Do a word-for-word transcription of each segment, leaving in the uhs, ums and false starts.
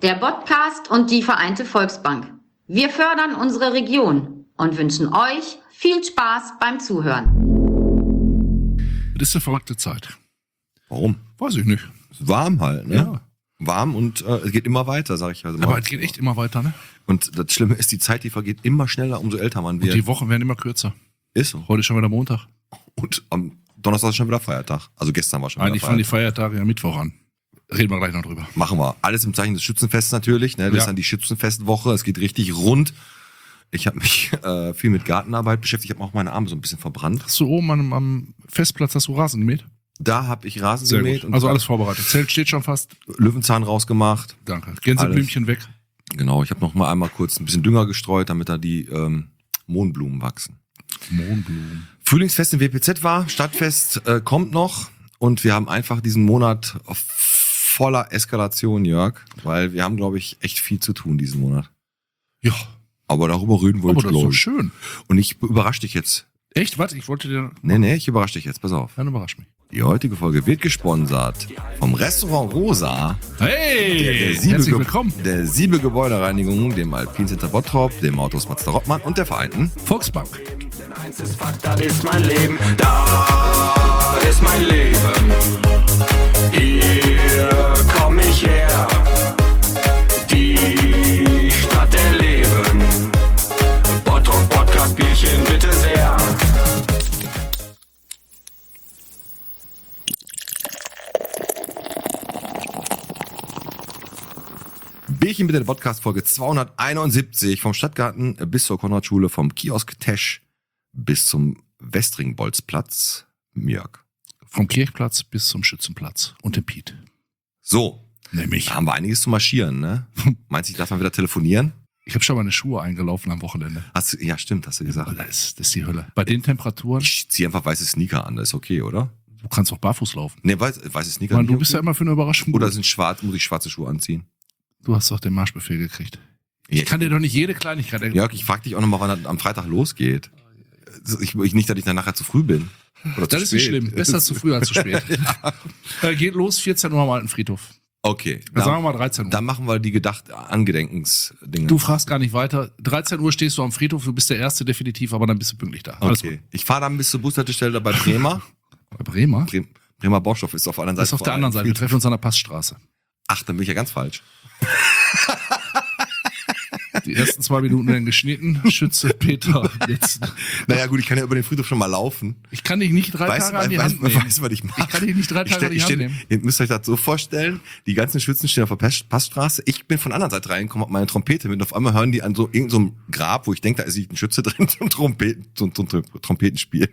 der Podcast und die Vereinte Volksbank. Wir fördern unsere Region und wünschen euch viel Spaß beim Zuhören. Das ist eine verrückte Zeit. Warum? Weiß ich nicht. Warm halt, ne? Ja. Warm und äh, es geht immer weiter, sag ich also mal. Aber es geht echt immer weiter, ne? Und das Schlimme ist, die Zeit, die vergeht immer schneller, umso älter man Und wird. die Wochen werden immer kürzer. Ist so. Heute ist schon wieder Montag. Und am Donnerstag ist schon wieder Feiertag. Also gestern war schon Eigentlich wieder fangen die Feiertag. Feiertage ja Mittwoch an. Reden wir gleich noch drüber. Machen wir. Alles im Zeichen des Schützenfests natürlich. Ne? Das Ja. ist dann die Schützenfestwoche. Es geht richtig rund. Ich habe mich äh, viel mit Gartenarbeit beschäftigt. Ich habe auch meine Arme so ein bisschen verbrannt. Hast du oben am, am Festplatz hast du Rasen gemäht? Da habe ich Rasen Sehr gemäht. gut. Und Also alles vorbereitet. Zelt steht schon fast. Löwenzahn rausgemacht. Danke. Gänseblümchen weg. Genau, ich habe noch mal einmal kurz ein bisschen Dünger gestreut, damit da die ähm, Mohnblumen wachsen. Mohnblumen. Frühlingsfest im W P Z war, Stadtfest äh, kommt noch und wir haben einfach diesen Monat voller Eskalation, Jörg, weil wir haben, glaube ich, echt viel zu tun diesen Monat. Ja. Aber darüber reden wir Aber jetzt das ist doch gleich. schön. Und ich überrasche dich jetzt. Echt? Warte, ich wollte dir... Nee, nee, ich überrasche dich jetzt, pass auf. Dann überrasch mich. Die heutige Folge wird gesponsert vom Restaurant Rosa, Hey! der Herzlich Siebel, willkommen. der Siebel Gebäudereinigung, dem Alpin Center Bottrop, dem Autos Mazda Rottmann und der Vereinten Volksbank. Eins ist Fakt, das ist mein Leben, da ist mein Leben. Hier komm ich her, die Stadt der Leben. Bottrop Podcast Bierchen bitte sehr. Bierchen bitte, der Podcast Folge zweihunderteinundsiebzig vom Stadtgarten bis zur Konradschule, vom Kiosk Tesch bis zum Westringbolzplatz, Jörg. Vom Kirchplatz bis zum Schützenplatz und dem Piet. So, Nämlich. da haben wir einiges zu marschieren, ne? Meinst du, ich darf mal wieder telefonieren? Ich habe schon meine Schuhe eingelaufen am Wochenende. Hast du, ja, stimmt, hast du gesagt. Das ist, das ist die Hölle. Bei den Temperaturen, Ich zieh einfach weiße Sneaker an, das ist okay, oder? du kannst auch barfuß laufen. Ne, weiß, weiße Sneaker Man, nicht du bist ja okay? immer für eine Überraschung. Oder sind schwarz, muss ich schwarze Schuhe anziehen? Du hast doch den Marschbefehl gekriegt. Ja, Ich kann dir doch nicht jede Kleinigkeit erklären. Jörg, ich frag dich auch nochmal, wann das am Freitag losgeht. Ich, ich nicht, dass ich dann nachher zu früh bin. Oder zu Das ist nicht spät. schlimm. Besser zu früh als zu spät. Äh, Geht los, vierzehn Uhr am alten Friedhof. Okay. Dann sagen wir mal dreizehn Uhr. Dann machen wir die gedacht Angedenkensdinge. Du fragst gar nicht weiter. dreizehn Uhr stehst du am Friedhof, du bist der Erste definitiv, aber dann bist du pünktlich da. Alles Okay. Ich fahre dann bis zur Bushaltestelle bei Bremer. gut. Bei Bremer? Bre- Bremer Boschhof ist auf der anderen Seite. Das ist auf der anderen Seite. Wir treffen uns an der Passstraße. Ach, dann bin ich ja ganz falsch. Die ersten zwei Minuten werden geschnitten. Schütze Peter jetzt. Naja gut, ich kann ja über den Friedhof schon mal laufen. Ich kann dich nicht drei Weißt Tage an die du, Hand weißt, nehmen. weißt, was ich mache? Ich kann dich nicht drei Tage steh- an die ich Hand steh- nehmen. Ihr müsst euch das so vorstellen, die ganzen Schützen stehen auf der Pass- Passstraße. Ich bin von der anderen Seite reingekommen, hab meine Trompete mit und auf einmal hören die an so irgendeinem so Grab, wo ich denke, da ist ein Schütze drin, so ein, Trompeten, so ein, so ein Trompetenspiel.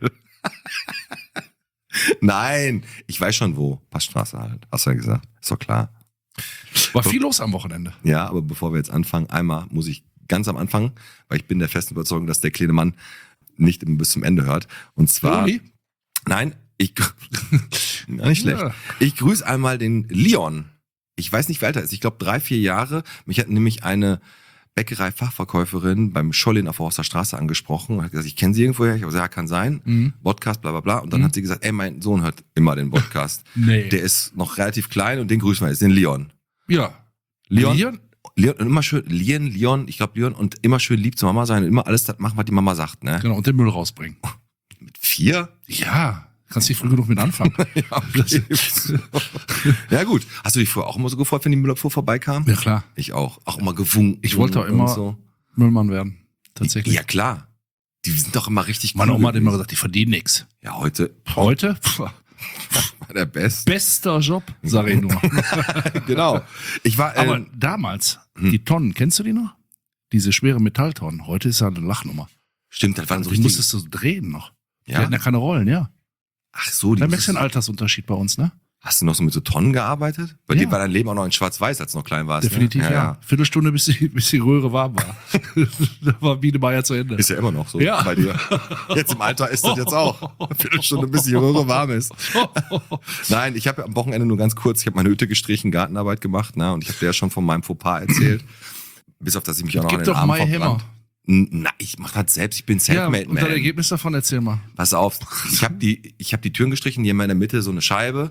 Nein, ich weiß schon wo. Passstraße halt, hast du ja gesagt. Ist doch klar. War viel los am Wochenende. Ja, aber bevor wir jetzt anfangen, einmal muss ich ganz am Anfang, weil ich bin der festen Überzeugung, dass der kleine Mann nicht immer bis zum Ende hört. Und zwar, Juli? nein, ich, ja, nicht schlecht. Ja. Ich grüße einmal den Leon. Ich weiß nicht, wie alt er ist. Ich glaube drei, vier Jahre. Mich hat nämlich eine Bäckerei-Fachverkäuferin beim Schollin auf der Horster Straße angesprochen und hat gesagt, ich kenne sie irgendwoher. Ich habe gesagt, ja, kann sein. Mhm. Podcast, bla bla bla. Und dann Mhm. hat sie gesagt, ey, mein Sohn hört immer den Podcast. Nee. Der ist noch relativ klein und den grüßen wir jetzt, den Leon. Ja. Leon? Leon? Leon und immer schön, Leon, Leon, ich glaube Leon und immer schön lieb zur Mama sein und immer alles das machen, was die Mama sagt, ne? Genau, und den Müll rausbringen. Mit vier? Ja. Kannst nicht früh genug mit anfangen. Ja, okay. Ja gut. Hast du dich vorher auch immer so gefreut, wenn die Müllabfuhr vorbeikam? Ja, klar. Ich auch. Auch immer gewunken. Ich wollte auch und immer so. Müllmann werden. Tatsächlich. Ja klar. Die sind doch immer richtig Meine cool Oma hat immer gewesen. gesagt, die verdienen nix. Ja, heute Heute? Pff, war der Best. bester Job, sage ich nur. Genau. Ich war, äh, Aber damals, Hm. die Tonnen, kennst du die noch? Diese schwere Metalltonnen. Heute ist ja eine Lachnummer. stimmt, das waren so Die richtig. musstest du drehen noch. Die Ja? hatten ja keine Rollen, ja. Ach so, die Da merkst du musstest- einen Altersunterschied bei uns, ne? Hast du noch so mit so Tonnen gearbeitet? Bei Ja. dir war dein Leben auch noch in Schwarz-Weiß, als du noch klein warst. Definitiv, ne? ja. Viertelstunde, bis die, bis die Röhre warm war. Da war Biedermeier zu Ende. Ist ja immer noch so Ja. bei dir. Jetzt im Alter ist das jetzt auch. Eine Viertelstunde, bis die Röhre warm ist. Nein, ich habe am Wochenende nur ganz kurz, ich habe meine Hütte gestrichen, Gartenarbeit gemacht, ne? Und ich habe dir ja schon von meinem Fauxpas erzählt. Bis auf, dass ich mich auch noch Gib an den doch Arm My Hammer. verbrannt. N- Na, ich mach das selbst, ich bin Ja, Selfmade und das Man. Ergebnis davon erzähl mal. Pass auf, ich habe die, ich habe die Türen gestrichen, hier in meiner Mitte so eine Scheibe.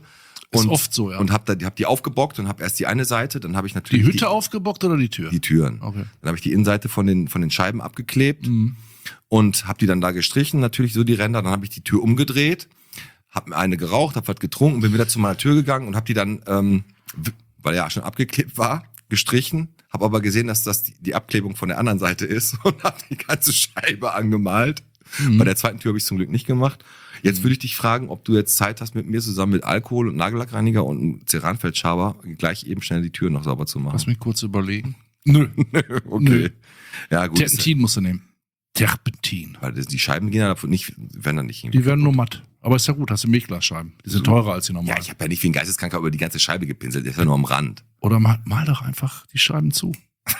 Ist Und, oft so, ja. Und hab, da, hab die aufgebockt und hab erst die eine Seite, dann habe ich Die natürlich Hütte aufgebockt oder die Tür? die Türen. Okay. Dann habe ich die Innenseite von den, von den Scheiben abgeklebt Mhm. und habe die dann da gestrichen, natürlich so die Ränder. Dann habe ich die Tür umgedreht, habe mir eine geraucht, habe was getrunken, bin wieder zu meiner Tür gegangen und habe die dann, ähm, weil ja schon abgeklebt war, gestrichen. Habe aber gesehen, dass das die, die Abklebung von der anderen Seite ist und habe die ganze Scheibe angemalt. Mhm. Bei der zweiten Tür habe ich es zum Glück nicht gemacht. Jetzt würde ich dich fragen, ob du jetzt Zeit hast, mit mir zusammen mit Alkohol und Nagellackreiniger und einem Ceranfeldschaber gleich eben schnell die Tür noch sauber zu machen. Lass mich kurz überlegen. Nö. Okay. Nö. Ja, gut. ist- Terpentin musst du nehmen. Terpentin. Weil das, die Scheiben gehen ja davon nicht, werden dann nicht Die werden nur matt. Aber ist ja gut, hast du Milchglasscheiben. Die sind teurer als die Ja, normalen. ich habe ja nicht wie ein Geisteskranker über die ganze Scheibe gepinselt, der ist ja nur am Rand. Oder mal, mal doch einfach die Scheiben zu.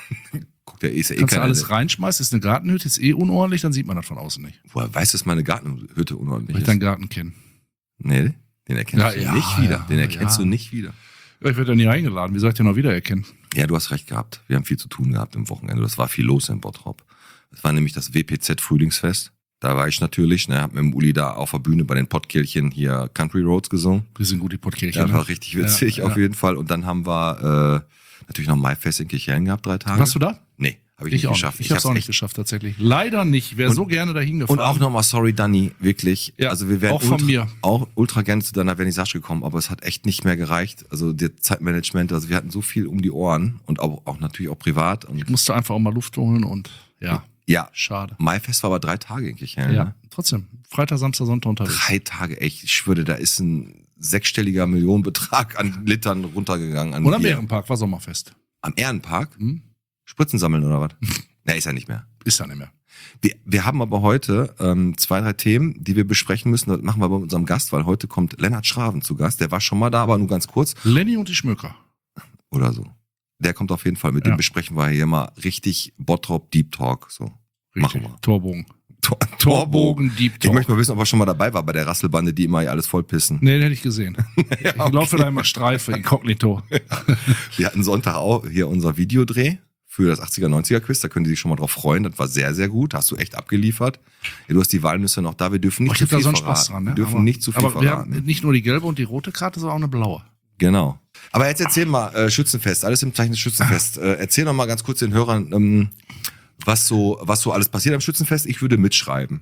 Guck, der ist ja eh Kannst du keiner, alles der- reinschmeißen, ist eine Gartenhütte, ist eh unordentlich, dann sieht man das von außen nicht. Woher weißt du, dass meine Gartenhütte unordentlich Weil ich ist? deinen Garten kenne. Nee, den erkennst Ja, du ja, nicht wieder. ja, Den erkennst ja. du nicht wieder. Ja, ich werde ja nie eingeladen. Wie soll ich den noch wiedererkennen? Ja, du hast recht gehabt. Wir haben viel zu tun gehabt im Wochenende. Das war viel los in Bottrop. Das war nämlich das W P Z Frühlingsfest. Da war ich natürlich, ne, hab mit dem Uli da auf der Bühne bei den Pottkirchen hier Country Roads gesungen. Wir sind gut, die Pottkirche. Ja, ne? war richtig witzig Ja, auf ja. jeden Fall. Und dann haben wir äh, natürlich noch Maifest in Kirchhellen gehabt, drei Tage. Warst du da? Nee, habe ich, Ich nicht auch geschafft. nicht. Ich habe es auch nicht echt- geschafft, tatsächlich. Leider nicht. Wäre Und- so gerne dahin gefahren. Und auch nochmal sorry, Dani, wirklich. Ja, also wir wären auch von ultra, mir. auch ultra gerne zu deiner Vernissage gekommen, aber es hat echt nicht mehr gereicht. Also der Zeitmanagement, also wir hatten so viel um die Ohren und auch, auch natürlich auch privat. Und Ich musste einfach auch mal Luft holen und ja, ja, schade. Maifest war aber drei Tage in Kirchhellen. Ja, Ne? trotzdem. Freitag, Samstag, Sonntag unterwegs. Drei Tage, echt. Ich schwöre, da ist ein sechsstelliger Millionenbetrag an Litern runtergegangen. An Und am Bier. Ehrenpark war Sommerfest. Am Ehrenpark? Hm? Spritzen sammeln oder was? Na, ist ja nicht mehr. Ist ja nicht mehr. Wir, wir haben aber heute ähm, zwei, drei Themen, die wir besprechen müssen. Das machen wir bei unserem Gast, weil heute kommt Lennart Schraven zu Gast. Der war schon mal da, aber nur ganz kurz Lenny und die Schmöker. oder so. Der kommt auf jeden Fall. Mit Ja. dem besprechen wir hier mal richtig Bottrop Deep Talk. So. Machen wir. Torbogen. Tor Torbogen Deep Ich Talk. möchte mal wissen, ob er schon mal dabei war bei der Rasselbande, die immer hier alles vollpissen. Nee, den hätte ich gesehen. Ich laufe da immer Streife, inkognito. Wir hatten Sonntag auch hier unser Videodreh für das achtziger, neunziger Quiz. Da können Sie sich schon mal drauf freuen. Das war sehr, sehr gut. Hast du echt abgeliefert. Ja, du hast die Walnüsse noch da. Wir dürfen nicht Oh, ich zu hab da viel so einen verraten. Spaß dran. Ne? Wir dürfen aber, nicht zu viel aber wir verraten. haben nicht nur die gelbe und die rote Karte, sondern auch eine blaue. Genau. Aber jetzt erzähl mal, äh, Schützenfest, alles im Zeichen des Schützenfest. Äh, erzähl noch mal ganz kurz den Hörern, ähm, was so, was so alles passiert am Schützenfest. Ich würde mitschreiben.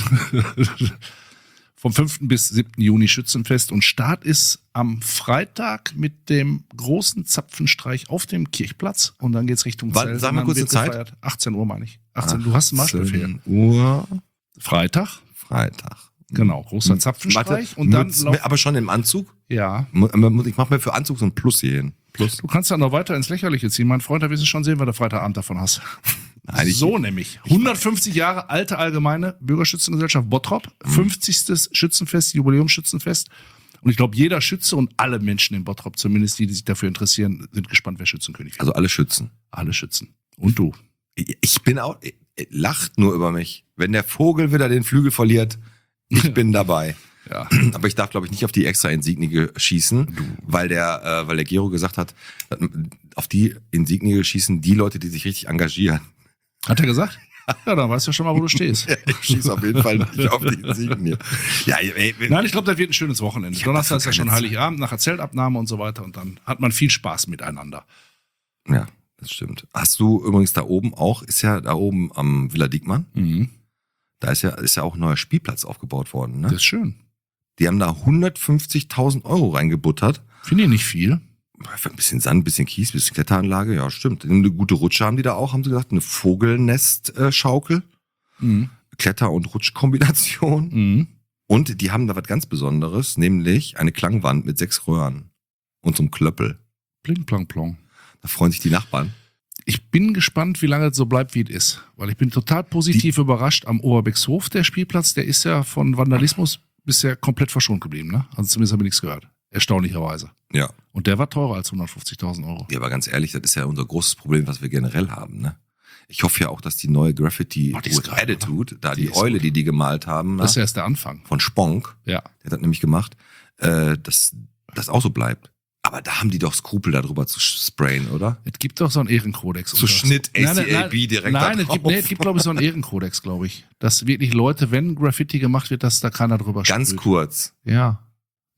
Vom fünften bis siebten Juni Schützenfest und Start ist am Freitag mit dem großen Zapfenstreich auf dem Kirchplatz und dann geht's Richtung Wann- Zelt sag und mal dann kurz wird die Zeit. gefeiert. achtzehn Uhr meine ich. achtzehn, du hast einen Marschbefehl. achtzehn Uhr Freitag, Freitag. genau, großer Zapfenstreich Warte, und dann mit, lauf, aber schon im Anzug? ja. Mu- Ich mache mir für Anzug so ein Plus hier hin. Plus. Du kannst dann noch weiter ins Lächerliche ziehen, mein Freund, da wirst du schon sehen, was du Freitagabend davon hast. Nein, ich- so nämlich. hundertfünfzig Jahre alte allgemeine Bürgerschützengesellschaft Bottrop, fünfzigstes Schützenfest, Jubiläumsschützenfest. Und ich glaube, jeder Schütze und alle Menschen in Bottrop, zumindest die, die sich dafür interessieren, sind gespannt, wer Schützenkönig wird. Also alle Schützen. Alle Schützen. Und du. Ich bin auch, lacht nur über mich. Wenn der Vogel wieder den Flügel verliert, ich bin dabei. Ja. Aber ich darf, glaube ich, nicht auf die extra Insignie schießen, weil der, äh, weil der Gero gesagt hat, dass auf die Insignie schießen die Leute, die sich richtig engagieren. Hat er gesagt? Ja, dann weißt du schon mal, wo du stehst. Ich schieße auf jeden Fall nicht auf die Insignie. Ja, ey, Nein, ich glaube, das wird ein schönes Wochenende. Ich hab Donnerstag ist dafür ja schon keine Heiligabend, nachher Zeltabnahme und so weiter. Und dann hat man viel Spaß miteinander. ja, das stimmt. Hast du übrigens da oben auch, ist ja da oben am Villa Diekmann, Mhm. da ist ja, ist ja auch ein neuer Spielplatz aufgebaut worden. Das Ne? ist schön. Die haben da hundertfünfzigtausend Euro reingebuttert. Finde ich nicht viel. Ein bisschen Sand, ein bisschen Kies, ein bisschen Kletteranlage, ja, stimmt. Eine gute Rutsche haben die da auch, haben sie gesagt. Eine Vogelnest-Schaukel, Mhm. Kletter- und Rutschkombination. Mhm. Und die haben da was ganz Besonderes, nämlich eine Klangwand mit sechs Röhren und so einem Klöppel. Pling, plong, plong. Da freuen sich die Nachbarn. Ich bin gespannt, wie lange es so bleibt, wie es ist. Weil ich bin total positiv überrascht am Oberbeckshof, der Spielplatz. Der ist ja von Vandalismus bisher komplett verschont geblieben. Ne? Also zumindest habe ich nichts gehört. Erstaunlicherweise. Ja. Und der war teurer als hundertfünfzigtausend Euro. Ja, aber ganz ehrlich, das ist ja unser großes Problem, was wir generell haben. Ne? Ich hoffe ja auch, dass die neue Graffiti Oh, die ist geil, Attitude, da Die die, ist Eule, gut. die die gemalt haben, Das ist ne? ja erst der Anfang. von Sponk, Ja. der hat das nämlich gemacht, äh, dass das auch so bleibt. Aber da haben die doch Skrupel, darüber zu sprayen, oder? Es gibt doch so einen Ehrenkodex. So Und das- Schnitt Nein, nein, A C A B nein, direkt Nein, da es gibt, drauf. nee, es gibt, glaube ich, so einen Ehrenkodex, glaube ich. Dass wirklich Leute, wenn Graffiti gemacht wird, dass da keiner drüber Ganz sprüht. kurz. Ja.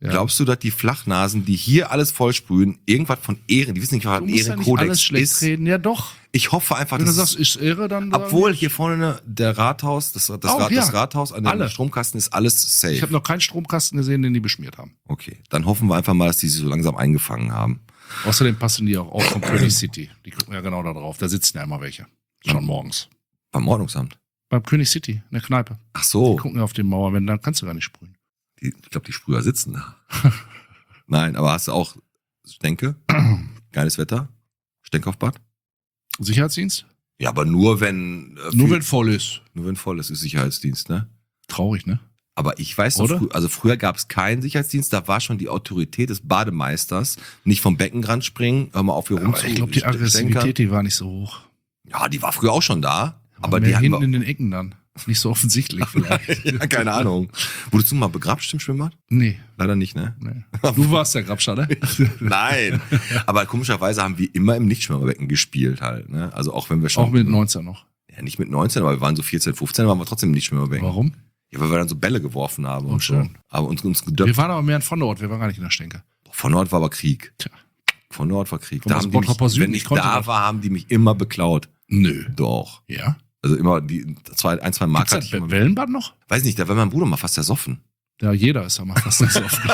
Ja. Glaubst du, dass die Flachnasen, die hier alles vollsprühen, irgendwas von Ehren, die wissen nicht, was Du ein musst ja nicht Ehrenkodex alles schlecht ist? reden. Ja, doch. Ich hoffe einfach, Wenn du dass sagst, ich ehre, dann. obwohl hier vorne der Rathaus, das, das, Auch, Rat, ja. das Rathaus an dem Alle. Stromkasten ist alles safe. Ich habe noch keinen Stromkasten gesehen, den die beschmiert haben. Okay, dann hoffen wir einfach mal, dass die sich so langsam eingefangen haben. Außerdem passen die auch auf vom König City. Die gucken ja genau da drauf. Da sitzen ja immer welche. Schon morgens. Beim Ordnungsamt. Beim König City, in der Kneipe. Ach Die so, gucken ja auf den Mauerwänden, dann kannst du gar nicht sprühen. die, ich glaube, die Sprüher sitzen da. Nein, aber hast du auch Stänke? Geiles Wetter? Stänkaufbad? Sicherheitsdienst? Ja, aber nur wenn äh, Nur viel- wenn voll ist. nur wenn voll ist, ist Sicherheitsdienst, ne? Traurig, ne? Aber ich weiß noch, Oder? frü also früher gab es keinen Sicherheitsdienst, da war schon die Autorität des Bademeisters, nicht vom Beckenrand springen, hör mal auf hier rum Aber zu ich glaube, die stänkern. Aggressivität, die war nicht so hoch. Ja, die war früher auch schon da, aber Aber die mehr hatten hinten wir, in den Ecken dann. Nicht so offensichtlich vielleicht. ja, keine Ahnung. Wurdest du mal begrapscht im Schwimmbad? Nee, Leider nicht, ne? nee. Du warst der Grabscher, ne? Nein. Aber komischerweise haben wir immer im Nichtschwimmerbecken gespielt halt, ne? Also auch wenn wir schon Auch mit neunzehn noch. ja, nicht mit neunzehn, aber wir waren so vierzehn, fünfzehn, waren wir trotzdem im Nichtschwimmerbecken. Warum? Ja, weil wir dann so Bälle geworfen haben Oh, und so. schön. Aber uns uns Wir gedöpft. waren aber mehr in von Ort, wir waren gar nicht in der Stänke. Von Nord war aber Krieg. Tja. Von Nord war Krieg. Von Da aus haben die mich, Bottroper Süden, wenn ich ich konnte da das. war, haben die mich immer beklaut. Nö. Doch. Ja? Also immer die zwei, ein, zwei Mark Gibt's hatte ich da immer. Wellenbad noch? Weiß nicht, da war mein Bruder mal fast ersoffen. Ja, jeder ist da mal fast das oft.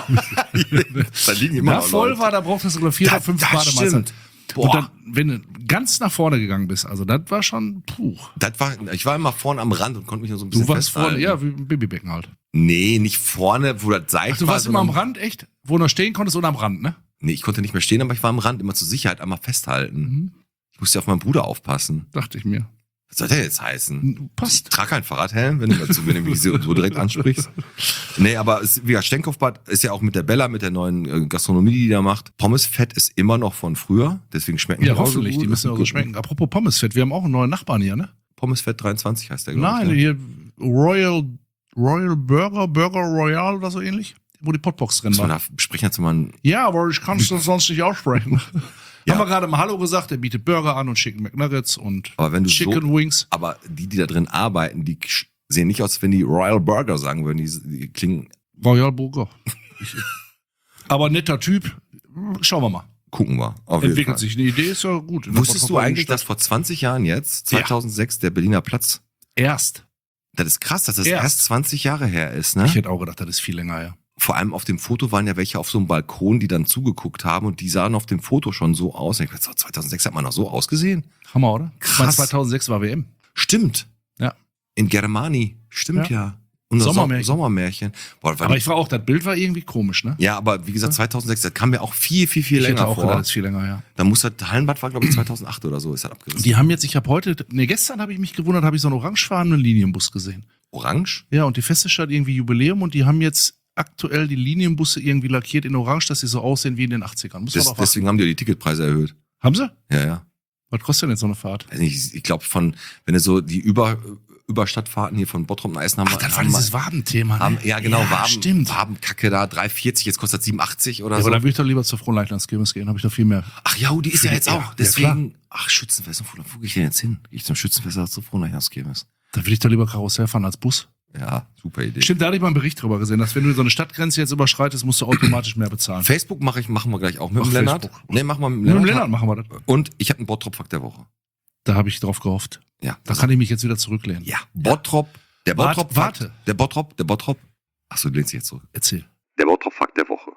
Da liegen Da voll war, da brauchtest du, glaube ich, vier oder fünf Bademeister. stimmt. Und Boah, dann, wenn du ganz nach vorne gegangen bist, also das war schon, puh. das war, ich war immer vorne am Rand und konnte mich nur so ein bisschen Du warst festhalten. vorne, ja, wie ein Babybecken halt. Nee, nicht vorne, wo das Seil Ach, du war. warst immer am sondern- Rand, echt? Wo du noch stehen konntest oder am Rand, ne? Nee, ich konnte nicht mehr stehen, aber ich war am Rand, immer zur Sicherheit einmal festhalten. Mhm. Ich musste auf meinen Bruder aufpassen. Dachte ich mir. Was soll der jetzt heißen? Ich Passt. trage keinen Fahrradhelm, wenn du, dazu, wenn du mich so, so direkt ansprichst. Nee, aber es, wie gesagt, Stänkaufbad ist ja auch mit der Bella, mit der neuen äh, Gastronomie, die die da macht. Pommesfett ist immer noch von früher, deswegen schmecken Ja, die auch so hoffentlich, gut. die müssen ja so schmecken. Apropos Pommesfett, wir haben auch einen neuen Nachbarn hier, ne? Pommesfett dreiundzwanzig heißt der, glaube Nein, ich. Ne? hier Royal, Royal Burger, Burger Royal oder so ähnlich, wo die Potbox drin Muss man war. da sprechen jetzt mal ein, Ja, aber ich kann es sonst nicht aussprechen. Haben wir gerade mal Hallo gesagt, der bietet Burger an und Chicken McNuggets und aber wenn du Chicken so, Wings. aber die, die da drin arbeiten, die sch- sehen nicht aus, wenn die Royal Burger sagen würden, die, die klingen, Royal Burger. Ich- aber netter Typ. Schauen wir mal. gucken wir. Auf jeden Entwickelt Fall. sich eine Idee, ist ja gut. In der Wusstest du Bottroper eigentlich, Innenstadt. dass vor zwanzig Jahren jetzt, zweitausendsechs, der Berliner Platz, Erst. das ist krass, dass das Erst. erst zwanzig Jahre her ist, ne? Ich hätte auch gedacht, das ist viel länger her. Vor allem auf dem Foto waren ja welche auf so einem Balkon, die dann zugeguckt haben und die sahen auf dem Foto schon so aus. Ich dachte, so, zweitausendsechs hat man noch so ausgesehen. Hammer, oder? Ich meine, Krass. zweitausendsechs war W M. Stimmt. Ja. In Germani. Stimmt ja. Unser Sommermärchen. So Sommermärchen. Boah, das war Aber die- ich war auch, das Bild war irgendwie komisch, ne? ja, aber wie gesagt, zweitausendsechs, das kam mir auch viel, viel, viel Ich hätte länger auch vor. gedacht, das ist viel länger her. Da muss das, Hallenbad war, glaube ich, zweitausendacht oder so, ist das abgerissen. Die haben jetzt, ich habe heute, ne, gestern habe ich mich gewundert, habe ich so einen orangefarbenen Linienbus gesehen. Orange? Ja, und die Feste hat irgendwie Jubiläum und die haben jetzt aktuell die Linienbusse irgendwie lackiert in orange, dass sie so aussehen wie in den achtzigern. Muss man Des, doch deswegen haben die die Ticketpreise erhöht. Haben sie? Ja, ja. Was kostet denn jetzt so eine Fahrt? Weiß nicht, ich glaube von, wenn du so die Über, Überstadtfahrten hier von Bottrop nach Essen haben, Ach, das war haben, dieses Wabenthema. Ne? haben ja genau, Waben, Stimmt. Wabenkacke da, drei vierzig, jetzt kostet siebenundachtzig oder Ja, so. aber dann würde ich doch lieber zur Frohnleichnamskirmes gehen, habe ich doch viel mehr. Ach ja, die ist ja jetzt Ja, auch. ja, Deswegen, ach, Schützenfest, wo wo gehe ich denn jetzt hin? Gehe ich zum Schützenfest oder zur Frohnleichnamskirmes? Da würde ich doch lieber Karussell fahren als Bus. Ja, super Idee. Stimmt, da hatte ich mal einen Bericht drüber gesehen, dass wenn du so eine Stadtgrenze jetzt überschreitest, musst du automatisch mehr bezahlen. Facebook mache ich, machen wir gleich auch mit Ach, dem Lennart. Facebook. Nee, machen wir mit dem Mit dem Lennart. Lennart machen wir das. Und ich habe einen Bottrop-Fakt der Woche. Da habe ich drauf gehofft. Ja. Da kann ich mich jetzt wieder zurücklehnen. ja. Bottrop, der Warte, Bottrop. warte. Der Bottrop, der Bottrop. Achso, du lehnst dich jetzt zurück. Erzähl. Der Bottrop-Fakt der Woche.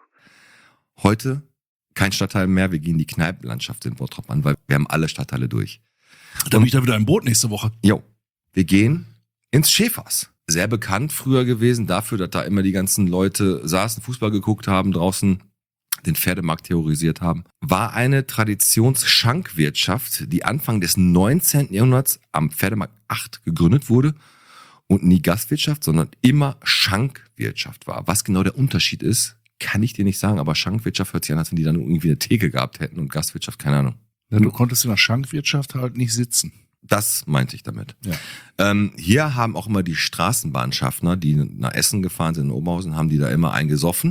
Heute kein Stadtteil mehr, wir gehen die Kneipenlandschaft in Bottrop an, weil wir haben alle Stadtteile durch. Da bin ich da wieder im Boot nächste Woche. Jo, wir gehen ins Schäfers. Sehr bekannt früher gewesen dafür, dass da immer die ganzen Leute saßen, Fußball geguckt haben, draußen den Pferdemarkt theorisiert haben. War eine Traditionssschankwirtschaft, die Anfang des neunzehnten Jahrhunderts am Pferdemarkt acht gegründet wurde und nie Gastwirtschaft, sondern immer Schankwirtschaft war. Was genau der Unterschied ist, kann ich dir nicht sagen, aber Schankwirtschaft hört sich an, als wenn die dann irgendwie eine Theke gehabt hätten und Gastwirtschaft, keine Ahnung. Ja, du konntest in der Schankwirtschaft halt nicht sitzen. Das meinte ich damit. Ja. Ähm, hier haben auch immer die Straßenbahnschaffner, die nach Essen gefahren sind in Oberhausen, haben die da immer eingesoffen.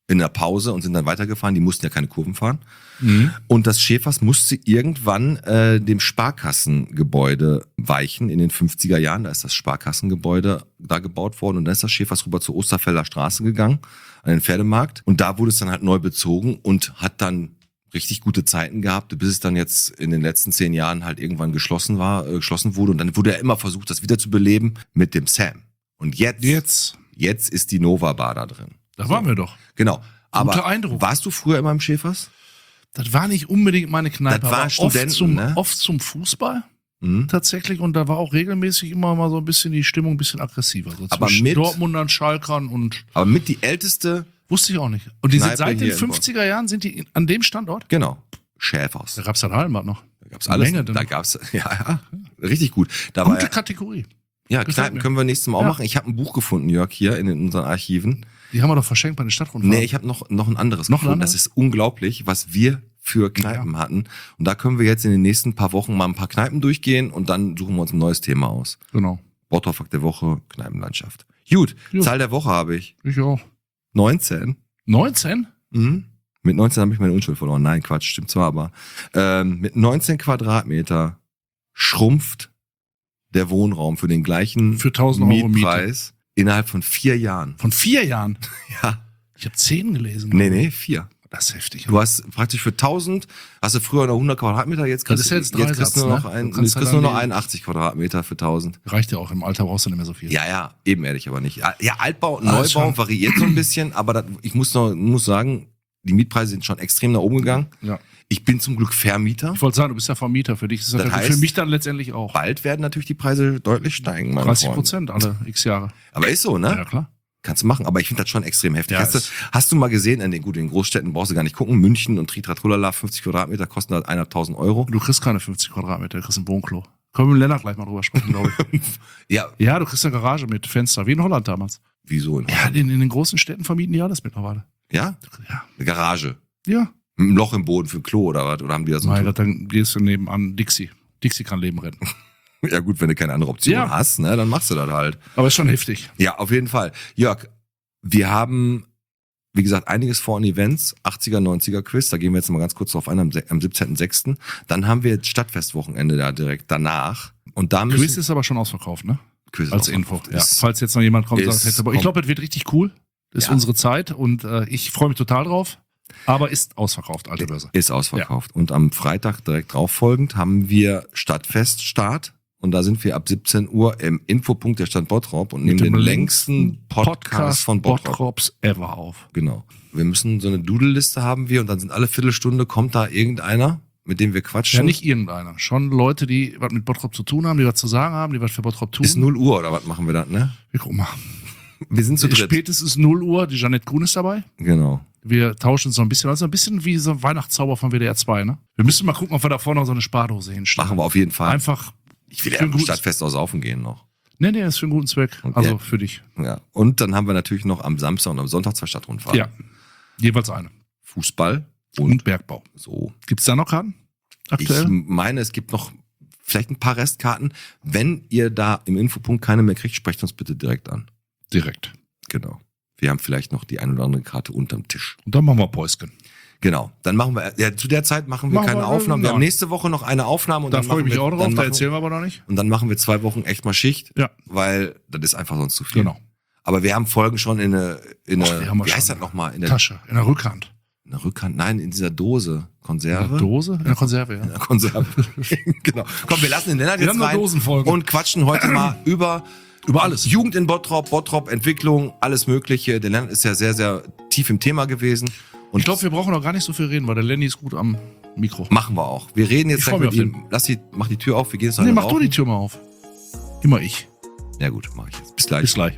in der Pause und sind dann weitergefahren. Die mussten ja keine Kurven fahren. Mhm. Und das Schäfers musste irgendwann äh, dem Sparkassengebäude weichen in den fünfziger Jahren. Da ist das Sparkassengebäude da gebaut worden und dann ist das Schäfers rüber zur Osterfelder Straße gegangen, an den Pferdemarkt. Und da wurde es dann halt neu bezogen und hat dann richtig gute Zeiten gehabt, bis es dann jetzt in den letzten zehn Jahren halt irgendwann geschlossen war, äh, geschlossen wurde. Und dann wurde ja immer versucht, das wieder zu beleben mit dem Sam. Und jetzt, Jetzt, jetzt ist die Nova Bar da drin. da waren wir doch. Genau. Aber Guter Eindruck. warst du früher immer im Schäfers? Das war nicht unbedingt meine Kneipe, Das war aber Studenten, oft, zum, ne? oft zum Fußball Mhm. tatsächlich und da war auch regelmäßig immer mal so ein bisschen die Stimmung ein bisschen aggressiver. So Aber zwischen mit- Dortmundern, Schalkern und Aber mit die älteste, wusste ich auch nicht. Und die sind Kneipe seit hier den in fünfziger Jahren sind die in, an dem Standort? genau, Schäfers. Da gab's das Hallenbad noch. Da gab's alles. Menge Da drin. gab's, ja, ja, richtig gut. Da war Gute ja, Kategorie. ja, gefällt Kneipen mir. können wir nächstes Mal auch Ja. machen. Ich habe ein Buch gefunden, Jörg, hier in unseren Archiven. Die haben wir doch verschenkt bei den Stadtrundfahrten. Nee, ich habe noch, noch ein anderes Noch ein gefunden. anderes? Das ist unglaublich, was wir für Kneipen hatten. Und da können wir jetzt in den nächsten paar Wochen mal ein paar Kneipen durchgehen und dann suchen wir uns ein neues Thema aus. Genau. Bottrop der Woche, Kneipenlandschaft. Gut, Jo. Zahl der Woche habe ich. Ich auch. neunzehn. neunzehn? Mhm. Mit neunzehn habe ich meine Unschuld verloren. Nein, Quatsch, stimmt zwar, aber ähm, mit neunzehn Quadratmeter schrumpft der Wohnraum für den gleichen Für tausend Euro Miete. Mietpreis innerhalb von vier Jahren. Von vier Jahren. Ja. Ich habe zehn gelesen. Nee, nee, vier. Das ist heftig. Du hast praktisch für tausend, hast du früher noch hundert Quadratmeter, jetzt Das kriegst, ist ja jetzt jetzt kriegst Dreisatz, du nur noch, ne? ein, Du kannst jetzt kriegst ja du nur dann noch die- einundachtzig Quadratmeter für tausend. Reicht ja auch, im Alter brauchst du nicht mehr so viel. Ja, ja, ebenerdig aber nicht. Ja, Altbau und Ah, Neubau schon. variiert so ein bisschen, aber das, ich muss noch, muss sagen, die Mietpreise sind schon extrem nach oben gegangen. Ja. Ich bin zum Glück Vermieter. Ich wollte sagen, du bist ja Vermieter. Für dich ist das, Das ja- für heißt- mich dann letztendlich auch. Bald werden natürlich die Preise deutlich steigen, meine dreißig Freunde. Prozent alle x Jahre. Aber ist so, ne? Ja, klar. Kannst du machen, aber ich finde das schon extrem heftig. Ja, hast, du, es- hast du mal gesehen, in den, gut, in den Großstädten brauchst du gar nicht gucken, München und Tritratrulala, fünfzig Quadratmeter kosten halt eintausendfünfhundert Euro. Du kriegst keine fünfzig Quadratmeter, du kriegst ein Wohnklo. Können wir mit Lennart gleich mal drüber sprechen, glaube ich. Ja, Ja, du kriegst eine Garage mit Fenster, wie in Holland damals. wieso? In Ja, Holland? in, in den großen Städten vermieten die alles mittlerweile. Ja? Ja. Eine Garage. Ja. Mit einem Loch im Boden für ein Klo oder was? Oder haben die das so? Nein, dann gehst du nebenan Dixie. Dixie kann Leben retten. Ja gut, wenn du keine andere Option Ja. hast, ne, dann machst du das halt. Aber ist schon heftig. Ja, auf jeden Fall. Jörg, wir haben, wie gesagt, einiges vor an Events, achtziger, neunziger Quiz, da gehen wir jetzt mal ganz kurz drauf ein, am, se- am siebzehnten sechsten Dann haben wir jetzt Stadtfestwochenende da direkt danach. Und da müssen Quiz ist aber schon ausverkauft, ne? Quiz ist Als Info. ausverkauft. Ja. Ist- Falls jetzt noch jemand kommt und ist- sagt, hätte, aber ich glaube, es wird richtig cool. Das ist Ja. unsere Zeit und äh, ich freue mich total drauf. Aber ist ausverkauft, alte Börse. Ist ausverkauft. Und am Freitag direkt drauf folgend haben wir Stadtfeststart. Und da sind wir ab siebzehn Uhr im Infopunkt der Stadt Bottrop und nehmen Mit den dem längsten Podcast von Bottrop. Bottrops ever auf. Genau. Wir müssen so eine Doodle-Liste haben wir und dann sind alle Viertelstunde kommt da irgendeiner, mit dem wir quatschen. Ja, nicht irgendeiner. Schon Leute, die was mit Bottrop zu tun haben, die was zu sagen haben, die was für Bottrop tun. Bis null Uhr oder was machen wir dann, ne? Wir gucken mal. Wir sind zu dritt. Spätestens null Uhr, die Jeanette Kuhn ist dabei. Genau. Wir tauschen so ein bisschen, also ein bisschen wie so ein Weihnachtszauber von W D R zwei, ne? Wir müssen mal gucken, ob wir da vorne noch so eine Spardose hinstellen. Machen wir auf jeden Fall. Einfach. Ich will für ja ein am gutes- Stadtfest auch saufen gehen noch. Nee, nee, ist für einen guten Zweck. Und Also ja. für dich. Ja. Und dann haben wir natürlich noch am Samstag und am Sonntag zwei Stadtrundfahrten. Ja. Jeweils eine. Fußball und, Und Bergbau. so. Gibt's da noch Karten? Aktuell? Ich meine, es gibt noch vielleicht ein paar Restkarten. Wenn ihr da im Infopunkt keine mehr kriegt, sprecht uns bitte direkt an. Direkt. Genau. Wir haben vielleicht noch die ein oder andere Karte unterm Tisch. Und dann machen wir Päuschen. Genau. Dann machen wir, ja, zu der Zeit machen wir Machen keine wir- Aufnahmen. Wir nein. haben nächste Woche noch eine Aufnahme und Da dann freue ich machen mich wir, auch drauf, dann da machen, erzählen wir aber noch nicht. und dann machen wir zwei Wochen echt mal Schicht, Ja. weil das ist einfach sonst zu viel. Genau. Aber wir haben Folgen schon in eine, in Och, eine die haben wir wie heißt schon. das nochmal? In der, Tasche, in der Rückhand. in der Rückhand, nein, in dieser Dose. In Konserve? der Dose? In der Konserve, ja. In der Konserve. Genau. Komm, wir lassen den Lennart Wir jetzt haben noch rein Dosenfolgen. und quatschen heute mal über Über alles. Jugend in Bottrop, Bottrop, Entwicklung, alles Mögliche. Der Lennart ist ja sehr, sehr tief im Thema gewesen. Und Ich glaube, wir brauchen noch gar nicht so viel reden, weil der Lenny ist gut am Mikro. machen wir auch. Wir reden jetzt Ich freu gleich mich mit auf ihm. Lass die, mach die Tür auf, wir gehen jetzt Nee, eine mach du rauchen. die Tür mal auf. Immer ich. Ja gut, mach ich jetzt. Bis gleich. Bis gleich.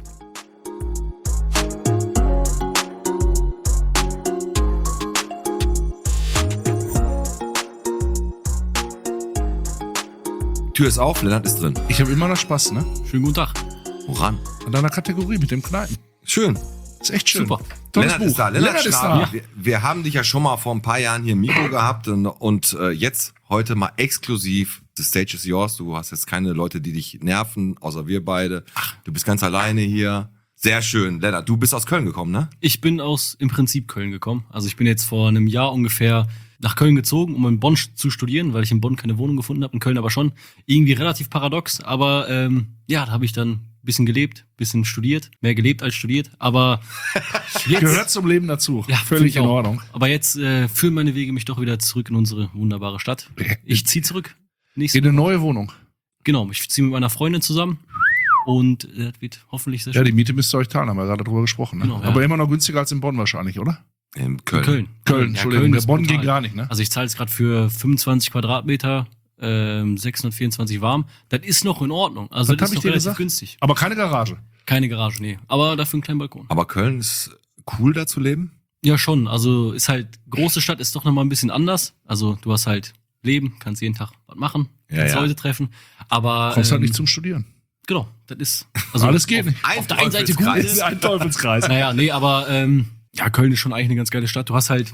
Tür ist auf, Lennart ist drin. Ich habe immer noch Spaß, ne? Schönen guten Tag. Woran? An deiner Kategorie mit dem Kneipen. Schön. Ist echt schön. Super. Tolles Lennart Buch. ist da. Lennart, Lennart ist Schrabe. da. Wir, wir haben dich ja schon mal vor ein paar Jahren hier im Mikro gehabt und, und äh, jetzt heute mal exklusiv. The stage is yours. Du hast jetzt keine Leute, die dich nerven, außer wir beide. Du bist ganz alleine hier. Sehr schön. Lennart, du bist aus Köln gekommen, ne? Ich bin aus im Prinzip Köln gekommen. Also ich bin jetzt vor einem Jahr ungefähr nach Köln gezogen, um in Bonn zu studieren, weil ich in Bonn keine Wohnung gefunden habe, in Köln aber schon. Irgendwie relativ paradox, aber ähm, ja, da habe ich dann ein bisschen gelebt, ein bisschen studiert, mehr gelebt als studiert, aber jetzt, Gehört zum Leben dazu. ja, Völlig find ich in auch. Ordnung. Aber jetzt äh, führen meine Wege mich doch wieder zurück in unsere wunderbare Stadt. Ich ziehe zurück. Nächste In eine neue Wohnung. Genau, ich ziehe mit meiner Freundin zusammen und äh, das wird hoffentlich sehr Ja, schön. die Miete müsst ihr euch teilen, haben wir gerade drüber gesprochen. Ne? Genau, ja. Aber immer noch günstiger als in Bonn wahrscheinlich, oder? In Köln. In Köln. Köln, Ja, Entschuldigung. Köln Der ist Bonn brutal. ging gar nicht, ne? Also ich zahle jetzt gerade für fünfundzwanzig Quadratmeter, ähm, sechshundertvierundzwanzig warm. Das ist noch in Ordnung. Also Was das hab ist ich noch dir relativ gesagt? günstig. Aber keine Garage. Keine Garage, nee. Aber dafür einen kleinen Balkon. Aber Köln ist cool, da zu leben? Ja, schon. Also ist halt, große Stadt ist doch nochmal ein bisschen anders. Also du hast halt Leben, kannst jeden Tag was machen, Ja, kannst ja. Leute treffen. Aber Kommst halt ähm, nicht zum Studieren. Genau, das ist. Also Alles geht auf, nicht. Auf der einen Seite gut. Teufelskreis. Das ist ein Teufelskreis. Naja, nee, aber ähm, ja, Köln ist schon eigentlich eine ganz geile Stadt. Du hast halt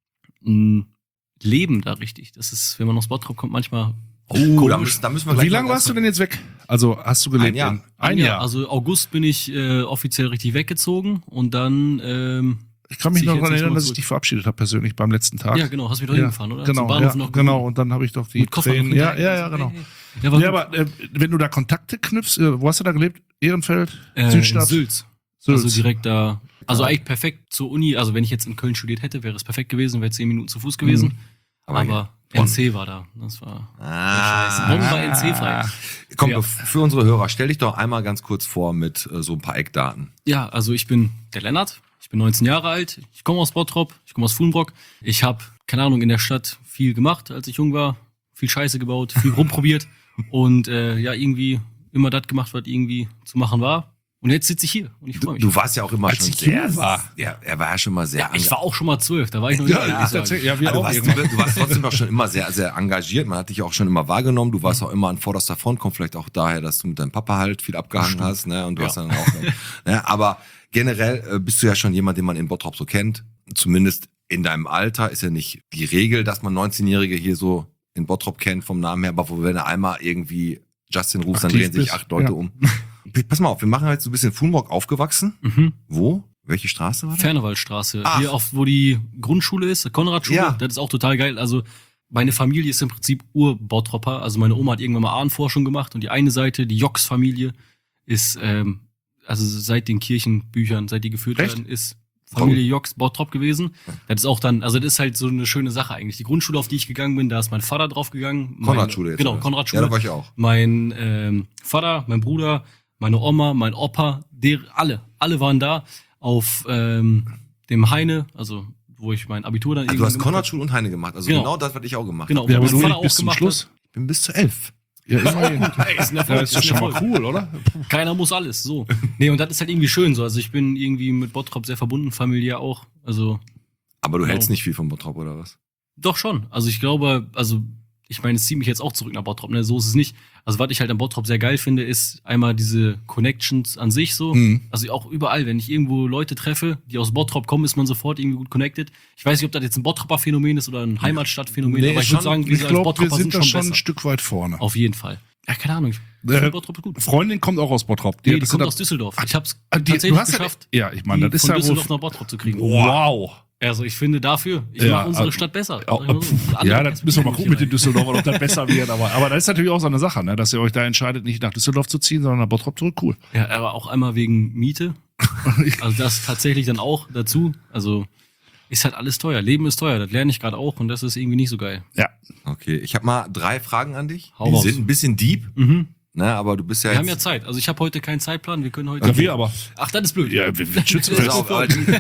ein Leben da richtig. Das ist, wenn man aus Bottrop kommt, manchmal Oh, da komisch. müssen, da müssen wir gleich Wie lange mal warst du denn jetzt weg? Also hast du gelebt? Ein Jahr. in- Ein Jahr. Also August bin ich äh, offiziell richtig weggezogen und dann ähm, Ich kann mich zieh noch ich jetzt daran nicht erinnern, mal dass ich zurück. dich verabschiedet habe persönlich beim letzten Tag. ja genau, hast mich doch Ja, hingefahren, oder? Genau, Zum Bahnhof ja, noch genau. Und dann habe ich doch die mit Koffer noch Tränen. Ja, hinterher. ja, ja, genau. Ja, war Ja, gut. aber äh, wenn du da Kontakte knüpfst, äh, wo hast du da gelebt? Ehrenfeld, äh, in Südstadt, Sülz. Sülz. Also direkt da. Also eigentlich perfekt zur Uni. Also wenn ich jetzt in Köln studiert hätte, wäre es perfekt gewesen, wäre zehn Minuten zu Fuß gewesen. Aber Aber, hier, N C war da. Das war Ah. Bonn war N C frei. Komm, Ja. bef- für unsere Hörer, stell dich doch einmal ganz kurz vor mit äh, so ein paar Eckdaten. Ja, also ich bin der Lennart. Ich bin neunzehn Jahre alt. Ich komme aus Bottrop. Ich komme aus Fulenbrock. Ich habe, keine Ahnung, in der Stadt viel gemacht, als ich jung war. Viel Scheiße gebaut, viel rumprobiert. Und äh, ja, irgendwie immer das gemacht, was irgendwie zu machen war. Und jetzt sitze ich hier und ich Du, freue mich. du warst ja auch immer Als schon ich sehr, jung war. Ja, er war ja schon mal sehr ja, ich war auch schon mal zwölf, da war ich noch Ja, nicht ist tatsächlich- ja, wir Also du, auch warst, irgendwann. du warst trotzdem auch schon immer sehr, sehr engagiert. Man hat dich auch schon immer wahrgenommen. Du warst auch immer an vorderster Front. Kommt vielleicht auch daher, dass du mit deinem Papa halt viel abgehangen hast. Ne? Und du Ja. hast dann auch. Ne? Aber generell äh, bist du ja schon jemand, den man in Bottrop so kennt. Zumindest in deinem Alter ist ja nicht die Regel, dass man neunzehnjährige hier so in Bottrop kennt vom Namen her. Aber wenn du einmal irgendwie Justin rufst, dann Aktiv drehen sich bist, acht Leute ja. um. Pass mal auf, wir machen jetzt so ein bisschen Fulenbrock aufgewachsen. Mhm. Wo? Welche Straße war das? Fernewaldstraße. Ach. Hier auf, wo die Grundschule ist, Konradschule. Ja. Das ist auch total geil. Also meine Familie ist im Prinzip Ur-Bottropper. Also meine Oma hat irgendwann mal Ahnenforschung gemacht und die eine Seite, die Jocks-Familie, ist, ähm, also seit den Kirchenbüchern, seit die geführt Echt? werden, ist Familie Jocks Bottrop gewesen. Das ist auch dann, also das ist halt so eine schöne Sache eigentlich. Die Grundschule, auf die ich gegangen bin, da ist mein Vater drauf gegangen. Mein- Konradschule jetzt. Genau, oder? Konradschule. Ja, da war ich auch. Mein ähm, Vater, mein Bruder, meine Oma, mein Opa, der, alle, alle waren da auf ähm, dem Heine, also wo ich mein Abitur dann Also du irgendwann hast gemacht hab. Konradschule und Heine gemacht. Also Genau. genau, das, was ich auch gemacht Genau. habe. Ja, aber mein du Vater nicht auch bis zum gemacht Schluss. Ich bin bis zu elf. Ja, immerhin. Ey, ist ein Erfolg, Ja, ist ja ist schon ein mal Erfolg. cool, oder? Keiner muss alles, so. Nee, und das ist halt irgendwie schön so. Also ich bin irgendwie mit Bottrop sehr verbunden, familiär auch. Also Aber du Genau. hältst nicht viel von Bottrop, oder was? doch schon. Also ich glaube, also ich meine, es zieht mich jetzt auch zurück nach Bottrop, ne? So ist es nicht. Also was ich halt an Bottrop sehr geil finde, ist einmal diese Connections an sich so. Mhm. Also auch überall, wenn ich irgendwo Leute treffe, die aus Bottrop kommen, ist man sofort irgendwie gut connected. Ich weiß nicht, ob das jetzt ein Bottroper Phänomen ist oder ein Heimatstadtphänomen, Nee, aber ich schon- würde sagen, Ich wir als glaube, wir Bottroper sind sind da schon schon ein besser. Stück weit vorne. Auf jeden Fall. Ja, keine Ahnung. Ich Äh, finde Bottrop ist gut. Freundin kommt auch aus Bottrop. Nee, die das kommt sind aus Düsseldorf. Ich hab's Ah, die- tatsächlich du hast ja- geschafft, ja, ich meine, die das ist von ja wohl- Düsseldorf nach Bottrop zu kriegen. Wow. Also ich finde dafür, ich Ja, mache unsere also- Stadt besser. Ja, Sag ich mal so. Andere ja, das müssen wir mal gucken mit den Düsseldorf. Düsseldorfern, ob das besser wird. Aber, aber das ist natürlich auch so eine Sache, ne, dass ihr euch da entscheidet, nicht nach Düsseldorf zu ziehen, sondern nach Bottrop zurück. Cool. Ja, aber auch einmal wegen Miete. Also das tatsächlich dann auch dazu. Also ist halt alles teuer. Leben ist teuer, das lerne ich gerade auch und das ist irgendwie nicht so geil. Ja. Okay, ich habe mal drei Fragen an dich. Hau Die raus. sind ein bisschen deep, Mhm. ne, aber du bist ja Wir jetzt... haben ja Zeit. Also ich habe heute keinen Zeitplan. Wir können heute. Ja, wir aber. Ach, das ist blöd. Ja, wir, wir schützen Pass fest. auf, aber die,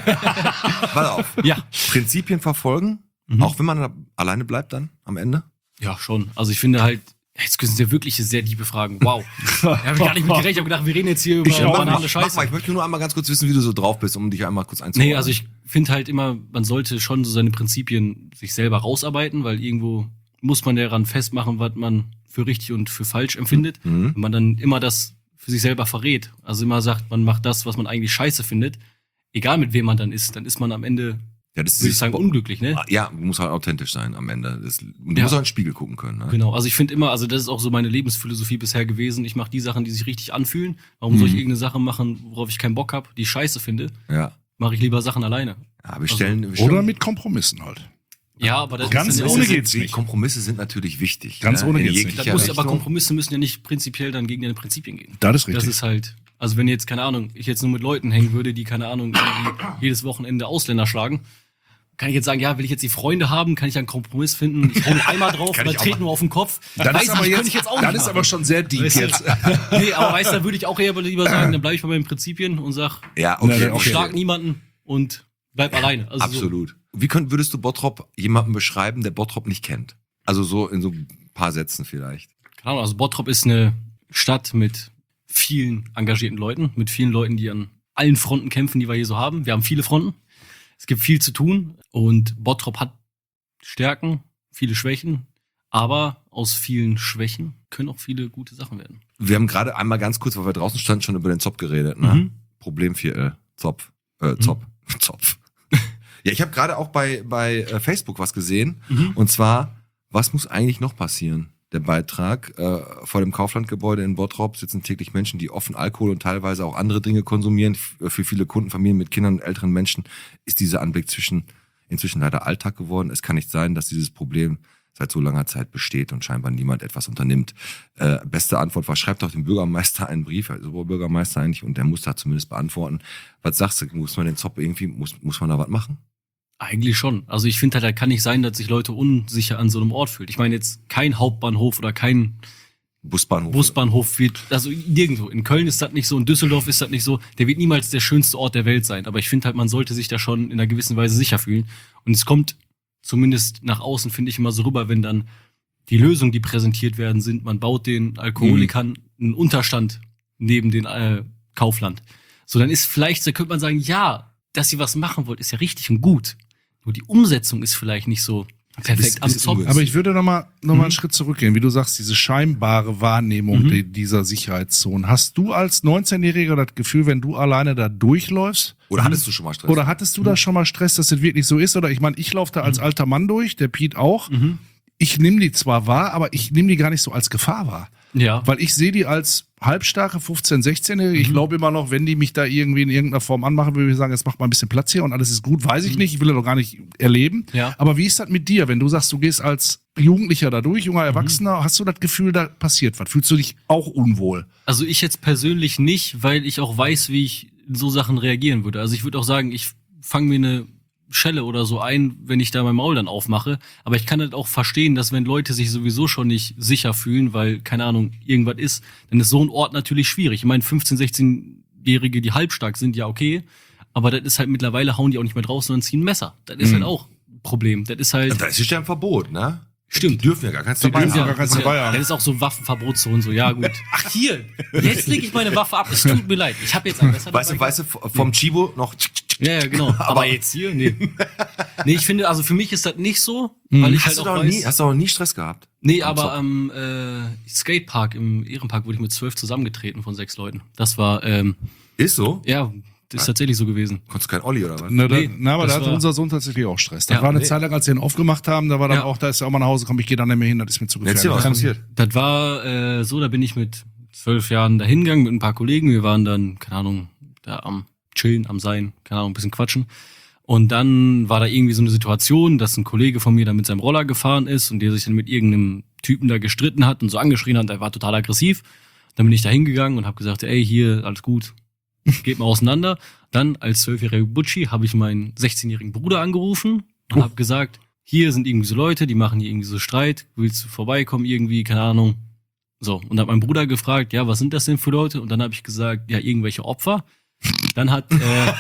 pass auf. Ja. Prinzipien verfolgen, Mhm. auch wenn man da alleine bleibt dann am Ende. Ja, schon. Also ich finde halt, jetzt sind ja wirklich sehr tiefe Fragen. Wow. Da habe ich gar nicht mit gerechnet. Ich habe gedacht, wir reden jetzt hier über Ich auch banale nicht. Mach Scheiße. mal, ich möchte nur einmal ganz kurz wissen, wie du so drauf bist, um dich einmal kurz einzuordnen. Nee, also ich finde halt immer, man sollte schon so seine Prinzipien sich selber rausarbeiten, weil irgendwo muss man daran festmachen, was man für richtig und für falsch empfindet. Mhm. Wenn man dann immer das für sich selber verrät, also immer sagt, man macht das, was man eigentlich scheiße findet, egal mit wem man dann ist, dann ist man am Ende Ja, das ist würde ich sagen, Bo- unglücklich, ne? Ja, muss halt authentisch sein am Ende. Das, und du Ja. musst auch in den Spiegel gucken können. Ne? Genau, also ich finde immer, also das ist auch so meine Lebensphilosophie bisher gewesen. Ich mache die Sachen, die sich richtig anfühlen. Warum Mhm. soll ich irgendeine Sache machen, worauf ich keinen Bock habe, die ich scheiße finde? Ja. Mache ich lieber Sachen alleine. Ja, wir stellen, wir Oder stellen mit Kompromissen halt. Ja, aber das Ganz ist dann ja ohne auch- geht's sind, nicht. Kompromisse sind natürlich wichtig. Ganz ohne In geht's nicht. jeglicher Das muss ja, aber Richtung. Kompromisse müssen ja nicht prinzipiell dann gegen deine Prinzipien gehen. Das ist richtig. Das ist halt, also wenn jetzt, keine Ahnung, ich jetzt nur mit Leuten hängen würde, die, keine Ahnung, irgendwie jedes Wochenende Ausländer schlagen, kann ich jetzt sagen, ja, will ich jetzt die Freunde haben, kann ich einen Kompromiss finden, ich hau einen Eimer drauf Kann oder ich auch trete machen. nur auf den Kopf. das Weiß ist aber ich, jetzt, könnte ich jetzt auch das nicht ist machen. aber schon sehr deep Weißt du? jetzt. Nee, aber weißt du, da würde ich auch eher lieber sagen, dann bleibe ich bei meinen Prinzipien und sag, Ja, Nee, okay. nee, ich okay. schlag niemanden und bleib alleine. Also Absolut. Wie könnt, würdest du Bottrop jemandem beschreiben, der Bottrop nicht kennt? Also so in so ein paar Sätzen vielleicht. So, keine Ahnung, also Bottrop ist eine Stadt mit vielen engagierten Leuten, mit vielen Leuten, die an allen Fronten kämpfen, die wir hier so haben. Wir haben viele Fronten. Es gibt viel zu tun und Bottrop hat Stärken, viele Schwächen, aber aus vielen Schwächen können auch viele gute Sachen werden. Wir haben gerade einmal ganz kurz, weil wir draußen standen, schon über den Zopf geredet. Ne? Mhm. Problemviertel, Zopf, äh, Zopf, Zopf. Ja, ich habe gerade auch bei, bei äh, Facebook was gesehen. Mhm. Und zwar, was muss eigentlich noch passieren? Der Beitrag, äh, vor dem Kauflandgebäude in Bottrop sitzen täglich Menschen, die offen Alkohol und teilweise auch andere Dinge konsumieren. F- Für viele Kundenfamilien mit Kindern und älteren Menschen ist dieser Anblick zwischen, inzwischen leider Alltag geworden. Es kann nicht sein, dass dieses Problem seit so langer Zeit besteht und scheinbar niemand etwas unternimmt. Äh, beste Antwort war, schreibt doch dem Bürgermeister einen Brief, also Oberbürgermeister eigentlich, und der muss da zumindest beantworten. Was sagst du, muss man den Zopf irgendwie, muss, muss man da was machen? Eigentlich schon. Also ich finde halt, da kann nicht sein, dass sich Leute unsicher an so einem Ort fühlen. Ich meine jetzt kein Hauptbahnhof oder kein Busbahnhof. Busbahnhof wird, also nirgendwo. In Köln ist das nicht so, in Düsseldorf ist das nicht so. Der wird niemals der schönste Ort der Welt sein. Aber ich finde halt, man sollte sich da schon in einer gewissen Weise sicher fühlen. Und es kommt zumindest nach außen, finde ich, immer so rüber, wenn dann die Lösungen, die präsentiert werden, sind, man baut den Alkoholikern einen Unterstand neben den äh, Kaufland. So, dann ist vielleicht, da könnte man sagen, ja, dass ihr was machen wollt, ist ja richtig und gut. Nur die Umsetzung ist vielleicht nicht so perfekt am bisschen Zopf. ungünstig. Aber ich würde noch mal, noch mal einen Mhm. Schritt zurückgehen. Wie du sagst, diese scheinbare Wahrnehmung Mhm. die- dieser Sicherheitszone. Hast du als neunzehnjähriger das Gefühl, wenn du alleine da durchläufst, Oder hattest du schon mal Stress? oder hattest du da schon mal Stress, dass das wirklich so ist? Oder ich meine, ich laufe da als alter Mann durch, der Piet auch. Mhm. Ich nehme die zwar wahr, aber ich nehme die gar nicht so als Gefahr wahr. Ja. Weil ich sehe die als halbstarke fünfzehn-, sechzehnjährige. Ich glaube immer noch, wenn die mich da irgendwie in irgendeiner Form anmachen, würde ich sagen, jetzt macht mal ein bisschen Platz hier und alles ist gut, weiß ich nicht. Ich will das doch gar nicht erleben. Ja. Aber wie ist das mit dir, wenn du sagst, du gehst als Jugendlicher da durch, junger Erwachsener, hast du das Gefühl, da passiert was? Fühlst du dich auch unwohl? Also ich jetzt persönlich nicht, weil ich auch weiß, wie ich in so Sachen reagieren würde. Also ich würde auch sagen, ich fange mir eine Schelle oder so ein, wenn ich da mein Maul dann aufmache. Aber ich kann halt auch verstehen, dass wenn Leute sich sowieso schon nicht sicher fühlen, weil, keine Ahnung, irgendwas ist, dann ist so ein Ort natürlich schwierig. Ich meine, fünfzehn-, sechzehnjährige, die halbstark sind, ja okay. Aber das ist halt mittlerweile, hauen die auch nicht mehr draus, sondern ziehen ein Messer. Das ist Mhm. halt auch ein Problem. Das ist halt... Das ist ja ein Verbot, ne? Stimmt. Die dürfen ja gar keins dabei dürfen ja haben. gar keins dabei haben. Das ist auch so Waffenverbotszone, so, ja gut. Ach hier, jetzt lege ich meine Waffe ab, es tut mir leid. Ich habe jetzt ein Messer Weißt du, dabei. weißt du, vom Chibo noch. Ja, ja, genau. Aber, jetzt hier, nee. Nee, ich finde, also für mich ist das nicht so, weil ich Hast halt du auch noch weiß. nie, hast du noch nie Stress gehabt? Nee, am aber Zopf? am äh, Skatepark, im Ehrenpark, wurde ich mit zwölf zusammengetreten von sechs Leuten. Das war, ähm, Ist so? ja, das ist tatsächlich so gewesen. Konntest du kein Olli oder was? Na, da, Nee, na aber das da hatte war- unser Sohn tatsächlich auch Stress. Da Ja, war eine nee. Zeit lang, als sie ihn aufgemacht haben, da war dann Ja. auch, da ist er auch mal nach Hause gekommen, ich gehe da nicht mehr hin, das ist mir zu gefährlich. Erzähl mal, was passiert. Das war äh, so, da bin ich mit zwölf Jahren da hingegangen mit ein paar Kollegen. Wir waren dann, keine Ahnung, da am Chillen, am Sein, keine Ahnung, ein bisschen quatschen. Und dann war da irgendwie so eine Situation, dass ein Kollege von mir da mit seinem Roller gefahren ist und der sich dann mit irgendeinem Typen da gestritten hat und so angeschrien hat, der war total aggressiv. Dann bin ich da hingegangen und habe gesagt, ey, hier, alles gut, geht mal auseinander. Dann als zwölfjähriger Butschi habe ich meinen sechzehnjährigen Bruder angerufen und habe gesagt, hier sind irgendwie so Leute, die machen hier irgendwie so Streit, willst du vorbeikommen irgendwie, keine Ahnung. So, und habe meinen Bruder gefragt, ja, was sind das denn für Leute? Und dann habe ich gesagt, ja, irgendwelche Opfer. Dann hat äh,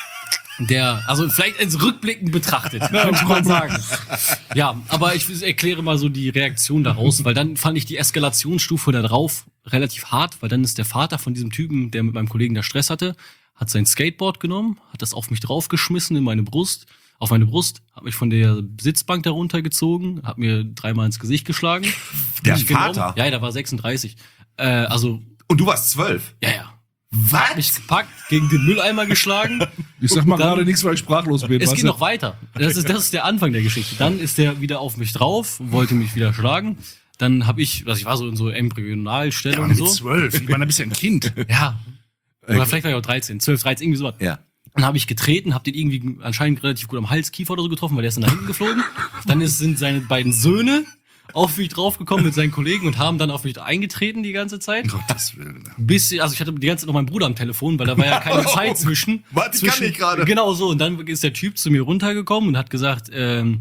der, also vielleicht ins Rückblicken betrachtet, könnte man sagen. Ja, aber ich erkläre mal so die Reaktion daraus, weil dann fand ich die Eskalationsstufe da drauf relativ hart, weil dann ist der Vater von diesem Typen, der mit meinem Kollegen da Stress hatte, hat sein Skateboard genommen, hat das auf mich draufgeschmissen in meine Brust, auf meine Brust, hat mich von der Sitzbank da runtergezogen, hat mir dreimal ins Gesicht geschlagen. Der Mich genommen. Vater? Ja, der war sechsunddreißig. Äh, also, Und du warst zwölf. ja, ja. Hab mich gepackt, gegen den Mülleimer geschlagen. Ich sag mal Dann- gerade nichts, weil ich sprachlos bin. Es weißt geht du? noch weiter. Das ist, das ist der Anfang der Geschichte. Dann ist der wieder auf mich drauf, wollte mich wieder schlagen. Dann habe ich, also ich war so in so Ja, Embryonalstellung aber und mit so. zwölf. Ich meine, da bist du ja ein Kind. Ja. Oder vielleicht war ich auch dreizehn, zwölf, dreizehn, irgendwie sowas. Ja. Dann habe ich getreten, habe den irgendwie anscheinend relativ gut am Halskiefer oder so getroffen, weil der ist dann nach hinten geflogen. Dann ist, sind seine beiden Söhne auf mich draufgekommen mit seinen Kollegen und haben dann auf mich eingetreten die ganze Zeit. Gottes Willen. Bis, also ich hatte die ganze Zeit noch meinen Bruder am Telefon, weil da war ja keine Zeit zwischen. Warte, ich kann zwischen, nicht gerade. Genau so. Und dann ist der Typ zu mir runtergekommen und hat gesagt, ähm,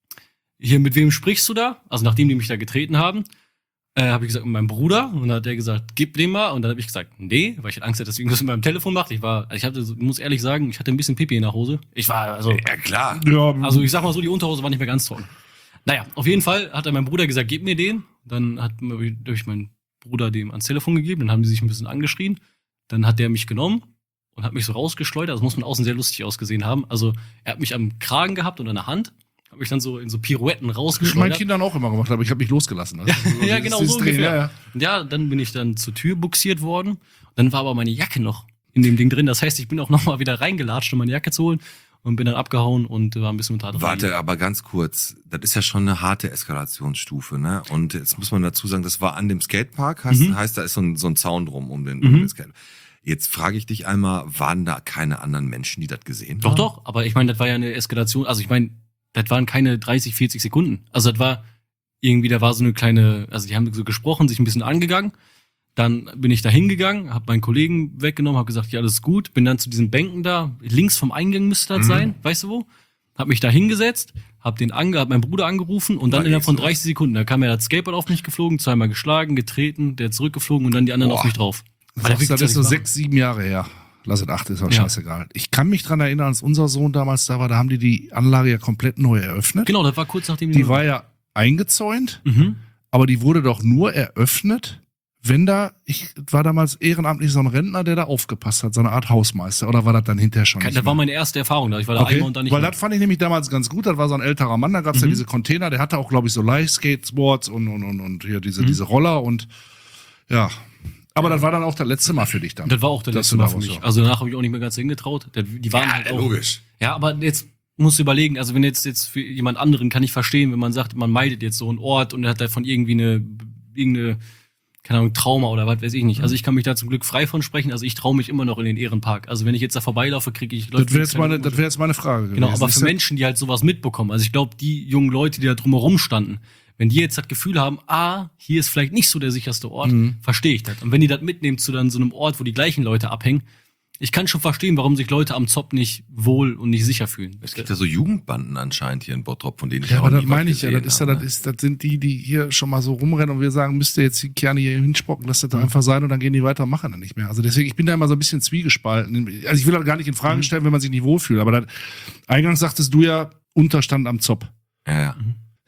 hier, mit wem sprichst du da? Also nachdem die mich da getreten haben, äh, habe ich gesagt, mit meinem Bruder. Und dann hat der gesagt, gib dem mal. Und dann habe ich gesagt, nee, weil ich hatte Angst, dass er irgendwas mit meinem Telefon macht. Ich war, ich hatte, ich muss ehrlich sagen, ich hatte ein bisschen Pipi in der Hose. Ich war, also, Ja, klar. Ja, also ich sag mal so, die Unterhose war nicht mehr ganz trocken. Naja, auf jeden Fall hat er mein Bruder gesagt, gib mir den. Dann hat mir- hab ich meinen Bruder dem ans Telefon gegeben. Dann haben die sich ein bisschen angeschrien. Dann hat der mich genommen und hat mich so rausgeschleudert. Das muss von außen sehr lustig ausgesehen haben. Also er hat mich am Kragen gehabt und an der Hand. Hat mich dann so in so Pirouetten das hab ich meinen rausgeschleudert. Kindern auch immer gemacht, aber ich habe mich losgelassen. Also, Ja, das genau, ist so Drehen, ungefähr. ja, ja. Ja, dann bin ich dann zur Tür buxiert worden. Dann war aber meine Jacke noch in dem Ding drin. Das heißt, ich bin auch noch mal wieder reingelatscht, um meine Jacke zu holen. Und bin dann abgehauen und war ein bisschen unter Adrenalin. Warte, aber ganz kurz. Das ist ja schon eine harte Eskalationsstufe, ne? Und jetzt muss man dazu sagen, das war an dem Skatepark, heißt, Mhm. heißt da ist so ein, so ein Zaun drum um den, Mhm. um den Skate. Jetzt frage ich dich einmal, waren da keine anderen Menschen, die das gesehen Doch, haben? doch, aber ich meine, das war ja eine Eskalation. Also ich meine, das waren keine dreißig, vierzig Sekunden. Also das war irgendwie, da war so eine kleine, also die haben so gesprochen, sich ein bisschen angegangen. Dann bin ich da hingegangen, habe meinen Kollegen weggenommen, habe gesagt, ja, alles gut. Bin dann zu diesen Bänken da, links vom Eingang müsste das Mhm. sein, weißt du wo? Hab mich da hingesetzt, hab den ange, hab meinen Bruder angerufen und dann War innerhalb nicht von so. dreißig Sekunden, da kam ja das Skateboard auf mich geflogen, zweimal geschlagen, getreten, der zurückgeflogen und dann die anderen Boah. auf mich drauf. Das, Weil der ist- das wirklich ist so nicht sechs, sieben Jahre her. Lass es acht, ist auch Ja. scheißegal. Ich kann mich dran erinnern, als unser Sohn damals da war, da haben die die Anlage ja komplett neu eröffnet. Genau, das war kurz nachdem Die war ja eingezäunt, Mhm. aber die wurde doch nur eröffnet, wenn da, ich war damals ehrenamtlich so ein Rentner, der da aufgepasst hat, so eine Art Hausmeister. Oder war das dann hinterher schon Das nicht war mehr? meine erste Erfahrung da. Ich war da Okay, einmal und dann nicht weil mehr. das fand ich nämlich damals ganz gut. Das war so ein älterer Mann, da gab es ja Mhm. diese Container, der hatte auch, glaube ich, so Live-Skateboards und, und, und, und hier diese, Mhm. diese Roller und ja. Aber das war dann auch das letzte Mal für dich dann. Das war auch der Dass letzte du da Mal für warst, mich. ja. Also danach habe ich auch nicht mehr ganz hingetraut. Der- Die waren halt auch. logisch. Ja, aber jetzt musst du überlegen, also wenn jetzt, jetzt für jemand anderen kann ich verstehen, wenn man sagt, man meidet jetzt so einen Ort und er hat davon irgendwie eine, irgendeine, keine Ahnung, Trauma oder was weiß ich nicht. Also ich kann mich da zum Glück frei von sprechen. Also ich traue mich immer noch in den Ehrenpark. Also wenn ich jetzt da vorbeilaufe, kriege ich Das wäre jetzt, meine- das wär jetzt meine Frage Genau, gewesen. aber Ist für das- Menschen, die halt sowas mitbekommen, also ich glaube, die jungen Leute, die da drumherum standen, wenn die jetzt das Gefühl haben, ah, hier ist vielleicht nicht so der sicherste Ort, Mhm. verstehe ich das. Und wenn die das mitnehmen zu dann so einem Ort, wo die gleichen Leute abhängen, ich kann schon verstehen, warum sich Leute am Zopp nicht wohl und nicht sicher fühlen. Es gibt ja so Jugendbanden anscheinend hier in Bottrop, von denen ich Ja, auch aber das nie was meine ich ja. Das gesehen ist ja, habe, das ist, das sind die, die hier schon mal so rumrennen und wir sagen, müsst ihr jetzt die Kerne hier hinspocken, lasst das doch einfach sein und dann gehen die weiter und machen dann nicht mehr. Also deswegen, ich bin da immer so ein bisschen zwiegespalten. Also ich will das gar nicht in Frage stellen, wenn man sich nicht wohlfühlt, aber das, eingangs sagtest du ja, Unterstand am Zopp. Ja, ja.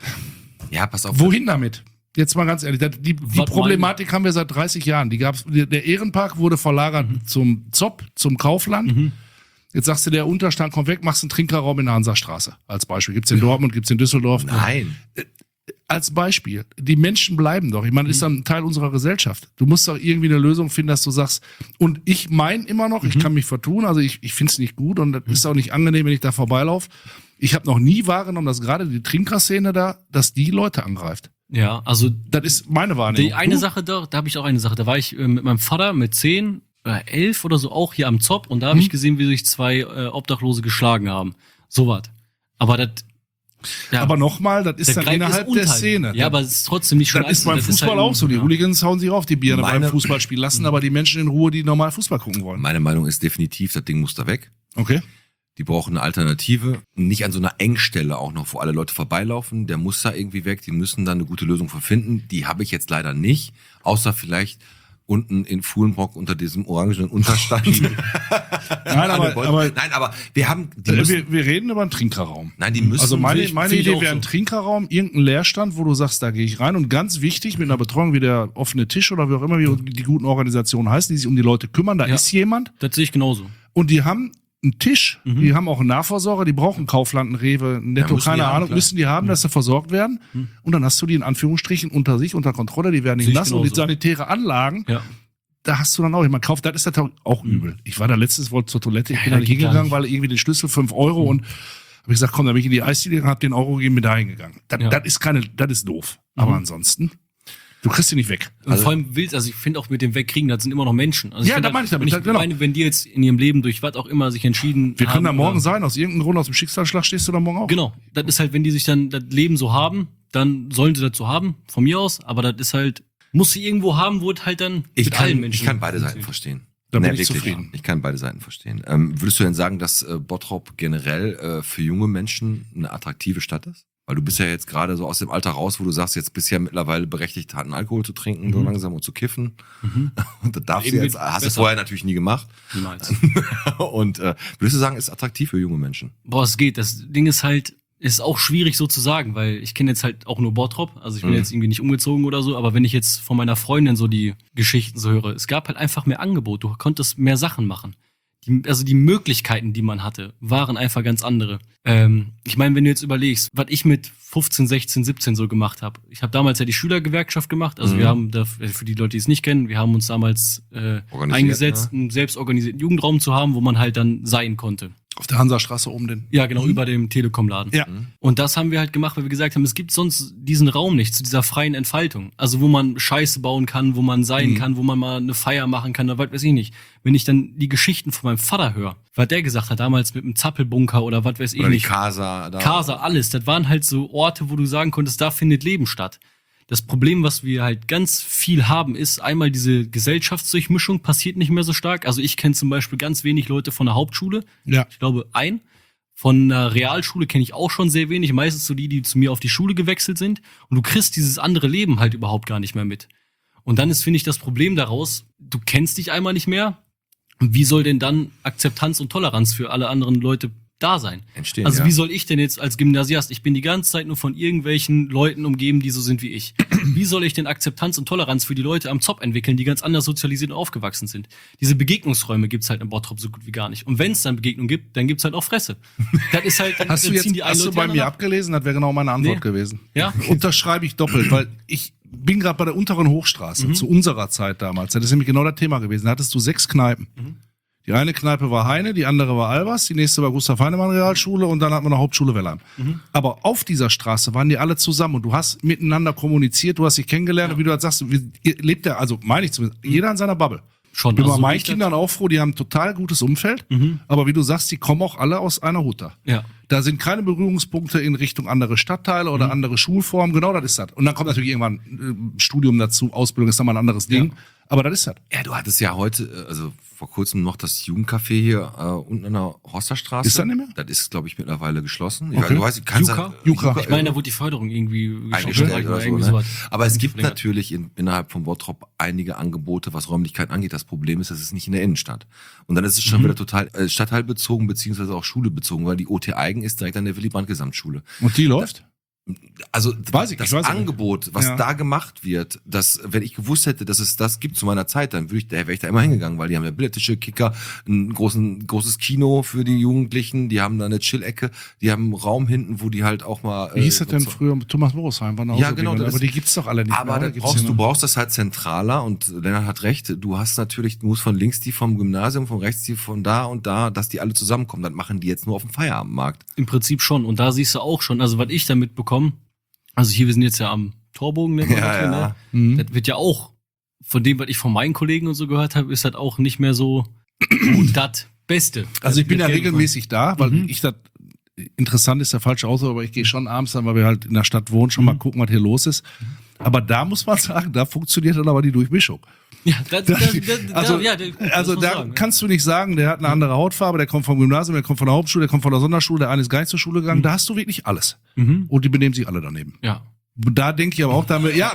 Ja, pass auf. Wohin damit? Jetzt mal ganz ehrlich, das, die, die Was Problematik haben wir seit dreißig Jahren. Die gab's, der Ehrenpark wurde verlagert zum Zopp, zum Kaufland. Mhm. Jetzt sagst du, der Unterstand kommt weg, machst einen Trinkerraum in der Hansastraße als Beispiel. Gibt's in Dortmund, gibt's in Düsseldorf. Nein. Als Beispiel. Die Menschen bleiben doch. Ich meine, das ist dann ein Teil unserer Gesellschaft. Du musst doch irgendwie eine Lösung finden, dass du sagst, und ich meine immer noch, ich kann mich vertun, also ich, ich finde es nicht gut und das ist auch nicht angenehm, wenn ich da vorbeilaufe. Ich habe noch nie wahrgenommen, dass gerade die Trinkerszene da, dass die Leute angreift. Ja, also Das ist meine Wahrnehmung. die eine Du? Sache da, da habe ich auch eine Sache. Da war ich äh, mit meinem Vater mit zehn, äh, elf oder so auch hier am Zopp und da habe Mhm. ich gesehen, wie sich zwei äh, Obdachlose geschlagen haben. So was. Aber das. Ja, Aber nochmal, das ist der dann Greif innerhalb ist der unter. Szene. Ja, aber es ist trotzdem nicht schon das ist beim Fußball halt auch so. Die ja. Hooligans hauen sich auf die Birne Meine- beim Fußballspiel, lassen aber die Menschen in Ruhe, die normal Fußball gucken wollen. Meine Meinung ist definitiv, das Ding muss da weg. Okay. Die brauchen eine Alternative. Nicht an so einer Engstelle auch noch, wo alle Leute vorbeilaufen. Der muss da irgendwie weg. Die müssen da eine gute Lösung für finden. Die habe ich jetzt leider nicht. Außer vielleicht unten in Fuhlenbrock unter diesem orangenen Unterstand. Nein, aber, aber Nein, aber wir haben, die äh, müssen, wir, wir reden über einen Trinkerraum. nein, die müssen, Also meine, ich- meine finde ich Idee auch wäre ein so. Trinkerraum, irgendein Leerstand, wo du sagst, da gehe ich rein. Und ganz wichtig, mit einer Betreuung wie der offene Tisch oder wie auch immer wie die guten Organisationen heißen, die sich um die Leute kümmern, da Ja. ist jemand. Das sehe ich genauso. Und die haben einen Tisch, Mhm. die haben auch einen Nahversorger, die brauchen Kaufland, einen Rewe, einen Netto, müssen die keine haben, Ahnung, klar. müssen die haben, dass sie versorgt werden. Und dann hast du die in Anführungsstrichen unter sich, unter Kontrolle, die werden nicht Sehe ich nass. Und die genauso. sanitäre Anlagen, Ja. da hast du dann auch, man kauft, das ist das auch übel. Ich war da letztes Woche zur Toilette, ich bin Ja, da nicht geht gar hingegangen, nicht. weil irgendwie den Schlüssel fünf Euro und habe gesagt, komm, dann bin ich in die Eisdiele und hab den Euro gegeben, bin da hingegangen. Das, Ja. das ist keine, das ist doof. Aber ansonsten, du kriegst ihn nicht weg. Und vor allem willst, also ich finde auch mit dem Wegkriegen, das sind immer noch Menschen. Also Ja, find da meine ich damit, und da- genau. meine, wenn die jetzt in ihrem Leben durch was auch immer sich entschieden Wir können da haben, morgen oder- sein, aus irgendeinem Grund, aus dem Schicksalsschlag stehst du da morgen auch. Genau. Das ist halt, wenn die sich dann das Leben so haben, dann sollen sie das so haben, von mir aus. Aber das ist halt, muss sie irgendwo haben, wo es halt dann Ich mit allen kann, Menschen ich kann beide Seiten funktioniert. verstehen. Da bin Nee, ich wirklich. zufrieden. Ich kann beide Seiten verstehen. Ähm, würdest du denn sagen, dass äh, Bottrop generell äh, für junge Menschen eine attraktive Stadt ist? Weil du bist ja jetzt gerade so aus dem Alter raus, wo du sagst, jetzt bist du ja mittlerweile berechtigt, harten Alkohol zu trinken, so langsam und zu kiffen. Und das darfst Eben du jetzt, wird hast du besser. vorher natürlich nie gemacht. Niemals. Und äh, würdest du sagen, ist attraktiv für junge Menschen? Boah, es geht. Das Ding ist halt, ist auch schwierig so zu sagen, weil ich kenne jetzt halt auch nur Bottrop. Also ich bin Mhm. jetzt irgendwie nicht umgezogen oder so, aber wenn ich jetzt von meiner Freundin so die Geschichten so höre, es gab halt einfach mehr Angebot. Du konntest mehr Sachen machen. Die, also die Möglichkeiten, die man hatte, waren einfach ganz andere. Ähm, ich meine, wenn du jetzt überlegst, was ich mit fünfzehn, sechzehn, siebzehn so gemacht habe. Ich habe damals ja die Schülergewerkschaft gemacht. Also Mhm. wir haben, da, für die Leute, die es nicht kennen, wir haben uns damals äh, Organisiert, eingesetzt, einen selbstorganisierten Jugendraum zu haben, wo man halt dann sein konnte. Auf der Hansastraße oben den. Ja, genau, über dem Telekom-Laden. Ja. Und das haben wir halt gemacht, weil wir gesagt haben, es gibt sonst diesen Raum nicht zu dieser freien Entfaltung. Also wo man Scheiße bauen kann, wo man sein Mhm. kann, wo man mal eine Feier machen kann, oder was weiß ich nicht. Wenn ich dann die Geschichten von meinem Vater höre, was der gesagt hat, damals mit dem Zappelbunker oder was weiß ich Oder die nicht. Casa da? Casa, alles. Das waren halt so Orte, wo du sagen konntest, da findet Leben statt. Das Problem, was wir halt ganz viel haben, ist einmal diese Gesellschaftsdurchmischung passiert nicht mehr so stark. Also ich kenne zum Beispiel ganz wenig Leute von der Hauptschule. Ja. Ich glaube, ein. Von einer Realschule kenne ich auch schon sehr wenig. Meistens so die, die zu mir auf die Schule gewechselt sind. Und du kriegst dieses andere Leben halt überhaupt gar nicht mehr mit. Und dann ist, finde ich, das Problem daraus, du kennst dich einmal nicht mehr. Und wie soll denn dann Akzeptanz und Toleranz für alle anderen Leute da sein? Entstehen, Also ja. wie soll ich denn jetzt als Gymnasiast, ich bin die ganze Zeit nur von irgendwelchen Leuten umgeben, die so sind wie ich. Wie soll ich denn Akzeptanz und Toleranz für die Leute am Zop entwickeln, die ganz anders sozialisiert und aufgewachsen sind? Diese Begegnungsräume gibt's halt in Bottrop so gut wie gar nicht. Und wenn es dann Begegnungen gibt, dann gibt's halt auch Fresse. Das ist halt, dann, Hast dann du jetzt, ziehen die einen hast du Leute bei die mir anderen ab. abgelesen? Das wäre genau meine Antwort Nee. gewesen. Ja? Unterschreibe ich doppelt, weil ich bin gerade bei der unteren Hochstraße, Mhm. zu unserer Zeit damals. Das ist nämlich genau das Thema gewesen. Da hattest du sechs Kneipen. Mhm. Die eine Kneipe war Heine, die andere war Albers, die nächste war Gustav Heinemann Realschule und dann hatten wir eine Hauptschule Wellheim. Mhm. Aber auf dieser Straße waren die alle zusammen und du hast miteinander kommuniziert, du hast dich kennengelernt und wie du halt sagst, wie, ihr lebt ja, also meine ich zumindest, jeder in seiner Bubble. Schon. Ich bin also bei so meinen wie ich das- Kindern auch froh, die haben ein total gutes Umfeld, Mhm. aber wie du sagst, die kommen auch alle aus einer Hut da. Ja. Da sind keine Berührungspunkte in Richtung andere Stadtteile oder andere Schulformen. Genau, das ist das. Und dann kommt natürlich irgendwann äh, Studium dazu, Ausbildung ist nochmal ein anderes Ding. Aber das ist das. Ja, du hattest ja heute, äh, also vor kurzem noch das Jugendcafé hier äh, unten an der Horsterstraße. Ist das nicht mehr? Das ist, glaube ich, mittlerweile geschlossen. Ich Okay. weiß, du weißt, kannst Juka? ja- Juka. Ich meine, da wurde die Förderung irgendwie eingestellt geschaut, oder so. irgendwie Ne? sowas. Aber es gibt Verlängert. natürlich in, innerhalb von Bottrop einige Angebote, was Räumlichkeiten angeht. Das Problem ist, es ist nicht in der Innenstadt. Und dann ist es schon Mhm. wieder total äh, stadtteilbezogen beziehungsweise auch schulebezogen, weil die O T Eigen ist direkt an der Willy Brandt Gesamtschule. Und die läuft? Also Weiß ich, das ich weiß es nicht. Angebot, was Ja. da gemacht wird, dass wenn ich gewusst hätte, dass es das gibt zu meiner Zeit, dann würde ich, da wäre ich da immer hingegangen, weil die haben ja Billardtische, Kicker, ein großen, großes Kino für die Jugendlichen, die haben da eine Chill-Ecke, die haben einen Raum hinten, wo die halt auch mal. Wie hieß das äh, denn so- früher? Thomas Borosheim war Ja, genau, das Aber ist- die gibt's doch alle nicht Aber mehr. da oder? Gibt's brauchst, die du noch? brauchst das halt zentraler und Lennart hat recht, du hast natürlich, du musst von links die vom Gymnasium, von rechts die von da und da, dass die alle zusammenkommen. Das machen die jetzt nur auf dem Feierabendmarkt. Im Prinzip schon. Und da siehst du auch schon, also was ich da mitbekomme, also hier, wir sind jetzt ja am Torbogen, nennt man Ja, das hier, ja. ne? Mhm. Das wird ja auch, von dem, was ich von meinen Kollegen und so gehört habe, ist das auch nicht mehr so das Beste. Also ich bin ja Das wird regelmäßig da, weil Mhm. ich das interessant ist der falsche Ausdruck, aber ich gehe schon abends dann, weil wir halt in der Stadt wohnen, schon mal Mhm. gucken, was hier los ist. Aber da muss man sagen, da funktioniert dann aber die Durchmischung. Ja, das, das, das, das, Also, ja, das, das also muss da man sagen, kannst du nicht sagen, der hat eine andere Hautfarbe, der kommt vom Gymnasium, der kommt von der Hauptschule, der kommt von der Sonderschule, der eine ist gar nicht zur Schule gegangen. Da hast du wirklich alles. ja. Mhm. Und die benehmen sich alle daneben. Ja, Da denke ich aber auch damit, ja,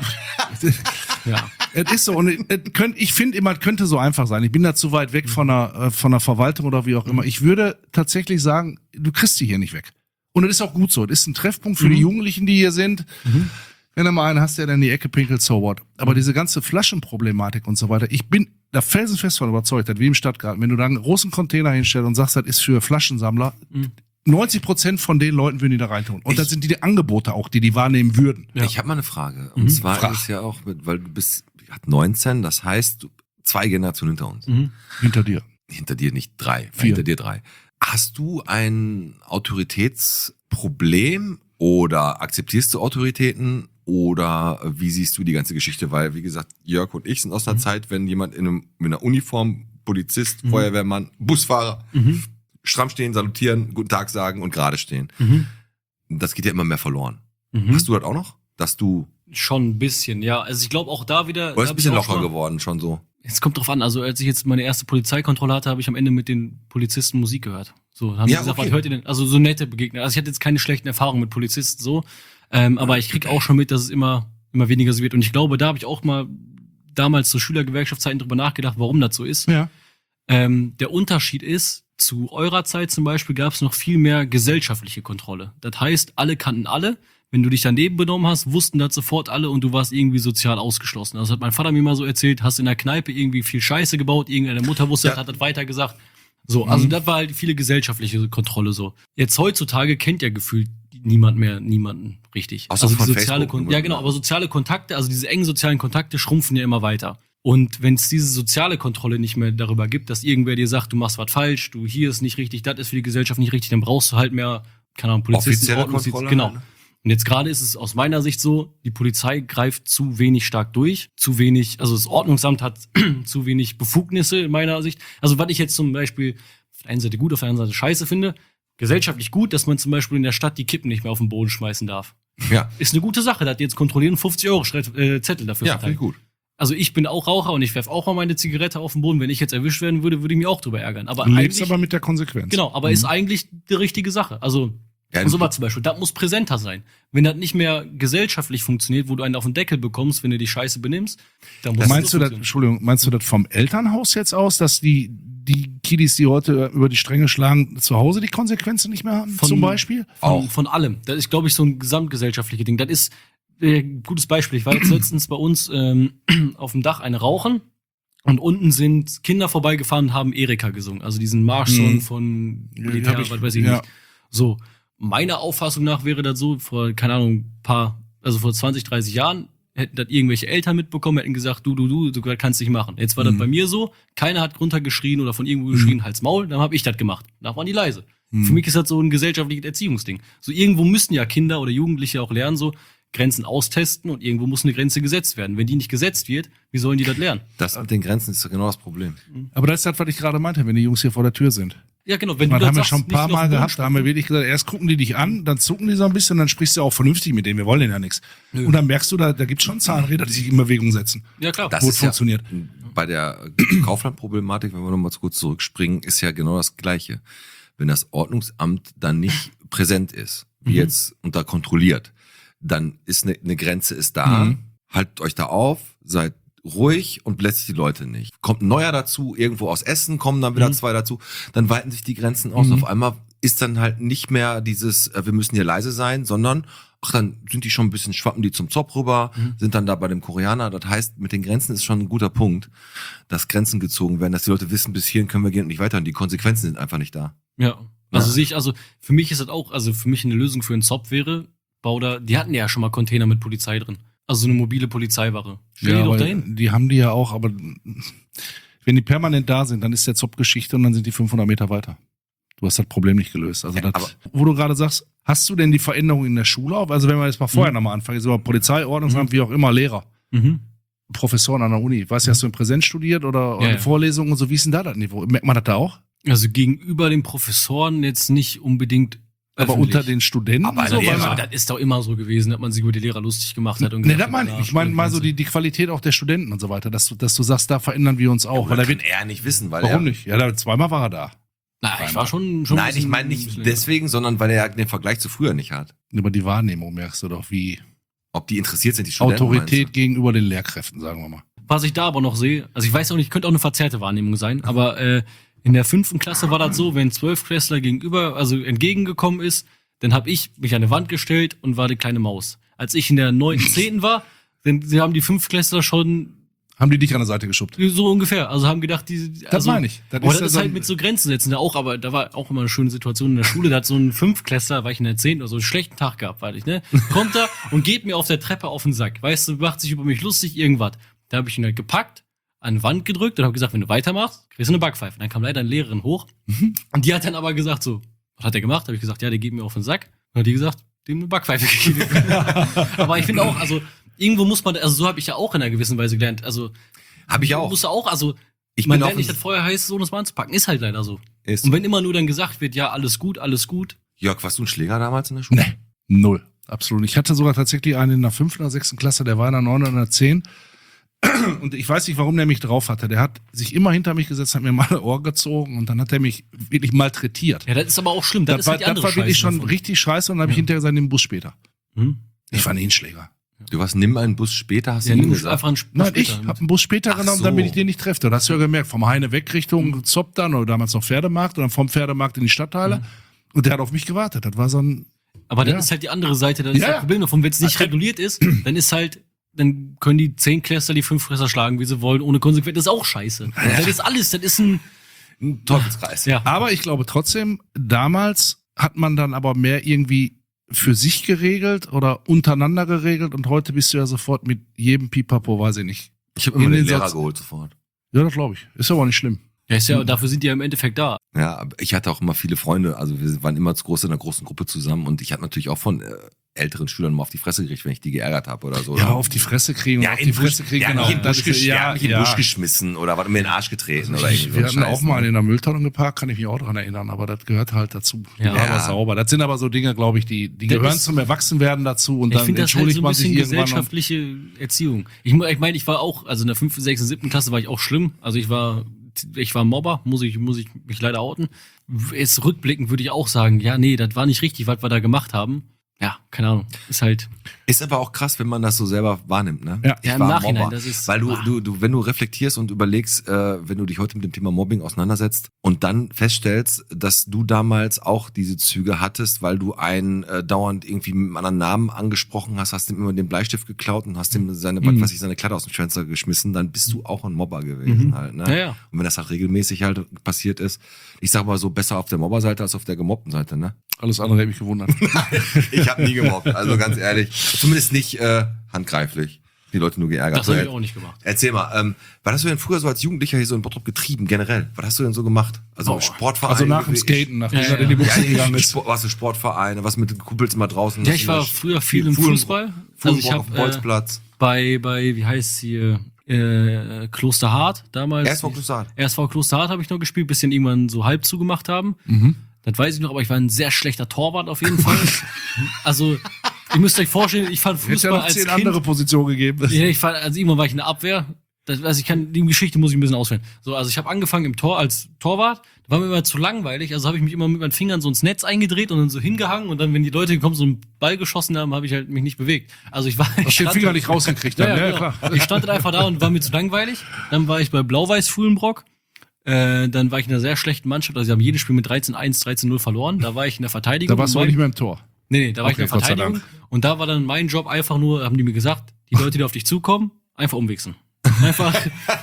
ja. es ist so. Und es könnt, ich finde immer, es könnte so einfach sein. Ich bin da zu weit weg von der, äh, von der Verwaltung oder wie auch immer. Ich würde tatsächlich sagen, du kriegst die hier nicht weg. Und es ist auch gut so. Es ist ein Treffpunkt für die Jugendlichen, die hier sind. Wenn du mal einen hast, der dann in die Ecke pinkelt, so what. Aber diese ganze Flaschenproblematik und so weiter, ich bin da felsenfest von überzeugt, dass wie im Stadtgarten, wenn du da einen großen Container hinstellst und sagst, das ist für Flaschensammler, neunzig Prozent von den Leuten würden die da reintun. Und das sind die Angebote auch, die die wahrnehmen würden. Ja. Ich habe mal eine Frage. Und zwar Frag. ist es ja auch, mit, weil du bist hat neunzehn, das heißt, zwei Generationen hinter uns. Mhm. Hinter dir. Hinter dir nicht drei, Vier. hinter dir drei. Hast du ein Autoritätsproblem oder akzeptierst du Autoritäten oder wie siehst du die ganze Geschichte? Weil, wie gesagt, Jörg und ich sind aus einer Mhm. Zeit, wenn jemand in, einem, in einer Uniform, Polizist, Mhm. Feuerwehrmann, Busfahrer, Mhm. stramm stehen, salutieren, guten Tag sagen und gerade stehen. Mhm. Das geht ja immer mehr verloren. Mhm. Hast du das auch noch? Dass du, Schon ein bisschen, ja. Also ich glaube auch da wieder. oder ist da ein bisschen hab ich auch locker schon mal- geworden schon so? Es kommt drauf an. Also als ich jetzt meine erste Polizeikontrolle hatte, habe ich am Ende mit den Polizisten Musik gehört. So, haben Ja, sie gesagt, okay. was hört ihr denn? Also so nette Begegnungen. Also ich hatte jetzt keine schlechten Erfahrungen mit Polizisten so. Ähm, aber ich krieg auch schon mit, dass es immer, immer weniger so wird. Und ich glaube, da habe ich auch mal damals zur Schülergewerkschaftszeiten drüber nachgedacht, warum das so ist. Ja. Ähm, der Unterschied ist, zu eurer Zeit zum Beispiel gab es noch viel mehr gesellschaftliche Kontrolle. Das heißt, alle kannten alle. Wenn du dich daneben benommen hast, wussten das sofort alle und du warst irgendwie sozial ausgeschlossen. Das hat mein Vater mir mal so erzählt, hast in der Kneipe irgendwie viel Scheiße gebaut, irgendeine Mutter wusste, Ja. hat das weitergesagt. So, also das war halt viele gesellschaftliche Kontrolle so. Jetzt heutzutage kennt ja gefühlt niemand mehr niemanden richtig. Außer also von die soziale Facebook. Kon- ja genau, aber soziale Kontakte, also diese engen sozialen Kontakte schrumpfen ja immer weiter. Und wenn es diese soziale Kontrolle nicht mehr darüber gibt, dass irgendwer dir sagt, du machst was falsch, du hier ist nicht richtig, das ist für die Gesellschaft nicht richtig, dann brauchst du halt mehr, keine Ahnung, Polizisten, Offizielle Ordnungsdienst- Kontrolle, genau. ne? Und jetzt gerade ist es aus meiner Sicht so, die Polizei greift zu wenig stark durch, zu wenig, also das Ordnungsamt hat zu wenig Befugnisse in meiner Sicht. Also was ich jetzt zum Beispiel auf der einen Seite gut, auf der anderen Seite scheiße finde, gesellschaftlich gut, dass man zum Beispiel in der Stadt die Kippen nicht mehr auf den Boden schmeißen darf. Ja, Ist eine gute Sache, dass die jetzt kontrollieren, fünfzig Euro Schritt, äh, Zettel dafür ja, finde ich gut. Also ich bin auch Raucher und ich werfe auch mal meine Zigarette auf den Boden. Wenn ich jetzt erwischt werden würde, würde ich mich auch drüber ärgern. Aber Du lebst eigentlich, aber mit der Konsequenz. genau, aber ist eigentlich die richtige Sache. Also Ja, sowas zum Beispiel, das muss präsenter sein. Wenn das nicht mehr gesellschaftlich funktioniert, wo du einen auf den Deckel bekommst, wenn du dich scheiße benimmst, dann muss Meinst du das, funktionieren. Entschuldigung, meinst du das vom Elternhaus jetzt aus, dass die, die Kiddies, die heute über die Stränge schlagen, zu Hause die Konsequenzen nicht mehr haben, Von- zum Beispiel? Von, Auch. von allem. Das ist, glaube ich, so ein gesamtgesellschaftliches Ding. Das ist äh, ein gutes Beispiel. Ich war jetzt letztens bei uns ähm, auf dem Dach eine rauchen und unten sind Kinder vorbeigefahren und haben Erika gesungen. Also diesen Marschsong Mhm. von Ja, Militär, hab ich- was weiß ich ja. nicht. So, meiner Auffassung nach wäre das so, vor, keine Ahnung, paar, also vor zwanzig, dreißig Jahren hätten das irgendwelche Eltern mitbekommen, hätten gesagt, du, du, du, du kannst nicht machen. Jetzt war das Mhm. bei mir so, keiner hat runtergeschrien oder von irgendwo geschrien, Hals Maul, dann habe ich das gemacht. Da waren die leise. Mhm. Für mich ist das so ein gesellschaftliches Erziehungsding. So irgendwo müssen ja Kinder oder Jugendliche auch lernen, so Grenzen austesten und irgendwo muss eine Grenze gesetzt werden. Wenn die nicht gesetzt wird, wie sollen die das lernen? Das mit den Grenzen ist genau das Problem. Aber das ist das, was ich gerade meinte, wenn die Jungs hier vor der Tür sind. Ja, genau. Wenn Das du haben wir das schon ein sagst, paar nicht auf Mal den Boden gehabt, da haben wir wirklich gesagt, erst gucken die dich an, dann zucken die so ein bisschen, dann sprichst du auch vernünftig mit denen, wir wollen denen ja nichts. Und dann merkst du, da, da gibt es schon Zahnräder, die sich in Bewegung setzen. Ja, klar. Das Gut ist funktioniert. Ja, bei der Kaufland-Problematik, wenn wir nochmal kurz zurückspringen, ist ja genau das Gleiche. Wenn das Ordnungsamt dann nicht präsent ist, wie Mhm. jetzt unter kontrolliert, dann ist eine, eine Grenze ist da, Mhm. haltet euch da auf, seid ruhig und belästigt die Leute nicht. Kommt ein neuer dazu, irgendwo aus Essen kommen dann wieder Mhm. zwei dazu, dann weiten sich die Grenzen aus. Mhm. Auf einmal ist dann halt nicht mehr dieses, äh, wir müssen hier leise sein, sondern ach, dann sind die schon ein bisschen, schwappen die zum Zopp rüber, Mhm. sind dann da bei dem Koreaner. Das heißt, mit den Grenzen ist schon ein guter Punkt, dass Grenzen gezogen werden, dass die Leute wissen, bis hierhin können wir gehen und nicht weiter. Und die Konsequenzen sind einfach nicht da. Ja. Also Ja. sehe ich, also für mich ist das auch, also für mich eine Lösung für einen Zop wäre, bau da, die hatten ja schon mal Container mit Polizei drin. Also so eine mobile Polizeiwache. Stell die doch aber dahin. die haben die ja auch, aber wenn die permanent da sind, dann ist der Zopp Geschichte und dann sind die fünfhundert Meter weiter. Du hast das Problem nicht gelöst. Also Ja, das, aber- wo du gerade sagst, hast du denn die Veränderung in der Schule auf? Also wenn wir jetzt mal vorher Mhm. nochmal anfangen, jetzt über Polizei, Ordnungsamt, wie auch immer, Lehrer, Mhm. Professoren an der Uni. Weißt du, hast du in Präsenz studiert oder, oder Ja, ja. Vorlesungen und so? Wie ist denn da das Niveau? Merkt man das da auch? Also gegenüber den Professoren jetzt nicht unbedingt Aber öffentlich. unter den Studenten? Aber so, Lehrer- weil Ja, man- das ist doch immer so gewesen, dass man sich über die Lehrer lustig gemacht hat. Und Nee, gesagt das hat, meine na, ich. Ich meine mal so die, die Qualität auch der Studenten und so weiter, dass du, dass du sagst, da verändern wir uns auch. weil er kann wird, er nicht wissen, weil warum er, nicht? Ja, da, zweimal war er da. Na, ich war schon, schon ein Nein, ich bisschen- meine ein nicht bisschen deswegen, sondern weil er den Vergleich zu früher nicht hat. Über die Wahrnehmung merkst du doch, wie Ob die interessiert sind, die Studenten. Autorität gegenüber den Lehrkräften, sagen wir mal. Was ich da aber noch sehe, also ich weiß auch nicht, könnte auch eine verzerrte Wahrnehmung sein, aber äh, in der fünften Klasse war das so, wenn Zwölfklässler gegenüber, also entgegengekommen ist, dann habe ich mich an eine Wand gestellt und war die kleine Maus. Als ich in der neunten, zehnten war, dann sie haben die Fünftklässler schon Haben die dich an der Seite geschubbt? so ungefähr, also haben gedacht, die, also, meine ich. Das aber ist das ja ist so halt ein- mit so Grenzen setzen da auch, aber da war auch immer eine schöne Situation in der Schule, da hat so ein Fünftklässler, war ich in der zehnten oder so, einen schlechten Tag gehabt, weiß ich, ne? Kommt da und geht mir auf der Treppe auf den Sack, weißt du, macht sich über mich lustig, irgendwas. Da habe ich ihn halt gepackt, an die Wand gedrückt und habe gesagt, wenn du weitermachst, kriegst du eine Backpfeife. Dann kam leider eine Lehrerin hoch und die hat dann aber gesagt so, was hat der gemacht? Habe ich gesagt, ja, der geht mir auf den Sack. Und hat die gesagt, dem eine Backpfeife gegeben. Aber ich finde auch, also irgendwo muss man, also so habe ich ja auch in einer gewissen Weise gelernt. Also Hab ich auch. Musst du auch, also Ich man bin lernt auch nicht, das Feuer heiß so, um das mal anzupacken. Ist halt leider so. Ist. Und wenn immer nur dann gesagt wird, ja, alles gut, alles gut. Jörg, warst du ein Schläger damals in der Schule? Nee, null. Absolut. Ich hatte sogar tatsächlich einen in der fünften oder sechsten Klasse, der war in der neunten oder zehn. Und ich weiß nicht, warum der mich drauf hatte. Der hat sich immer hinter mich gesetzt, hat mir mal ein Ohr gezogen und dann hat er mich wirklich malträtiert. Ja, das ist aber auch schlimm. Das, Das, ist war, halt die das andere war wirklich Scheiße schon davon. richtig scheiße und dann habe ich Ja. hinterher seinen Bus später. Hm? Ich war nie ein Schläger. Du warst, nimm einen Bus später, hast Ja, du nimm ihm gesagt. einfach einen Sp- Nein, später ich mit. habe einen Bus später Ach genommen, so. damit ich den nicht treffe. Das hast du ja gemerkt. Vom Heine weg Richtung Zopp dann oder damals noch Pferdemarkt und dann vom Pferdemarkt in die Stadtteile. Und der hat auf mich gewartet. Das war so ein... Aber Ja. das ist halt die andere Seite, das ist Ja, das ja. Problem davon. Wenn es nicht Okay. reguliert ist, dann ist halt, dann können die zehn Klässler die fünf Klässler schlagen, wie sie wollen, ohne Konsequenz. Das ist auch scheiße. Das ist alles, das ist ein, Ein Teufelskreis. ja. Aber ich glaube trotzdem, damals hat man dann aber mehr irgendwie für sich geregelt oder untereinander geregelt und heute bist du ja sofort mit jedem Pipapo, weiß ich nicht. Ich habe immer In den den Lehrer Satz- geholt sofort. Ja, das glaube ich. Ist aber auch nicht schlimm. Ja, ist ja, dafür sind die ja im Endeffekt da. Ja, aber ich hatte auch immer viele Freunde, also wir waren immer zu groß in einer großen Gruppe zusammen und ich hatte natürlich auch von äh, älteren Schülern mal auf die Fresse gekriegt, wenn ich die geärgert habe oder so. Ja, oder? auf die Fresse kriegen und Ja, auf in die den Busch, Fresse kriegen, ja, genau. nicht in den Das Busch, ist- gesch- ja, nicht in den ja. Busch geschmissen oder was mir in den Arsch getreten oder Ich, irgendwie wir so hatten Scheiß, auch mal ne? in der Mülltonne geparkt, kann ich mich auch daran erinnern, aber das gehört halt dazu. Ja. Ja, aber Ja. sauber. Das sind aber so Dinge, glaube ich, die, die Das gehören ist- zum Erwachsenwerden dazu und Ich dann finde das halt entschuldigt so ein man sich bisschen irgendwann. Und, gesellschaftliche Erziehung. Ich, mu- ich meine, ich war auch, also in der fünften, sechsten, siebten Klasse war ich auch schlimm. Also ich war, ich war Mobber, muss ich, muss ich mich leider outen. Jetzt rückblickend würde ich auch sagen, ja, nee, das war nicht richtig, was wir da gemacht haben. Ja, keine Ahnung. Ist halt, Ist aber auch krass, wenn man das so selber wahrnimmt, ne? Ja. Ich Ja, im war Nachhinein, Mobber. das ist- Weil du, ah. du, du, wenn du reflektierst und überlegst, äh, wenn du dich heute mit dem Thema Mobbing auseinandersetzt und dann feststellst, dass du damals auch diese Züge hattest, weil du einen äh, dauernd irgendwie mit einem anderen Namen angesprochen hast, hast ihm immer den Bleistift geklaut und hast ihm seine, Mhm. was weiß ich, seine Kleider aus dem Fenster geschmissen, dann bist du auch ein Mobber gewesen Mhm. halt, ne? Ja, ja. Und wenn das halt regelmäßig halt passiert ist, ich sag mal so, besser auf der Mobberseite als auf der gemobbten Seite, ne? alles andere hätte mich gewundert. Ich habe nie gemobbt, also ganz ehrlich. Zumindest nicht äh, handgreiflich. Die Leute nur geärgert. das habe ich So, auch nicht gemacht. Erzähl mal, ähm, was hast du denn früher so als Jugendlicher hier so in Bottrop getrieben, generell? Was hast du denn so gemacht? Also Oh. Sportvereine? Also nach dem gew- Skaten, nachdem Ja, er ja. in die Ja, Buchse ich, gegangen ist. Sport, was für Sportvereine, was mit den Kumpels immer draußen? Ja, was ich du war da- früher viel im Fuhlen- Fußball. Also Fuhlenbrock ich auf dem habe äh, Bolzplatz. bei, bei, wie heißt hier, äh, Klosterhardt damals. Erst mal Klosterhardt. R S V Klosterhardt habe ich noch gespielt, bis sie ihn irgendwann so halb zugemacht haben. Mhm. Das weiß ich noch, aber ich war ein sehr schlechter Torwart auf jeden Fall. Also, ihr müsst euch vorstellen, ich fand Hätte ja Fußball noch als zehn Kind. andere Positionen gegeben. Ja, ich fand, also irgendwann war ich in der Abwehr. Das, also ich kann, die Geschichte muss ich ein bisschen ausführen. So, also ich habe angefangen im Tor als Torwart. Da war mir immer zu langweilig. Also habe ich mich immer mit meinen Fingern so ins Netz eingedreht und dann so hingehangen. Und dann, wenn die Leute gekommen so einen Ball geschossen haben, habe ich halt mich nicht bewegt. Also ich war. Hast ich den stand- Finger nicht rausgekriegt. Ja, Dann. ja, Ja, genau. klar. Ich stand dann einfach da und war mir zu langweilig. Dann war ich bei Blau-Weiß-Fuhlenbrock. Äh, dann war ich in einer sehr schlechten Mannschaft. Also sie haben jedes Spiel mit dreizehn eins, dreizehn null verloren. Da war ich in der Verteidigung. Da warst du Und aber mein- nicht mehr im Tor. Nee, nee, da war Okay, ich in der Gott sei Verteidigung. Dank. Und da war dann mein Job einfach nur, haben die mir gesagt, die Leute, die auf dich zukommen, einfach umwichsen. Einfach,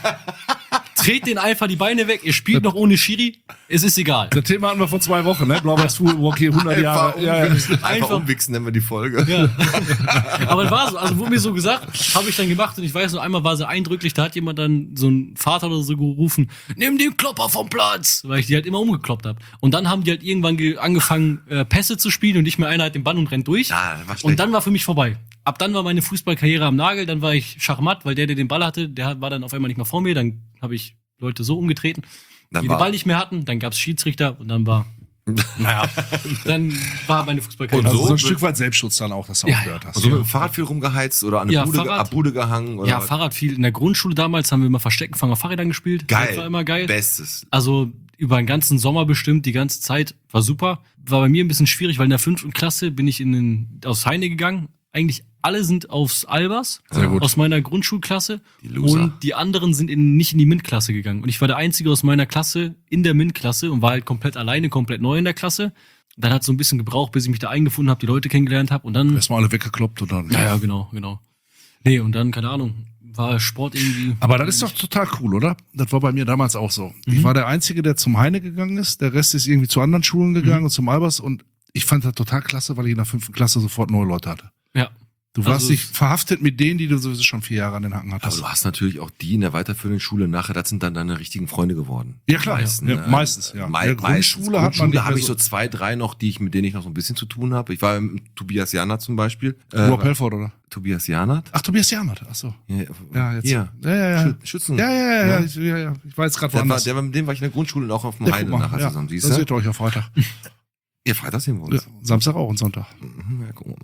dreht den einfach die Beine weg, ihr spielt noch ohne Schiri, es ist egal. Das Thema hatten wir vor zwei Wochen, ne? Blau-Weiß Fuhlenbrock hier hundert Jahre. Einfach, Ja, ja. umwichsen, einfach Einfach- umwichsen nennen wir die Folge. Ja. Aber es war so, also wurde mir so gesagt, habe ich dann gemacht und ich weiß noch, einmal war so eindrücklich, da hat jemand dann, so ein Vater oder so gerufen, nimm den Klopper vom Platz, weil ich die halt immer umgekloppt habe. Und dann haben die halt irgendwann ge- angefangen, äh, Pässe zu spielen und nicht mehr einer hat den Ball und rennt durch. Ja, das war schlecht. Und dann war für mich vorbei. Ab dann war meine Fußballkarriere am Nagel, dann war ich Schachmatt, weil der, der den Ball hatte, der war dann auf einmal nicht mehr vor mir, dann habe ich Leute so umgetreten, Dann die war- den Ball nicht mehr hatten, dann gab's Schiedsrichter und dann war, naja, dann war meine Fußballkarriere. Und Also so So- ein Stück weit Selbstschutz dann auch, dass du Ja, aufgehört hast. Also mit dem Fahrrad viel rumgeheizt oder an eine Ja, Bude, Fahrrad. an Bude gehangen? Oder Ja, was? Fahrrad viel. In der Grundschule damals haben wir immer Versteckenfang auf Fahrrädern gespielt. Geil. Das war immer geil. Bestes. Also über den ganzen Sommer bestimmt, die ganze Zeit, war super. War bei mir ein bisschen schwierig, weil in der fünften Klasse bin ich in den, aus Heine gegangen. Eigentlich alle sind aufs Albers, Sehr gut. aus meiner Grundschulklasse. Die Loser. Und die anderen sind in, nicht in die MINT-Klasse gegangen. Und ich war der Einzige aus meiner Klasse in der MINT-Klasse und war halt komplett alleine, komplett neu in der Klasse. Dann hat es so ein bisschen gebraucht, bis ich mich da eingefunden habe, die Leute kennengelernt habe. Und dann, Erstmal alle weggekloppt und dann. ja, ja, genau, genau. Nee, und dann, keine Ahnung, war Sport irgendwie. Aber das ist doch total cool, oder? Das war bei mir damals auch so. Mhm. Ich war der Einzige, der zum Heine gegangen ist. Der Rest ist irgendwie zu anderen Schulen gegangen Mhm. und zum Albers. Und ich fand das total klasse, weil ich in der fünften Klasse sofort neue Leute hatte. Ja. Du warst Also- nicht verhaftet mit denen, die du sowieso schon vier Jahre an den Hacken Aber hattest. du hast natürlich auch die in der weiterführenden Schule nachher, das sind dann deine richtigen Freunde geworden. Ja, klar, ja. Meisten, Ja, ne? meistens, ja. Mei- In der Grundschule hat man Grundschule nicht habe mehr ich so- so zwei, drei noch, die ich, mit denen ich noch so ein bisschen zu tun habe. Ich war mit Tobias Janert zum Beispiel. Ruhr Äh, Pelford, oder? Tobias Janert? Ach, Tobias Janert, ach so. Ja, Ja, jetzt. Hier. Ja, ja, ja. Schü- Schützen. Ja, ja, ja, ja, Ja. ich, ja, ja. Ich war jetzt gerade Der war, woanders. der war, mit dem war ich in der Grundschule und auch auf dem Ja, Heide guck mal, nachher ja. zusammen. Siehst Da du? seht ihr euch am Freitag. Ja, Freitag sehen wir Ja, uns. Samstag auch und Sonntag. Mhm, ja, gucken wir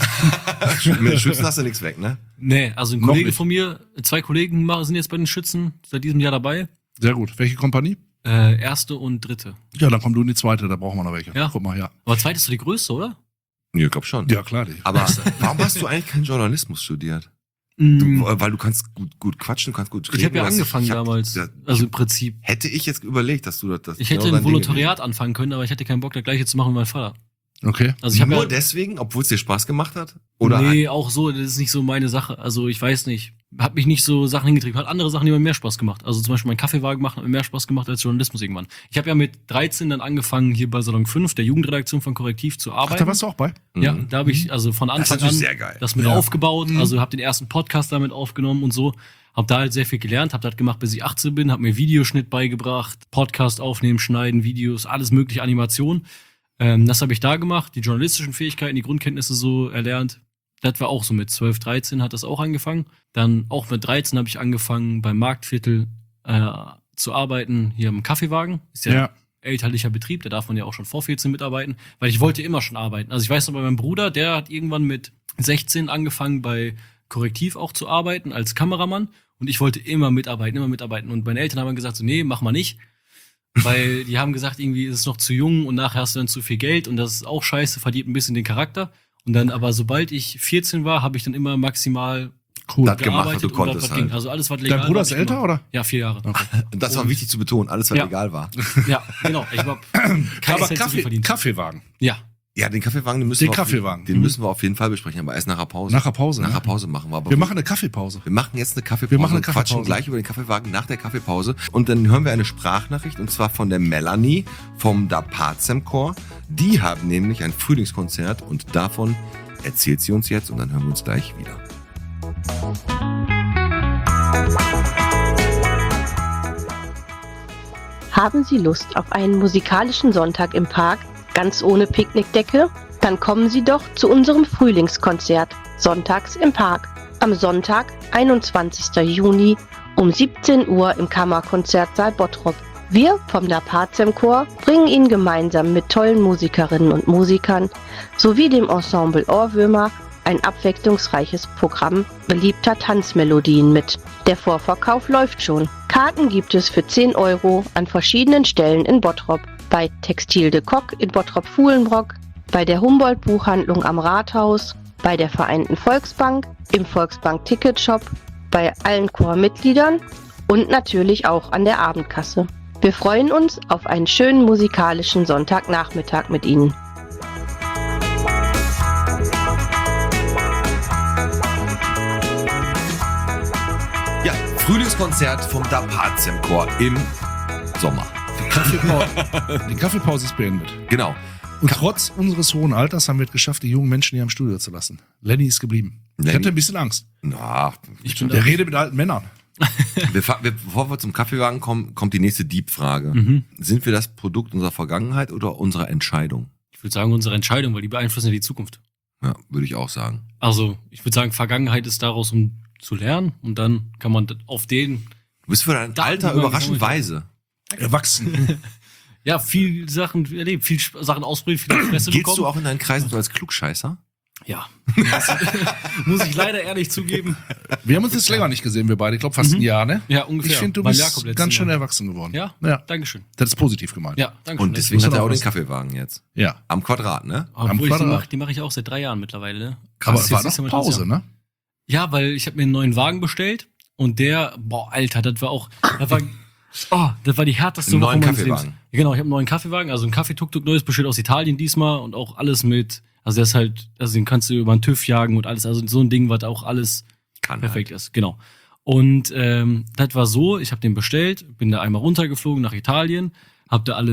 mal. Mit Schützen hast du nichts weg, ne? Nee, also ein Noch Kollege nicht. von mir, zwei Kollegen ma- sind jetzt bei den Schützen seit diesem Jahr dabei. Sehr gut. Welche Kompanie? Äh, erste und dritte. Ja, dann komm du in die zweite, da brauchen wir noch welche. Ja. Guck mal, ja. Aber zweite ist so die größte, oder? Ja, ich glaub schon. Ja, klar. Die. Aber warum hast du eigentlich keinen Journalismus studiert? Mm, Du, weil du kannst gut, gut quatschen, du kannst gut reden. ich habe ja du hast- angefangen ich hab- damals. Ja, Also im Prinzip. hätte ich jetzt überlegt, dass du das... das Ich hätte genau ein dein Ding Volontariat anfangen können, aber ich hatte keinen Bock, das gleiche zu machen wie mein Vater. Okay. Also ich habe Nur ja, deswegen, obwohl es dir Spaß gemacht hat? Oder nee, auch so, das ist nicht so meine Sache. Also ich weiß nicht. Hat mich nicht so Sachen hingetrieben. Hat andere Sachen, die mir mehr Spaß gemacht. Also zum Beispiel mein Kaffeewagen machen hat mir mehr Spaß gemacht als Journalismus irgendwann. Ich habe ja mit dreizehn dann angefangen, hier bei Salon fünf, der Jugendredaktion von Korrektiv, zu Ach, arbeiten. da warst du auch bei? Ja, Mhm. da habe ich also von Das ist Anfang natürlich an sehr geil. das mit Ja. aufgebaut. Also habe den ersten Podcast damit aufgenommen und so. Habe da halt sehr viel gelernt, habe das gemacht, bis ich achtzehn bin, habe mir Videoschnitt beigebracht, Podcast aufnehmen, schneiden, Videos, alles mögliche, Animation. Ähm, das habe ich da gemacht, die journalistischen Fähigkeiten, die Grundkenntnisse so erlernt. Das war auch so mit zwölf, dreizehn hat das auch angefangen. Dann auch mit dreizehn habe ich angefangen beim Marktviertel äh, zu arbeiten, hier im Kaffeewagen. Ist ja, Ja. elterlicher Betrieb, da darf man ja auch schon vor vierzehn mitarbeiten, weil ich wollte immer schon arbeiten. Also ich weiß noch, bei meinem Bruder, der hat irgendwann mit sechzehn angefangen bei Korrektiv auch zu arbeiten als Kameramann und ich wollte immer mitarbeiten, immer mitarbeiten und meine Eltern haben dann gesagt so, nee, mach mal nicht, weil die haben gesagt, irgendwie ist es noch zu jung und nachher hast du dann zu viel Geld und das ist auch scheiße, verliert ein bisschen den Charakter und dann aber sobald ich vierzehn war, habe ich dann immer maximal Cool. Das gemacht, was gearbeitet du und konntest was halt. ging. Also alles, was legal Dein Bruder war, ist hab ich älter, gemacht. oder? Ja, vier Jahre. Und das war wichtig zu betonen, alles, was Ja. egal war. Ja, genau. Ich habe keinen Aber Cent zu viel Kaffee, verdient. Kaffeewagen. Ja, Ja, den Kaffeewagen, den müssen Den wir auf- Kaffeewagen. Den Mhm. müssen wir auf jeden Fall besprechen, aber erst nach der Pause. Nach der Pause, Nach ne? der Pause machen wir. Aber Wir machen eine Kaffeepause. Wir machen jetzt eine Kaffeepause Wir machen eine und quatschen Kaffeepause. gleich über den Kaffeewagen nach der Kaffeepause. Und dann hören wir eine Sprachnachricht und zwar von der Melanie vom Da Pazem Chor. Die haben nämlich ein Frühlingskonzert und davon erzählt sie uns jetzt und dann hören wir uns gleich wieder. Haben Sie Lust auf einen musikalischen Sonntag im Park, ganz ohne Picknickdecke? Dann kommen Sie doch zu unserem Frühlingskonzert, sonntags im Park. Am Sonntag, einundzwanzigsten Juni um siebzehn Uhr im Kammerkonzertsaal Bottrop. Wir vom Da Pazem Chor bringen Ihnen gemeinsam mit tollen Musikerinnen und Musikern sowie dem Ensemble Ohrwürmer ein abwechslungsreiches Programm beliebter Tanzmelodien mit. Der Vorverkauf läuft schon. Karten gibt es für zehn Euro an verschiedenen Stellen in Bottrop. Bei Textil de Kock in Bottrop-Fuhlenbrock, bei der Humboldt-Buchhandlung am Rathaus, bei der Vereinten Volksbank, im Volksbank-Ticketshop, bei allen Chormitgliedern und natürlich auch an der Abendkasse. Wir freuen uns auf einen schönen musikalischen Sonntagnachmittag mit Ihnen. Ja, Frühlingskonzert vom Da Pazem Chor im Sommer. Kaffeepause. Die Kaffeepause ist beendet. Genau. Und trotz unseres hohen Alters haben wir es geschafft, die jungen Menschen hier im Studio zu lassen. Lenny ist geblieben. Ich Lenny. hatte ein bisschen Angst. Na, ich bin Der redet mit alten Männern. wir, fa- wir, bevor wir zum Kaffeewagen kommen, kommt die nächste Dieb-Frage. Mhm. Sind wir das Produkt unserer Vergangenheit oder unserer Entscheidung? Ich würde sagen, unsere Entscheidung, weil die beeinflussen ja die Zukunft. Ja, würde ich auch sagen. Also, ich würde sagen, Vergangenheit ist daraus, um zu lernen und dann kann man auf den, Du bist für dein Daten Alter über- überraschend weise. Erwachsen. ja, viel Sachen erlebt, viel Sp- Sachen ausprobiert, viel auf die Fresse Gehst bekommen. du auch in deinen Kreisen so als Klugscheißer? Ja. Muss ich leider ehrlich zugeben. Wir haben uns jetzt länger nicht gesehen, wir beide. Ich glaube fast ein Jahr, ne? Ja, ungefähr. Ich finde, du Beim bist Jakob letztes ganz schön Mal. erwachsen geworden. Ja? Ja. Dankeschön. Das ist positiv gemeint. Ja, danke Und deswegen muss hat man er auch auch den wissen. Kaffeewagen jetzt. Ja. Am Quadrat, ne? Obwohl Am ich die Quadrat. mache die mach ich auch seit drei Jahren mittlerweile. Ne? Aber Krass, es war jetzt ist doch ja mal Pause, das ne? Ja, weil ich habe mir einen neuen Wagen bestellt und der, boah, Alter, das war auch, das war, oh, das war die härteste Einen Woche neuen meines Kaffeewagen. Lebens. Ja, genau, ich habe einen neuen Kaffeewagen, also ein Kaffee-Tuk-Tuk, neues bestellt aus Italien diesmal und auch alles mit, also der ist halt, also den kannst du über den TÜV jagen und alles, also so ein Ding, was auch alles Kann perfekt ist, genau. Und ähm, das war so, ich habe den bestellt, bin da einmal runtergeflogen nach Italien, hab da alles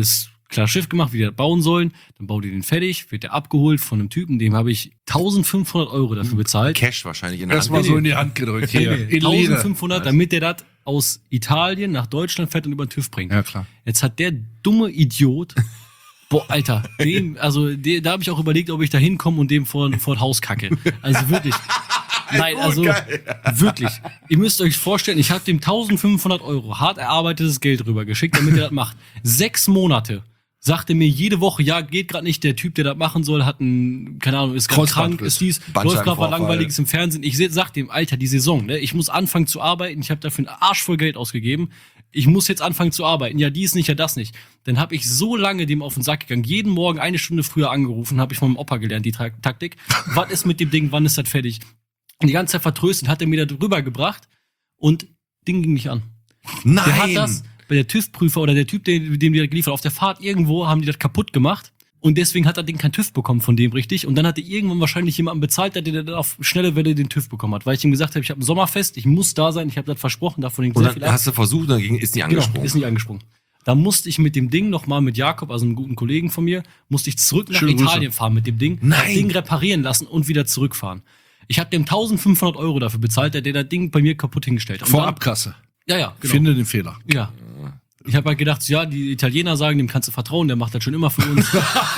klar Schiff gemacht, wie die das bauen sollen. Dann baut die den fertig, wird der abgeholt von einem Typen, dem habe ich eintausendfünfhundert Euro dafür bezahlt. Cash wahrscheinlich in der Hand. Erstmal so in die Hand gedrückt. Hier. In Leder. eintausendfünfhundert, damit der das aus Italien nach Deutschland fährt und über den TÜV bringt. Ja, klar. Jetzt hat der dumme Idiot, boah, Alter, dem, also der, da habe ich auch überlegt, ob ich da hinkomme und dem vor, vor das Haus kacke. Also wirklich. Nein, also wirklich. Ihr müsst euch vorstellen, ich habe dem eintausendfünfhundert Euro hart erarbeitetes Geld rübergeschickt, damit er das macht. Sechs Monate. Sagte mir jede Woche, ja, geht gerade nicht, der Typ, der das machen soll, hat ein, keine Ahnung, ist gerade krank, ist dies, läuft gerade was Bandscheibenvorfall. Langweiliges im Fernsehen. Ich seh- sag dem, Alter, die Saison, ne, ich muss anfangen zu arbeiten, ich habe dafür einen Arsch voll Geld ausgegeben, ich muss jetzt anfangen zu arbeiten, ja, dies nicht, ja, das nicht. Dann habe ich so lange dem auf den Sack gegangen, jeden Morgen eine Stunde früher angerufen, habe ich von meinem Opa gelernt, die Tra- Taktik. Was ist mit dem Ding, wann ist das fertig? Und die ganze Zeit vertröstet, hat er mir das rübergebracht und Ding ging nicht an. Nein! Der hat das, bei der TÜV-Prüfer oder der Typ, dem, dem die das geliefert, auf der Fahrt irgendwo haben die das kaputt gemacht und deswegen hat das Ding kein TÜV bekommen von dem richtig und dann hat er irgendwann wahrscheinlich jemanden bezahlt, der dann auf schnelle Welle den TÜV bekommen hat, weil ich ihm gesagt habe, ich habe ein Sommerfest, ich muss da sein, ich habe das versprochen, davon hängt Und sehr dann viel ab. hast du versucht, dann ging, ist nicht Genau, angesprungen. ist nicht angesprungen. Da musste ich mit dem Ding nochmal mit Jakob, also einem guten Kollegen von mir, musste ich zurück nach Schöne Italien Grüße. fahren mit dem Ding, Nein. das Ding reparieren lassen und wieder zurückfahren. Ich habe dem eintausendfünfhundert Euro dafür bezahlt, der der das Ding bei mir kaputt hingestellt hat. Und Vor dann- Abkasse. Ja, ja, genau. Finde den Fehler. Ja. Ich habe halt gedacht, ja, die Italiener sagen, dem kannst du vertrauen, der macht das schon immer für uns.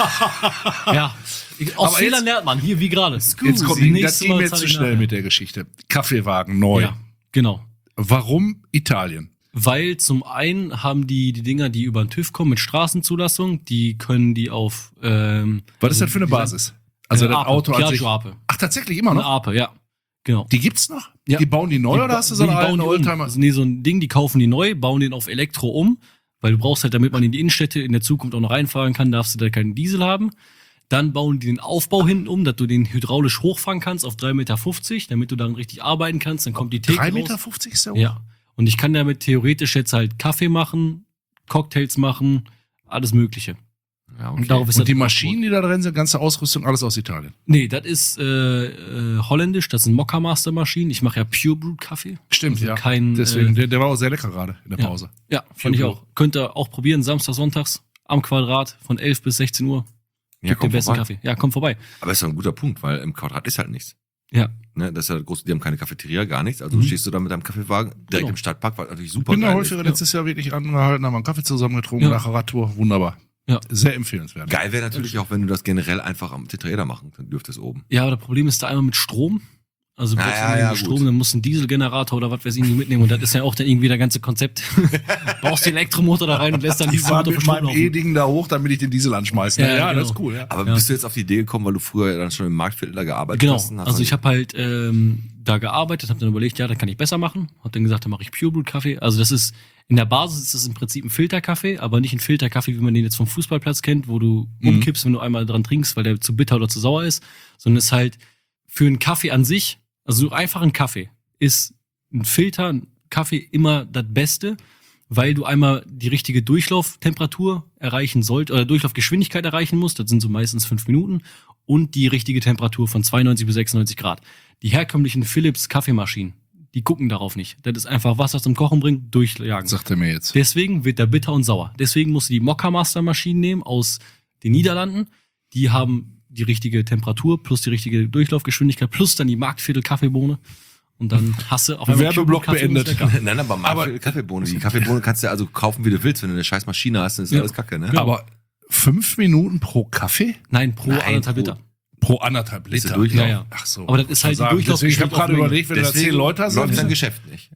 ja. Ich, aus Aber Fehlern jetzt- lernt man, hier wie gerade. Jetzt kommt das Nächstes ging Mal mir zahl zu ich schnell nachher. mit der Geschichte. Kaffeewagen neu. Ja, genau. Warum Italien? Weil zum einen haben die die Dinger, die über den TÜV kommen mit Straßenzulassung, die können die auf ähm, Was ist das für eine wie sagt- Basis? Also äh, das Ape, Auto an sich. Piaggio Ape. Ach, tatsächlich immer Eine noch? Ape, ja. Genau. Die gibt's noch? Ja. Die bauen die neu Die oder ba- hast du so die einen alten bauen die um. Oldtimer? Also nee, so ein Ding, die kaufen die neu, bauen den auf Elektro um, weil du brauchst halt, damit man in die Innenstädte in der Zukunft auch noch reinfahren kann, darfst du da keinen Diesel haben. Dann bauen die den Aufbau hinten um, dass du den hydraulisch hochfahren kannst auf drei Meter fünfzig, damit du darin richtig arbeiten kannst. Dann kommt die Theke drei raus. Meter fünfzig ist der hoch? Ja. Und ich kann damit theoretisch jetzt halt Kaffee machen, Cocktails machen, alles Mögliche. Ja, Und darauf ist Und das die aufgebaut. Maschinen, die da drin sind, ganze Ausrüstung, alles aus Italien. Nee, das ist äh, äh, holländisch, das sind Mokka Master Maschinen. Ich mache ja Pure Brewed Kaffee. Stimmt, Also ja. kein, Deswegen, äh, der, der war auch sehr lecker gerade in der ja. Pause. Ja, fand ich Pure auch. Könnt ihr auch probieren, Samstag, Sonntags am Quadrat von elf bis sechzehn Uhr. Ja, Gibt den komm besten vorbei. Kaffee. Ja, komm vorbei. Aber ist doch ein guter Punkt, weil im Quadrat ist halt nichts. Ja. Ne, das ist ja das große, die haben keine Cafeteria, gar nichts. Also Mhm. stehst du da mit deinem Kaffeewagen direkt Genau. im Stadtpark, was natürlich Ich super bin da geil häufiger ist. letztes Jahr wirklich angehalten, haben einen Kaffee zusammen getrunken, Ja. nach der Radtour. Wunderbar. Ja. Sehr empfehlenswert. Geil wäre natürlich auch, wenn du das generell einfach am Tetraeder machen dürftest oben. Ja, aber das Problem ist da einmal mit Strom. Also du Ja, brauchst ja, irgendwie ja, Strom, gut. dann musst du einen Dieselgenerator oder was weiß ich nicht mitnehmen. Und das ist ja auch dann irgendwie das ganze Konzept. Brauchst den Elektromotor da rein und lässt dann Ich fahre Dieselmotor mit für Strom meinem laufen. E-Ding da hoch, damit ich den Diesel anschmeiße. Ja, Ja, ja, genau. das ist cool. Ja. Aber Ja. bist du jetzt auf die Idee gekommen, weil du früher dann schon im Marktviertel da gearbeitet Genau, hast? und hast also dann- ich habe halt ähm, da gearbeitet, habe dann überlegt, ja, das kann ich besser machen. Hab dann gesagt, dann mache ich Pure Brewed Kaffee. Also das ist, in der Basis ist das im Prinzip ein Filterkaffee, aber nicht ein Filterkaffee, wie man den jetzt vom Fußballplatz kennt, wo du Mhm. umkippst, wenn du einmal dran trinkst, weil der zu bitter oder zu sauer ist, sondern es ist halt für einen Kaffee an sich, also einfach ein Kaffee, ist ein Filter, ein Kaffee immer das Beste, weil du einmal die richtige Durchlauftemperatur erreichen sollst oder Durchlaufgeschwindigkeit erreichen musst, das sind so meistens fünf Minuten, und die richtige Temperatur von zweiundneunzig bis sechsundneunzig Grad. Die herkömmlichen Philips Kaffeemaschinen, die gucken darauf nicht. Das ist einfach Wasser zum Kochen bringen, durchjagen. Sagt er mir jetzt. Deswegen wird der bitter und sauer. Deswegen musst du die Mokka Master Maschinen nehmen aus den Niederlanden. Die haben die richtige Temperatur plus die richtige Durchlaufgeschwindigkeit plus dann die Marktviertel Kaffeebohne. Und dann hast du auf einmal Werbeblock Kaffee und ist beendet. lecker. Nein, aber, Aber- aber Kaffeebohne. Die Kaffeebohne kannst du ja also kaufen, wie du willst. Wenn du eine scheiß Maschine hast, dann ist Ja. alles Kacke, ne? Ja. Aber fünf Minuten pro Kaffee? Nein, pro Nein, anderthalb pro- Liter. Pro anderthalb Ist der Liter. Durchlauf? Ja, ja. Ach so. Aber das ist halt die Sagen. Deswegen, ich habe Durchlaufgeschwindigkeit gerade auf Menge. überlegt, wenn du da zehn Leute hast. läuft dann- dein Geschäft nicht.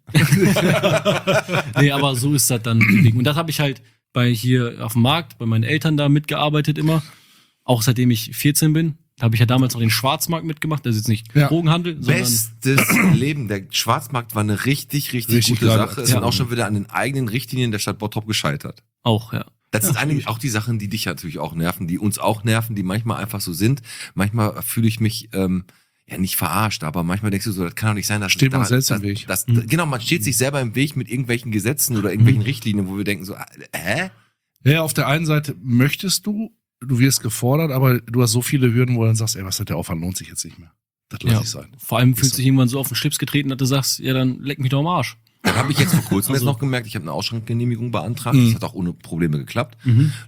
Nee, aber so ist das dann. das Ding. Und das habe ich halt bei hier auf dem Markt, bei meinen Eltern da mitgearbeitet immer. Auch seitdem ich vierzehn bin. Da habe ich ja damals noch den Schwarzmarkt mitgemacht. Das ist jetzt nicht Ja. Drogenhandel, sondern Bestes Leben. Der Schwarzmarkt war eine richtig, richtig, Richtig gute geile Sache. Es Aktion. sind auch schon wieder an den eigenen Richtlinien der Stadt Bottrop gescheitert. auch, ja. Das sind eigentlich auch die Sachen, die dich natürlich auch nerven, die uns auch nerven, die manchmal einfach so sind. Manchmal fühle ich mich ähm, ja nicht verarscht, aber manchmal denkst du so, das kann doch nicht sein, dass Steht man da- selbst im dass, Weg. Dass, Mhm. Genau, man steht sich selber im Weg mit irgendwelchen Gesetzen oder irgendwelchen Mhm. Richtlinien, wo wir denken so, äh, hä? Ja, auf der einen Seite möchtest du, du wirst gefordert, aber du hast so viele Hürden, wo du dann sagst, ey, was hat der Aufwand, lohnt sich jetzt nicht mehr. Das lass Ja. ich sein. Vor allem Ist fühlt so. sich irgendwann so auf den Schlips getreten, dass du sagst, ja, dann leck mich doch am Arsch. Habe ich jetzt vor kurzem Also- jetzt noch gemerkt, ich habe eine Ausschrankgenehmigung beantragt, Mhm. das hat auch ohne Probleme geklappt. Mhm. Nur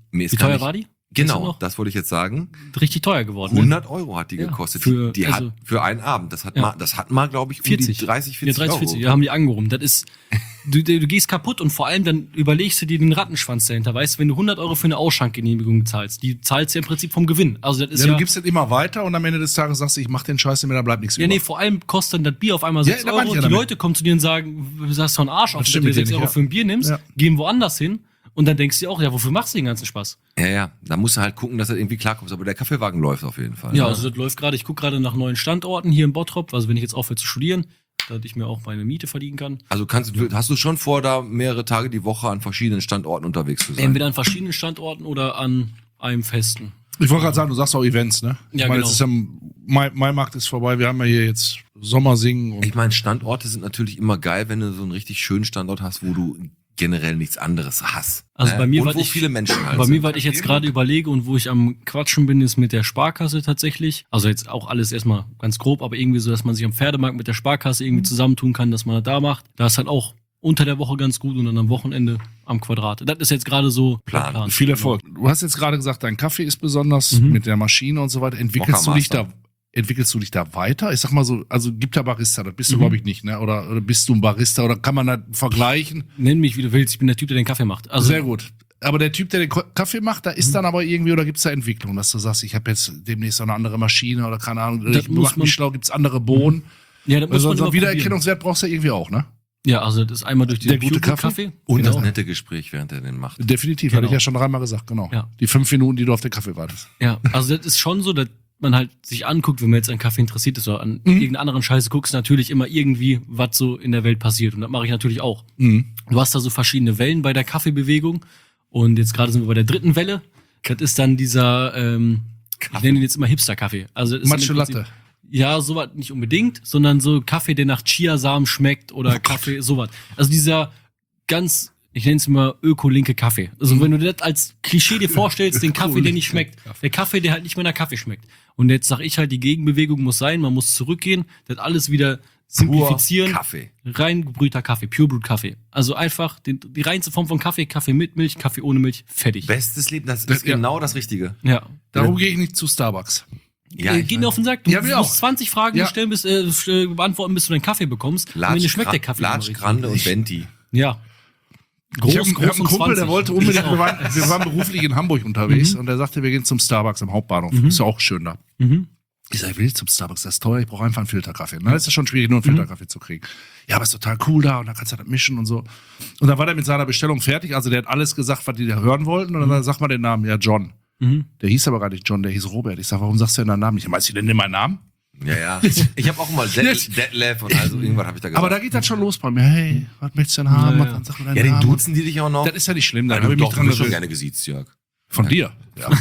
mir ist Wie gar teuer nicht, war die? Weißt du Genau, noch? das wollte ich jetzt sagen. Richtig teuer geworden. ne? hundert Euro hat die Ja, gekostet. für- die die also- hat für einen Abend. Das hat Ja. mal, das hat mal, glaube ich, um vierzig. die dreißig, Ja, vierzig dreißig, Euro. vierzig. Ja, haben die angehoben. Das ist, du, du, du gehst kaputt und vor allem dann überlegst du dir den Rattenschwanz dahinter. Weißt du, wenn du hundert Euro für eine Ausschankgenehmigung zahlst, die zahlst du ja im Prinzip vom Gewinn. Also das ist Ja, ja, du gibst das immer weiter und am Ende des Tages sagst du, ich mach den Scheiß nicht mehr, da bleibt nichts ja, über. nee, vor allem kostet dann das Bier auf einmal Ja, sechs da meinte Euro. ich ja Die damit. Leute kommen zu dir und sagen, du sagst doch einen Arsch auf, dass du stimmt dir mit dir sechs nicht, Euro ja. für ein Bier nimmst, Ja. gehen woanders hin und dann denkst du dir auch, ja, wofür machst du den ganzen Spaß? Ja, ja, da musst du halt gucken, dass du irgendwie klarkommst. Aber der Kaffeewagen läuft auf jeden Fall. Ja, ne? also das läuft gerade, ich gucke gerade nach neuen Standorten hier in Bottrop, also wenn ich jetzt aufhöre zu studieren, damit ich mir auch meine Miete verdienen kann. Also kannst du, hast du schon vor, da mehrere Tage die Woche an verschiedenen Standorten unterwegs zu sein? Entweder an verschiedenen Standorten oder an einem festen. Ich wollte gerade sagen, du sagst auch Events, ne? Ich Ja, meine, genau. jetzt ist ja, Mai, Maimarkt ist vorbei, wir haben ja hier jetzt Sommersingen und Ich meine, Standorte sind natürlich immer geil, wenn du so einen richtig schönen Standort hast, wo du generell nichts anderes hast. Also bei mir und war wo ich- viele Menschen halt Bei sind. mir, was ich jetzt gerade überlege und wo ich am Quatschen bin, ist mit der Sparkasse tatsächlich. Also jetzt auch alles erstmal ganz grob, aber irgendwie so, dass man sich am Pferdemarkt mit der Sparkasse irgendwie zusammentun kann, dass man das da macht. Da ist halt auch unter der Woche ganz gut und dann am Wochenende am Quadrat. Das ist jetzt gerade so Plan. der viel Erfolg. Du hast jetzt gerade gesagt, dein Kaffee ist besonders Mhm. mit der Maschine und so weiter. Entwickelst du dich da, Mokka-Master. entwickelst du dich da weiter? Ich sag mal so, also gibt ja Barista, das bist du Mhm. glaube ich nicht, ne? Oder, oder bist du ein Barista oder kann man das vergleichen? Nenn mich, wie du willst. Ich bin der Typ, der den Kaffee macht. Also Sehr gut. Aber der Typ, der den Ko- Kaffee macht, da ist dann aber irgendwie, oder gibt's da Entwicklung, dass du sagst, ich habe jetzt demnächst eine andere Maschine oder keine Ahnung, Das ich muss mach man- mich schlau, gibt's andere Bohnen? ja, das muss Also man so immer einen probieren. Wiedererkennungswert brauchst du ja irgendwie auch, ne? Ja, also das ist einmal durch Der den gute Pure Kaffee? Kaffee. Und genau. das nette Gespräch, während er den macht. Definitiv, Genau. hatte ich ja schon dreimal gesagt, genau. Ja. Die fünf Minuten, die du auf den Kaffee wartest. Ja, also das ist schon so, dass man halt sich anguckt, wenn man jetzt an Kaffee interessiert ist oder an Mhm. irgendeinen anderen Scheiße guckst, natürlich immer irgendwie, was so in der Welt passiert. Und das mache ich natürlich auch. Mhm. Du hast da so verschiedene Wellen bei der Kaffeebewegung. Und jetzt gerade sind wir bei der dritten Welle. Das ist dann dieser, ähm, ich nenne ihn jetzt immer Hipster-Kaffee. Also das ist dann im Matcha Prinzip- Latte. Ja, sowas nicht unbedingt, sondern so Kaffee, der nach Chiasamen schmeckt oder Oh Kaffee, sowas. Also dieser ganz, ich nenne es immer öko-linke Kaffee. Also wenn du dir das als Klischee dir vorstellst, den Kaffee, der nicht schmeckt. Der Kaffee, der halt nicht mehr nach Kaffee schmeckt. Und jetzt sag ich halt, die Gegenbewegung muss sein, man muss zurückgehen, das alles wieder simplifizieren. Kaffee. Rein gebrühter Kaffee, Purebrewed Kaffee. Also einfach den, die reinste Form von Kaffee, Kaffee mit Milch, Kaffee ohne Milch, fertig. Bestes Leben, das Das- ist genau das Richtige. Ja. Darum gehe ich nicht zu Starbucks. Ja, äh, ich geh mein- mir auf den Sack. Du Ja, mir musst auch. zwanzig Fragen Ja. stellen, bis, äh, äh, beantworten, bis du deinen Kaffee bekommst. Und am Ende schmeckt der Kaffee immer Latsch, richtig. Grande und Venti. Ja. Groß, ich habe groß hab einen und Kumpel, der zwanzig. wollte unbedingt, Ist wir auch- waren, wir waren beruflich in Hamburg unterwegs und der sagte, wir gehen zum Starbucks am Hauptbahnhof. Ist ja auch schön da. Mhm. Ich sage, ich will nicht zum Starbucks, das ist teuer, ich brauche einfach einen Filterkaffee. Na, das ist ja schon schwierig, nur einen Filterkaffee zu kriegen. Ja, aber ist total cool da und dann kannst du das mischen und so. Und dann war der mit seiner Bestellung fertig, also der hat alles gesagt, was die da hören wollten und dann sagt man den Namen, ja, John. Mhm. Der hieß aber gar nicht John, der hieß Robert. Ich sag, warum sagst du denn deinen Namen nicht? Meinst du denn meinen Namen? Ja, ja. Ich habe auch mal Dead- Detlef und also irgendwas habe ich da gesagt. Aber da geht das schon los bei mir. Hey, was möchtest du denn haben? Ja, Und ja. dann sag mir deinen ja, den Namen. duzen die dich auch noch. Das ist ja nicht schlimm, da Ja, habe du, ich mich doch, du dran bist schon gewöhnt. gerne gesiezt, Jörg. Von dir. Ja.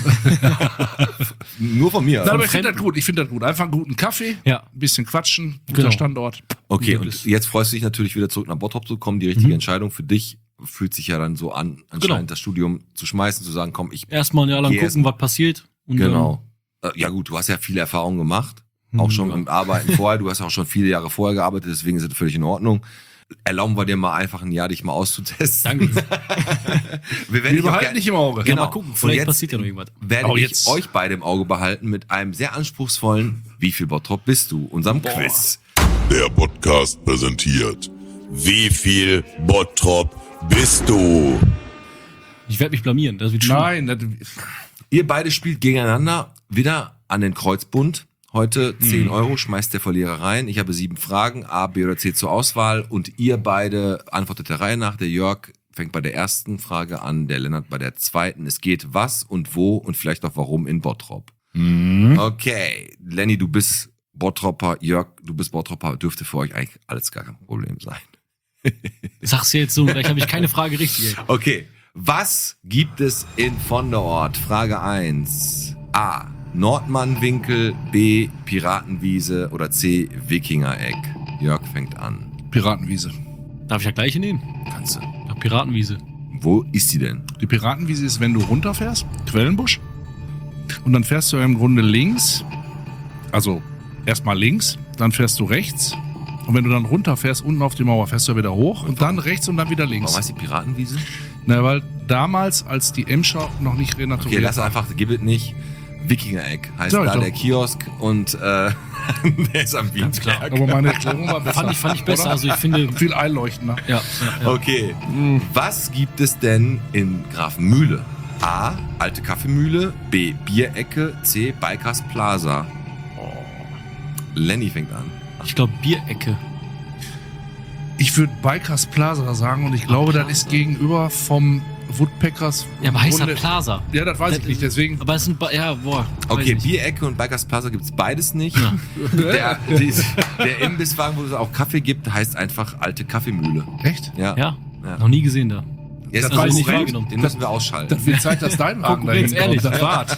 Nur von mir. Nein, aber ich Fremden. finde das gut. Ich finde das gut. Einfach einen guten Kaffee, Ja. ein bisschen quatschen, guter Genau. Standort. Okay, Ja, und das- jetzt freust du dich natürlich wieder zurück nach Bottrop zu kommen. Die richtige Mhm. Entscheidung für dich fühlt sich ja dann so an, anscheinend Genau. das Studium zu schmeißen, zu sagen, komm, ich Erstmal ein Jahr lang Geh gucken, was passiert. Und genau. Äh, Ja gut, du hast ja viele Erfahrungen gemacht, auch Mhm, schon ja. im Arbeiten vorher. Du hast auch schon viele Jahre vorher gearbeitet, deswegen ist das völlig in Ordnung. Erlauben wir dir mal einfach ein Jahr, dich mal auszutesten. Danke. Wir, werden Wir dich auch behalten gern- dich im Auge. Ja, Genau. mal gucken, Und vielleicht jetzt passiert ja noch irgendwas. Werde Oh, ich jetzt. euch beide im Auge behalten mit einem sehr anspruchsvollen Wie viel Bottrop bist du? Unserem Quiz. Der Podcast präsentiert. Wie viel Bottrop bist du? Ich werde mich blamieren. Das wird schlimm. Nein, das, Ihr beide spielt gegeneinander wieder an den Kreuzbund. Heute zehn Euro schmeißt der Verlierer rein. Ich habe sieben Fragen, A, B oder C zur Auswahl. Und ihr beide antwortet der Reihe nach. Der Jörg fängt bei der ersten Frage an, der Lennart bei der zweiten. Es geht was und wo und vielleicht auch warum in Bottrop. Okay, Lenny, du bist Bottropper. Jörg, du bist Bottropper. Dürfte für euch eigentlich alles gar kein Problem sein. Sag's jetzt so, vielleicht habe ich keine Frage richtig. Ey. Okay, was gibt es in von der Ort? Frage eins. A. Nordmannwinkel, B. Piratenwiese oder C. Wikingereck. Jörg fängt an. Piratenwiese. Darf ich ja gleiche nehmen? Kannst du. Ja, Piratenwiese. Wo ist die denn? Die Piratenwiese ist, wenn du runterfährst, Quellenbusch. Und dann fährst du im Grunde links. Also erstmal links, dann fährst du rechts. Und wenn du dann runterfährst, unten auf die Mauer, fährst du wieder hoch und dann rechts und dann wieder links. Warum heißt die Piratenwiese? Na, weil damals, als die Emscher noch nicht Okay, renaturiert lass einfach, gib es nicht. Wikinger-Eck heißt Sag ich da doch. der Kiosk und äh, der ist am Ganz klar. aber meine Erklärung war besser. Fand ich, fand ich besser. Oder? Also ich finde. Viel einleuchtender. Ja, ja, ja. Okay. Was gibt es denn in Grafenmühle? A. Alte Kaffeemühle. B. Bierecke. C. Bikers Plaza. Oh. Lenny fängt an. Ich glaube Bierecke. Ich würde Bikers Plaza sagen und ich glaube, Plaza. das ist gegenüber vom Woodpeckers. Ja, aber heißt Runde- das Plaza? Ja, das weiß ich nicht, deswegen. Aber es sind, Ba- ja, boah. weiß Okay, nicht. Bierecke und Bikers Plaza gibt es beides nicht. Der, die, der Imbisswagen, wo es auch Kaffee gibt, heißt einfach Alte Kaffeemühle. Echt? Ja. Ja, Ja. noch nie gesehen da. Jetzt Das ist weiß ich nicht nicht. wahrgenommen. Den müssen wir ausschalten. Das wird Zeit, dass dein Wagen Konkurrenz, dahin kommt. ehrlich. Das war's.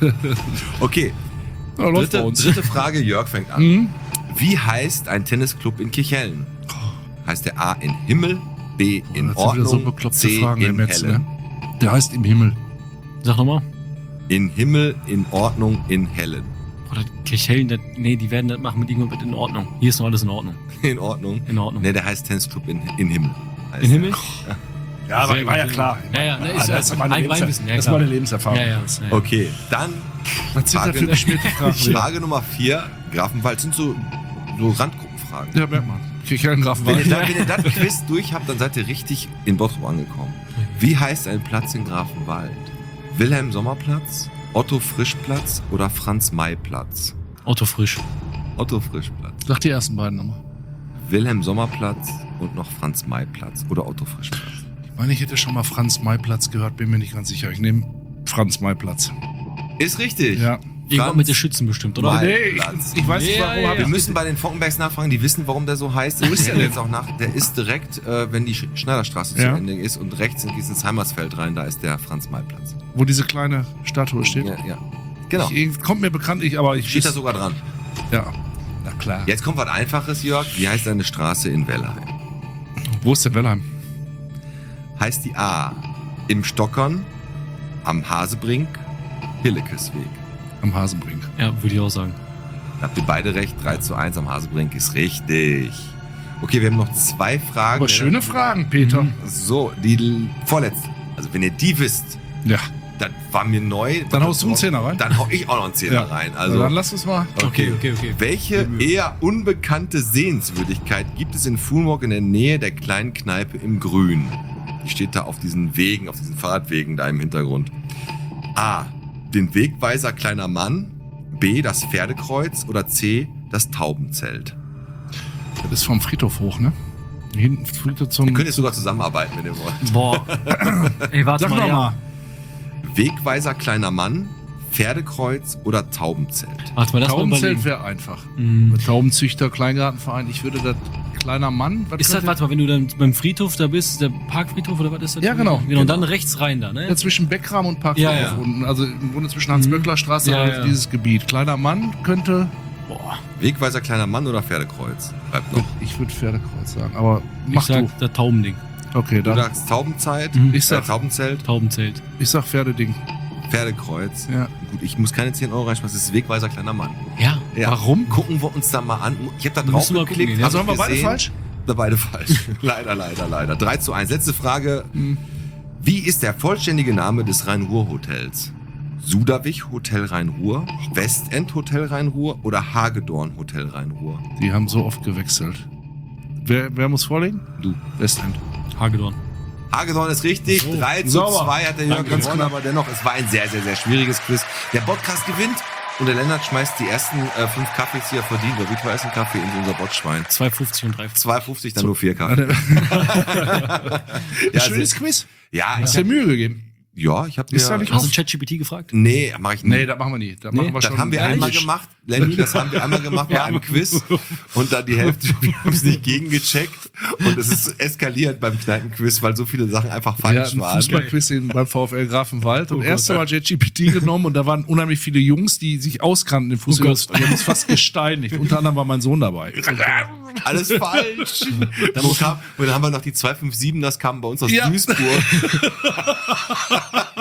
Okay, Ja, läuft bei dritte, uns. dritte Frage, Jörg fängt an. Mhm. Wie heißt ein Tennisclub in Kirchhellen? Heißt der A in Himmel, B in Das sind wieder so Ordnung, bekloppte C Fragen in im Netz, Helle? ne? Der heißt im Himmel. Sag nochmal. In Himmel, in Ordnung, in Hellen. Oder Kirchhellen, das, nee, die werden das machen mit irgendwas mit in Ordnung. Hier ist noch alles in Ordnung. In Ordnung? In Ordnung. Ne, der heißt Tennisclub in, in Himmel. Heißt In Himmel? Ja, Sehr war, war ja gut. klar. Ja, ja, ne, ist Ah, das ist meine, ein Lebens Weinwissen, ja, das ist klar. meine Lebenserfahrung. Ja, ja. Das- ja. der. Okay, dann Was sind da für beschmierte Fragen? Frage Nummer vier. Grafenwald sind so, so Randgruppenfragen. Ja, merkt man. Kirchhellen Wenn ihr, Grafenwald. da, wenn ihr das Quiz durch habt, dann seid ihr richtig in Bottrop angekommen. Wie heißt ein Platz in Grafenwald? Wilhelm-Sommerplatz, Otto-Frischplatz oder Franz-May-Platz? Otto Frisch. Otto-Frischplatz. Sag die ersten beiden nochmal. Wilhelm-Sommerplatz und noch Franz-May-Platz oder Otto-Frischplatz. Ich meine, ich hätte schon mal Franz-May-Platz gehört, bin mir nicht ganz sicher. Ich nehme Franz-May-Platz. Ist richtig. Ja. Irgendwann mit den Schützen bestimmt, oder? May. Nee, ich, Platz. ich weiß nicht, Ja, warum ja, habe Wir ich müssen bei den Fockenbergs nachfragen, die wissen, warum der so heißt. Wo ist der denn? jetzt auch nach? Der ist direkt, äh, wenn die Sch- Schneiderstraße Ja. zu Ende ist und rechts in ins Heimersfeld rein, da ist der Franz-May-Platz. wo diese kleine Statue steht. Ja, ja. Genau. Ich, kommt mir bekannt, ich, aber ich Steht da wüsste- sogar dran. Ja, na klar. Jetzt kommt was Einfaches, Jörg. Wie heißt eine Straße in Wellheim? Wo ist der Wellheim? Heißt die A im Stockern, am Hasebrink, Hillekesweg? Am Hasenbrink. Ja, würde ich auch sagen. Da habt ihr beide recht. drei zu eins am Hasebrink ist richtig. Okay, wir haben noch zwei Fragen. Aber schöne Fragen, Peter. So, die l- vorletzte. Also wenn ihr die wisst, Ja. das war mir neu. Dann haust du einen Zehner rein? Dann hau ich auch noch einen Zehner Ja. rein. Also Also dann lass uns mal. Okay, okay, okay. Welche eher unbekannte Sehenswürdigkeit gibt es in Fulmorg in der Nähe der kleinen Kneipe im Grün? Die steht da auf diesen Wegen, auf diesen Fahrradwegen da im Hintergrund. A. Den Wegweiser kleiner Mann. B. Das Pferdekreuz. Oder C. Das Taubenzelt. Das ist vom Friedhof hoch, ne? Hinten Friedhof zum. Ihr könnt jetzt sogar zusammenarbeiten, wenn ihr wollt. Boah. Ey, warte Sag mal. noch ja. mal. Wegweiser kleiner Mann. Pferdekreuz oder Taubenzelt. Warte mal, lass mal Taubenzelt überlegen. wäre einfach. Mhm. Mit Taubenzüchter, Kleingartenverein. Ich würde das kleiner Mann. Was Ist das, könnte- warte mal, wenn du dann beim Friedhof da bist, der Parkfriedhof oder was ist das? Ja, genau. Genau, und dann rechts rein da, ne? Ja, zwischen Beckram und Parkfriedhof Ja, ja. unten. Also im Grunde zwischen Hans-Böckler-Straße Ja, und ja. dieses Gebiet. Kleiner Mann könnte. Boah, Wegweiser kleiner Mann oder Pferdekreuz? Bleibt noch. Ich würde Pferdekreuz sagen. Aber ich mach sag du. das Taubending. Okay, Du dann. sagst Taubenzeit, Mhm. Ich äh, sag, Taubenzelt, Taubenzelt. ich sag Pferdeding. Pferdekreuz. Ja. Gut, ich muss keine zehn Euro reinschmeißen, das ist Wegweiser kleiner Mann. Ja. Ja. Warum? Gucken wir uns da mal an. Ich habe da Wir drauf müssen mal geklickt. gucken, ja. Also hab haben wir ich beide gesehen. falsch? Da beide falsch. leider, leider, leider. drei zu eins. Letzte Frage. Hm. Wie ist der vollständige Name des Rhein-Ruhr-Hotels? Sudawig Hotel Rhein-Ruhr, Westend Hotel Rhein-Ruhr oder Hagedorn Hotel Rhein-Ruhr? Die haben so oft gewechselt. Wer, wer muss vorlegen? Du. Westend. Hagedorn. Hagedorn ist richtig. So. drei zu Sauber. zwei hat der Jörg Danke, ganz gewonnen, knapp. aber dennoch, es war ein sehr, sehr, sehr schwieriges Quiz. Der Podcast gewinnt und der Lennart schmeißt die ersten äh, fünf Kaffees, die er verdient, oder wie teuer ist ein Kaffee in unser Botschwein? zwei fünfzig und drei fünfzig. zwei fünfzig, dann nur vier Kaffee. Ja, Schönes se- Quiz. Ja, ich Hast dir Mühe gegeben? ja, ich habe mir... Ist da nicht Hast du ChatGPT gefragt? Nee, mach ich nicht. Nee, das machen wir nie. Das machen wir Das schon. haben wir ehrlich. einmal gemacht, Lenny, das haben wir einmal gemacht bei einem Quiz und dann die Hälfte, wir haben es nicht gegengecheckt und es ist eskaliert beim Kneipenquiz, weil so viele Sachen einfach Wir falsch hatten waren. Fußballquiz in- beim VfL Grafenwald und Oh erst Gott. haben wir ChatGPT genommen und da waren unheimlich viele Jungs, die sich auskannten im Fußball. Oh Gott. Die haben uns fast gesteinigt. Unter anderem war mein Sohn dabei. Alles falsch. Dann kam, und dann haben wir noch die zwei fünf sieben, das kam bei uns aus Ja. Duisburg.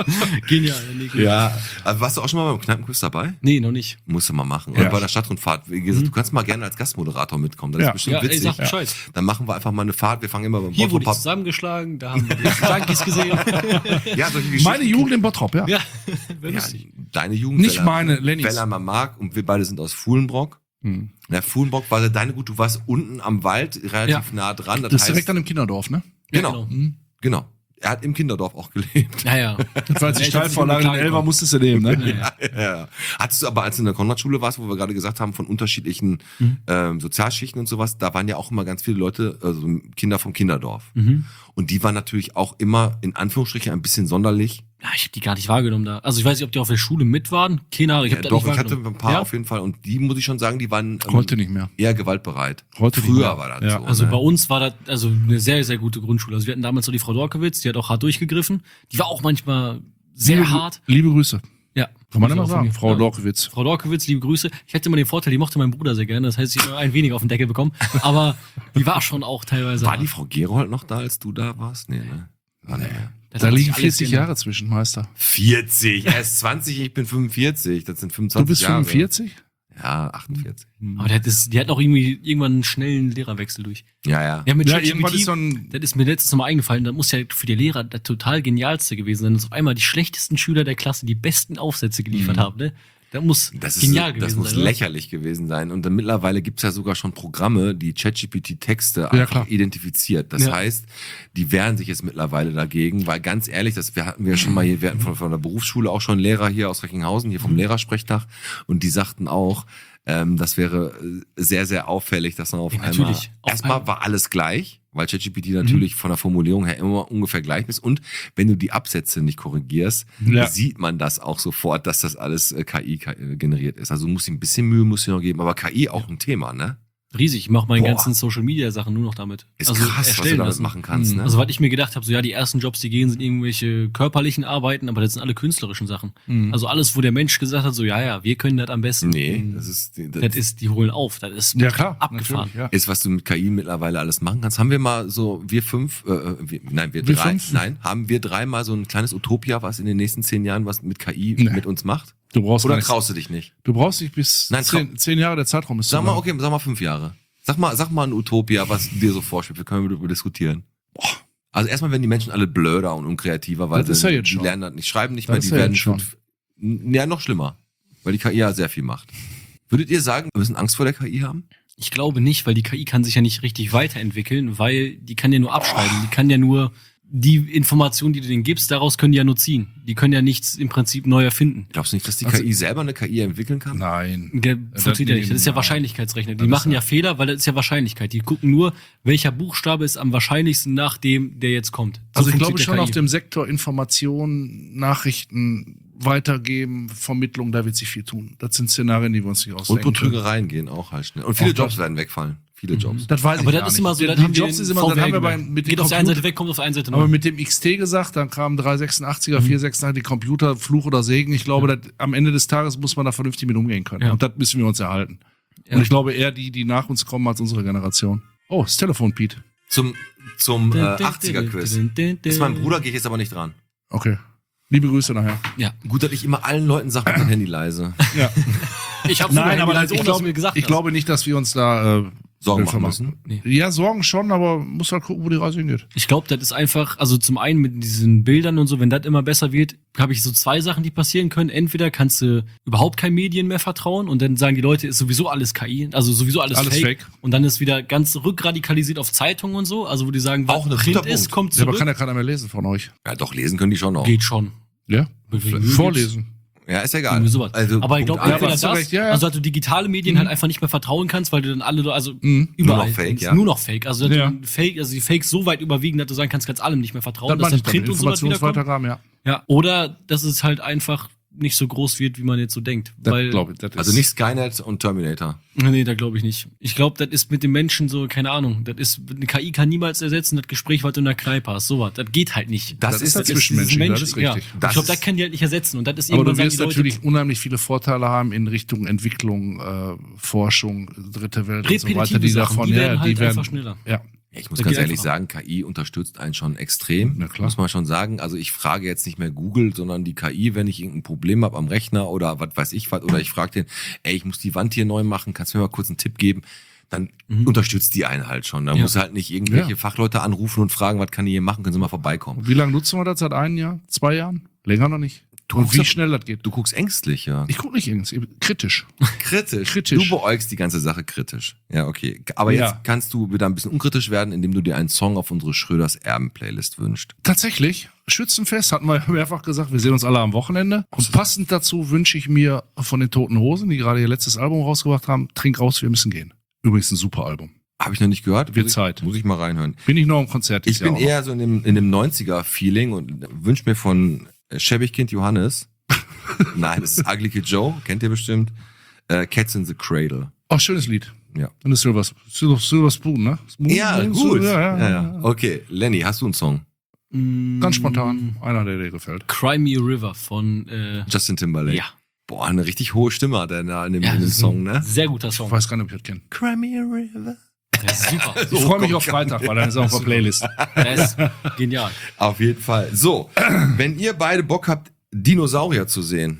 Genial. Nee, genial. Ja, also warst du auch schon mal beim Kneipenquiz dabei? Nee, noch nicht. Musst du mal machen. Ja. Oder bei der Stadtrundfahrt. Wie gesagt, Du kannst mal gerne als Gastmoderator mitkommen. Das Ja. ist bestimmt Ja, ey, witzig. sag Bescheid. Dann machen wir einfach mal eine Fahrt. Wir fangen immer beim Hier wurde ich Bottrop- zusammengeschlagen, da haben wir die Junkies gesehen. Ja, solche Geschichten. Meine Jugend in Bottrop, ja. Ja, wäre Ja, lustig. deine Jugend. Nicht Wella- meine, Lennys. Wellheimer Mark und wir beide sind aus Fuhlenbrock. Hm. Ja, Fuhlenbrock war deine gut, du warst unten am Wald, relativ Ja. nah dran. Das, Das ist heißt, direkt an dem Kinderdorf, ne? genau, Ja, genau. Er hat im Kinderdorf auch gelebt. Naja. Das war jetzt die Ja, ich hab's Steilvorlage nicht in mehr Elber, musstest du nehmen, ne? Ja. Ja. Hattest du aber, als du in der Konradschule warst, wo wir gerade gesagt haben, von unterschiedlichen Mhm. ähm, Sozialschichten und sowas, da waren ja auch immer ganz viele Leute, also Kinder vom Kinderdorf. Mhm. Und die waren natürlich auch immer in Anführungsstrichen ein bisschen sonderlich. Ja, ich habe die gar nicht wahrgenommen da. Also ich weiß nicht, ob die auf der Schule mit waren. Keine Ahnung, ich Ja, habe das doch, nicht ich hatte wahrgenommen. ein paar ja? auf jeden Fall und die, muss ich schon sagen, die waren ähm, Heute nicht mehr. eher gewaltbereit. Heute nicht Früher mehr. war das Ja. so. Also ne? bei uns war das also eine sehr, sehr gute Grundschule. Also wir hatten damals so die Frau Dorkewitz, die hat auch hart durchgegriffen. Die war auch manchmal sehr liebe, hart. Liebe Grüße. Ja. Kann man Also immer auch von sagen. mir. Frau Ja. Dorkewitz. Frau Dorkewitz, liebe Grüße. Ich hatte immer den Vorteil, die mochte meinen Bruder sehr gerne. Das heißt, ich habe ein wenig auf den Deckel bekommen. Aber die war schon auch teilweise War hart. die Frau Gerold noch da, als du da warst? Nee, ne? War nicht mehr. Das Da hat sich liegen alles vierzig geändert. Jahre zwischen, Meister. vierzig, er ist zwanzig, ich bin fünfundvierzig. Das sind Du fünfundzwanzig bist Jahre. fünfundvierzig? Ja, achtundvierzig. Aber der hat, das, die hat auch irgendwie irgendwann einen schnellen Lehrerwechsel durch. Ja, ja. Ja, mit Ja, ChatGPT, irgendwann ist so ein. das ist mir letztes Mal eingefallen, da muss ja für die Lehrer das total genialste gewesen sein, dass auf einmal die schlechtesten Schüler der Klasse die besten Aufsätze geliefert Mhm. haben, ne? Das muss Das ist, genial das gewesen muss sein. oder? lächerlich gewesen sein. Und dann mittlerweile gibt's ja sogar schon Programme, die ChatGPT-Texte Ja, einfach klar. identifiziert. Das Ja. heißt, die wehren sich jetzt mittlerweile dagegen, weil ganz ehrlich, das wir hatten wir schon mal hier, wir hatten von, von der Berufsschule auch schon Lehrer hier aus Recklinghausen, hier vom Mhm. Lehrersprechtag, und die sagten auch, ähm, das wäre äh, sehr, sehr auffällig, dass dann auf Ja, einmal, natürlich. Auf erstmal einmal. war alles gleich, weil ChatGPT natürlich von der Formulierung her immer ungefähr gleich ist. Und wenn du die Absätze nicht korrigierst, Ja. sieht man das auch sofort, dass das alles äh, K I K- äh, generiert ist. Also muss ihm ein bisschen Mühe muss ich noch geben, aber K I auch ein Thema, ne? Riesig, ich mache meine Boah. ganzen Social Media Sachen nur noch damit. Ist also krass, was du erstellen damit lassen. machen kannst, Mhm. ne? Also was ich mir gedacht habe, so ja, die ersten Jobs, die gehen, sind irgendwelche körperlichen Arbeiten, aber das sind alle künstlerischen Sachen. Mhm. Also alles, wo der Mensch gesagt hat, so ja, ja, wir können das am besten. nee, das ist, das, Das ist, die holen auf, das ist Ja, klar. abgefahren. natürlich, Ja. ist, was du mit K I mittlerweile alles machen kannst. Haben wir mal so, wir fünf, äh, wir, nein, wir, Wir drei, fünf? nein, haben wir drei mal so ein kleines Utopia, was in den nächsten zehn Jahren was mit K I Nee. mit uns macht? Du brauchst Oder gar nicht- traust du dich nicht? Du brauchst nicht bis Nein, trau- zehn, zehn Jahre der Zeitraum ist Sag zu mal, lang. okay, sag mal fünf Jahre. Sag mal, sag mal ein Utopia, was dir so vorschwebt. Wir können darüber diskutieren. Boah. Also erstmal werden die Menschen alle blöder und unkreativer, weil Das ist sie, ja jetzt die schon. lernen das nicht, schreiben nicht Das mehr, ist die ja werden jetzt schon. fünf- ja, noch schlimmer. Weil die K I ja sehr viel macht. Würdet ihr sagen, wir müssen Angst vor der K I haben? Ich glaube nicht, weil die K I kann sich ja nicht richtig weiterentwickeln, weil die kann ja nur abschreiben. Die kann ja nur die Informationen, die du denen gibst, daraus können die ja nur ziehen. Die können ja nichts im Prinzip neu erfinden. Glaubst du nicht, dass die Also- K I selber eine K I entwickeln kann? Nein. Der das- funktioniert ja nicht. Das ist ja nein. Wahrscheinlichkeitsrechner. Die Das ist machen ja- ja Fehler, weil das ist ja Wahrscheinlichkeit. Die gucken nur, welcher Buchstabe ist am wahrscheinlichsten nach dem, der jetzt kommt. So Also ich glaube funktioniert schon der auf K I. dem Sektor Information, Nachrichten, Weitergeben, Vermittlung, da wird sich viel tun. Das sind Szenarien, die wir uns nicht Und ausdenken. Betrügereien gehen auch halt schnell. Und viele Auch das- Jobs werden wegfallen. Viele Jobs. Das weiß Aber ich das gar ist nicht. immer so, Die- das die haben wir Jobs in ist immer, das V W haben wir gemerkt. bei, mit den Geht auf der einen Computer- Seite weg, kommt auf der einen Seite haben wir neu. mit dem X T gesagt, dann kamen drei sechsundachtziger, vier sechsundachtzig, die Computer, Fluch oder Segen. Ich glaube, dass, am Ende des Tages muss man da vernünftig mit umgehen können. Ja. Und das müssen wir uns erhalten. Ja. Und ich glaube eher die, die nach uns kommen, als unsere Generation. Oh, das Telefon, Pete. Zum, zum äh, achtziger-Quiz. Ist mein Bruder, gehe ich jetzt aber nicht dran. Okay. Liebe Grüße nachher. Ja. Gut, dass ich immer allen Leuten sage, mach dein Handy leise. Ja. Ich hab's Nein, sogar aber als ich, ohne, dass glaube, du mir gesagt ich hast. glaube nicht, dass wir uns da äh, Sorgen Hilfe machen müssen. Ja, Sorgen schon, aber muss halt gucken, wo die Reise hingeht. Ich glaube, das ist einfach, also zum einen mit diesen Bildern und so, wenn das immer besser wird, habe ich so zwei Sachen, die passieren können. Entweder kannst du überhaupt kein Medien mehr vertrauen und dann sagen die Leute, ist sowieso alles K I, also sowieso alles, Alles fake. fake. Und dann ist wieder ganz rückradikalisiert auf Zeitungen und so, also wo die sagen, was Auch ein Print guter ist, Punkt. kommt Ja, aber zurück. kann ja keiner mehr lesen von euch. Ja, doch, lesen können die schon noch. Geht schon. Ja? Irgendwie Vorlesen. Ja, ist egal. Irgendwie sowas. Also, aber ich glaube, Punkt entweder eins. hast du das, recht, ja, ja. also dass du digitale Medien halt einfach nicht mehr vertrauen kannst, weil du dann alle, also Mhm. überall. Nur noch Fake, ist ja. Nur noch Fake. Also, dass Ja. du Fake, also die Fakes so weit überwiegen, dass du sagen kannst, kannst allem nicht mehr vertrauen, Das dass meine dann ich dann. Print und sowas wiederkommt. Informationsweitergaben, ja. Ja. Oder, dass es halt einfach nicht so groß wird, wie man jetzt so denkt. Das weil, glaube ich. Das ist Also nicht Skynet und Terminator. Nee, da glaube ich nicht. Ich glaube, das ist mit den Menschen so, keine Ahnung, das ist, eine K I kann niemals ersetzen, das Gespräch, was du in der Kneipe hast, sowas. Das geht halt nicht. Das, Das ist ist das das Zwischenmenschliche, dieses das ist richtig. Ja. Das ich glaube, das ist- kann die halt nicht ersetzen. Und das ist Aber du irgendwann sagen wirst die Leute, natürlich unheimlich viele Vorteile haben in Richtung Entwicklung, äh, Forschung, dritte Welt und so weiter, repetitive die Sachen, davon, die werden ja, halt die werden, einfach schneller. ja. Ja, ich muss Das ganz geht ehrlich einfach. sagen, K I unterstützt einen schon extrem, Na klar. muss man schon sagen. Also ich frage jetzt nicht mehr Google, sondern die K I, wenn ich irgendein Problem habe am Rechner oder was weiß ich was, oder ich frage den, ey, ich muss die Wand hier neu machen, kannst du mir mal kurz einen Tipp geben? Dann Mhm. unterstützt die einen halt schon. Da Ja. muss halt nicht irgendwelche Ja. Fachleute anrufen und fragen, was kann ich hier machen, können sie mal vorbeikommen. Wie lange nutzen wir das? Seit einem Jahr? Zwei Jahren? Länger noch nicht. Du Und guckst wie ab- schnell das geht. Du guckst ängstlich, ja. Ich gucke nicht irgendwie, kritisch. Kritisch. Kritisch. Du beäugst die ganze Sache kritisch. Ja, okay. Aber Ja. jetzt kannst du wieder ein bisschen unkritisch werden, indem du dir einen Song auf unsere Schröders Erben-Playlist wünschst. Tatsächlich, Schützenfest hatten wir mehrfach gesagt, wir sehen uns alle am Wochenende. Und passend dazu wünsche ich mir von den Toten Hosen, die gerade ihr letztes Album rausgebracht haben, Trink raus, wir müssen gehen. Übrigens ein super Album. Habe ich noch nicht gehört. Wird Muss ich- Zeit. Muss ich mal reinhören. Bin ich noch im Konzert Ich dieses bin Jahr auch eher so in dem, in dem neunziger-Feeling und wünsche mir von Schäbigkind Johannes, nein, das ist Ugly Kid Joe, kennt ihr bestimmt, äh, Cats in the Cradle. noch. Oh, schönes Lied. Ja. Und das Silver, Silver, Silver Spoon, ne? Spoon? Ja, gut. Ja, Ja, ja, ja. Okay, Lenny, hast du einen Song? Ganz spontan. Einer, der dir gefällt. Cry Me a River von, äh, Justin Timberlake. ja. Boah, eine richtig hohe Stimme hat er da in dem, Ja, in dem das ist Song, ein ne? Sehr guter Ich Song. weiß gar nicht, ob ich das kenne. Cry me a river. Der ist super. Ich freue mich auf Freitag, weil dann ist er auf der Playlist. Der ist genial. Auf jeden Fall. So, wenn ihr beide Bock habt, Dinosaurier zu sehen,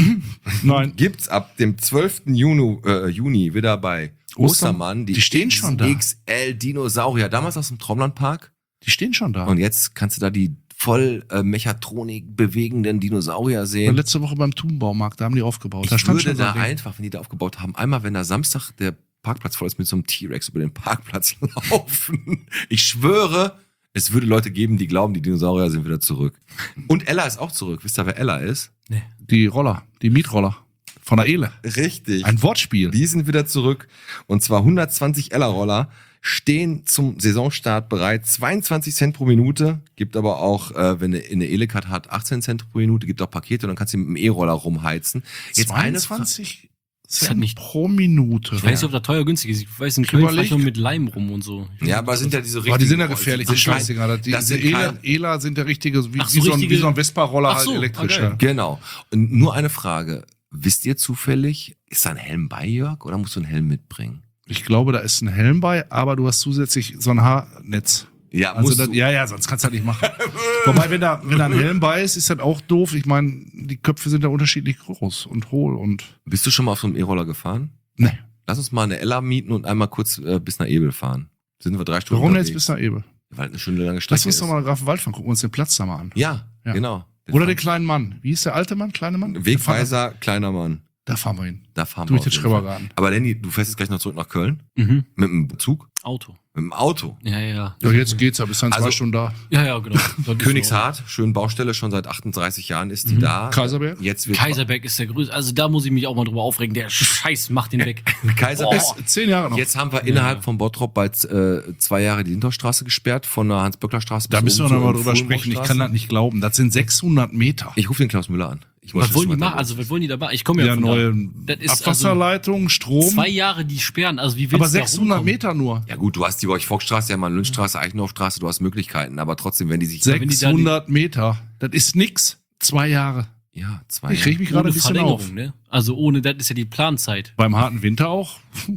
Nein. gibt's ab dem zwölften Juni, äh, Juni wieder bei Ostermann Die stehen schon da. X L Dinosaurier. Damals aus dem Traumlandpark. Die stehen schon da. Und jetzt kannst du da die voll äh, Mechatronik bewegenden Dinosaurier Und sehen. letzte Woche beim Tubenbaumarkt, da haben die aufgebaut. da Ich stand würde schon so da ein Ding. einfach, wenn die da aufgebaut haben, einmal, wenn da Samstag der Parkplatz voll ist, mit so einem T-Rex über den Parkplatz laufen. Ich schwöre, es würde Leute geben, die glauben, die Dinosaurier sind wieder zurück. Und Ella ist auch zurück. Wisst ihr, wer Ella ist? Die Roller, die Mietroller von der Ele. Richtig. Ein Wortspiel. Die sind wieder zurück. Und zwar hundertzwanzig Ella-Roller stehen zum Saisonstart bereit. zweiundzwanzig Cent pro Minute. Gibt aber auch, äh, wenn eine, eine Ele-Card hat, achtzehn Cent pro Minute. Gibt auch Pakete und dann kannst du mit dem E-Roller rumheizen. Jetzt eine Fra- zweiundzwanzig Ist ja Cent nicht- pro Minute. Ich weiß nicht, ob das teuer günstig ist. Ich weiß, in Ich Köln überleg- fahre ich noch mit Leim rum und so. Ja, aber sind ja diese richtigen. Aber die sind ja gefährlich, die sind kein- Scheißdinger. Die, das diese sind Ela, kein- Ela sind der richtige, wie, Ach so, wie, so, ein, richtige- wie so ein Vespa-Roller Ach halt so, elektrisch. okay. Ja. Genau. Und nur eine Frage. Wisst ihr zufällig, ist da ein Helm bei, Jörg, oder musst du einen Helm mitbringen? Ich glaube, da ist ein Helm bei, aber du hast zusätzlich so ein Haarnetz. Ja, Also musst das, du. ja, ja, sonst kannst du das nicht machen. Wobei, wenn da, wenn da ein Helm bei ist, ist das auch doof. Ich meine, die Köpfe sind ja unterschiedlich groß und hohl und. Bist du schon mal auf so einem E-Roller gefahren? Ne. Lass uns mal eine Ella mieten und einmal kurz äh, bis nach Ebel fahren. Sind wir drei Stunden Warum jetzt unterwegs. bis nach Ebel? Weil eine schöne lange Strecke Lass uns ist. doch mal Grafenwald fahren, gucken wir uns den Platz da mal an. Ja, Ja. genau. Oder den kleinen Mann. Wie hieß der alte Mann, kleine Mann? Wegweiser, kleiner Mann. Da fahren wir hin. Da fahren Durch wir den auf jeden Fall. Schrebergarten. Aber Lenny, du fährst jetzt gleich noch zurück nach Köln? Mhm. Mit dem Zug? Auto. Mit dem Auto? Ja, ja, ja. Ja, jetzt geht's ja, bis dann Also- zwei Stunden da. Ja, ja, genau. Das ist Königshardt, schön Baustelle, schon seit achtunddreißig Jahren ist die Mhm. da. Kaiserberg? Jetzt so. wird Kaiserberg ist der größte. Also da muss ich mich auch mal drüber aufregen. Der Scheiß macht den weg. Kaiserberg. Boah. Bis zehn Jahre noch. Jetzt haben wir innerhalb von Bottrop bald äh, zwei Jahre die Hinterstraße gesperrt, von der Hans-Böckler-Straße da bis müssen wir oben noch mal zur drüber sprechen. Ich Fuhlenburgstraße. kann das nicht glauben. Das sind sechshundert Meter. Ich rufe den Klaus Müller an. Ich muss Was das wollen die mal machen? sagen. Also, was wollen die da machen? Ich komme ja, Ja, von neue da. Das ist Abwasserleitung, Strom. Zwei Jahre die sperren. Also, wie willst aber du da sechshundert rumkommen? Meter nur. Ja gut, du hast die bei euch Volksstraße, ja mal Lünchstraße, Eichendorffstraße, du hast Möglichkeiten, aber trotzdem, wenn die sich... wenn die da die- sechshundert Meter. Das ist nix. Zwei Jahre. Ja, zwei Ich reg mich gerade Ohne ein bisschen Verlängerung, auf. ne? Also, ohne, das ist ja die Planzeit. Beim harten Winter auch.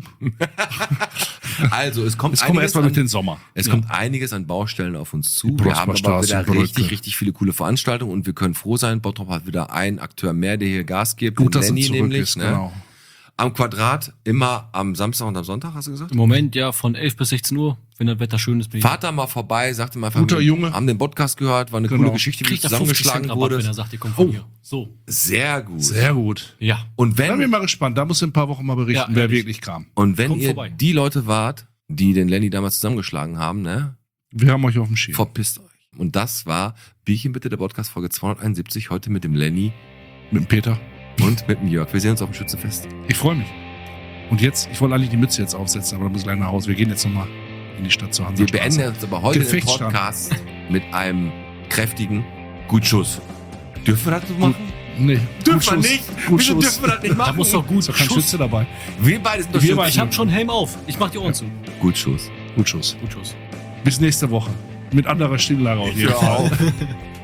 Also, es kommt Jetzt kommen wir einiges erstmal an- mit dem Sommer. Es kommt einiges an Baustellen auf uns zu. Die Wir haben aber Prosperstraße, wieder Brücke. richtig, richtig viele coole Veranstaltungen und wir können froh sein, Bottrop hat wieder einen Akteur mehr, der hier Gas gibt. Gut, den dass er Lenny zurück nämlich, ist, ne? genau. Am Quadrat, immer am Samstag und am Sonntag, hast du gesagt? Im Moment ja von elf bis sechzehn Uhr, wenn das Wetter schön ist. Bin ich Fahrt da mal vorbei, sagt ihm einfach, Guter wir Junge. haben den Podcast gehört, war eine Genau. coole Geschichte, wie du kriegt da fünfzig Cent zusammengeschlagen Rabatt, wenn er wurdest. sagt, ihr kommt von Oh. hier. So. Sehr gut. Sehr gut. Ja. Und Da bin ich wenn, mal gespannt. Da musst du in ein paar Wochen mal berichten, Ja, wer ehrlich. wirklich kam. und wenn Kommt ihr vorbei. die Leute wart, die den Lenny damals zusammengeschlagen haben, ne, Wir haben euch auf dem Schirm. verpisst euch. Und das war Bierchen bitte, der Podcast Folge zweihunderteinundsiebzig, heute mit dem Lenny Mit dem Peter. und mit dem Jörg. Wir sehen uns auf dem Schützenfest. Ich freue mich. Und jetzt, ich wollte eigentlich die Mütze jetzt aufsetzen, aber da muss ich gleich nach Hause. Wir gehen jetzt nochmal in die Stadt zur Wir Hansastraße. beenden jetzt aber heute den Gefechtsstand. Podcast mit einem kräftigen Gutschuss. Dürfen wir das so machen? Nee, Dürfen wir Gutschuss. nicht? Wieso Gutschuss. dürfen wir das nicht Da machen? muss doch gut Ist doch kein Schuss. Schütze dabei. Wir beide sind doch Wir schon- beide- Ich hab schon Helm auf. Ich mach die Ohren zu. Gutschuss. Gutschuss. Gut Schuss. Bis nächste Woche. Mit anderer Stimmlage auf jeden hör Fall. auf.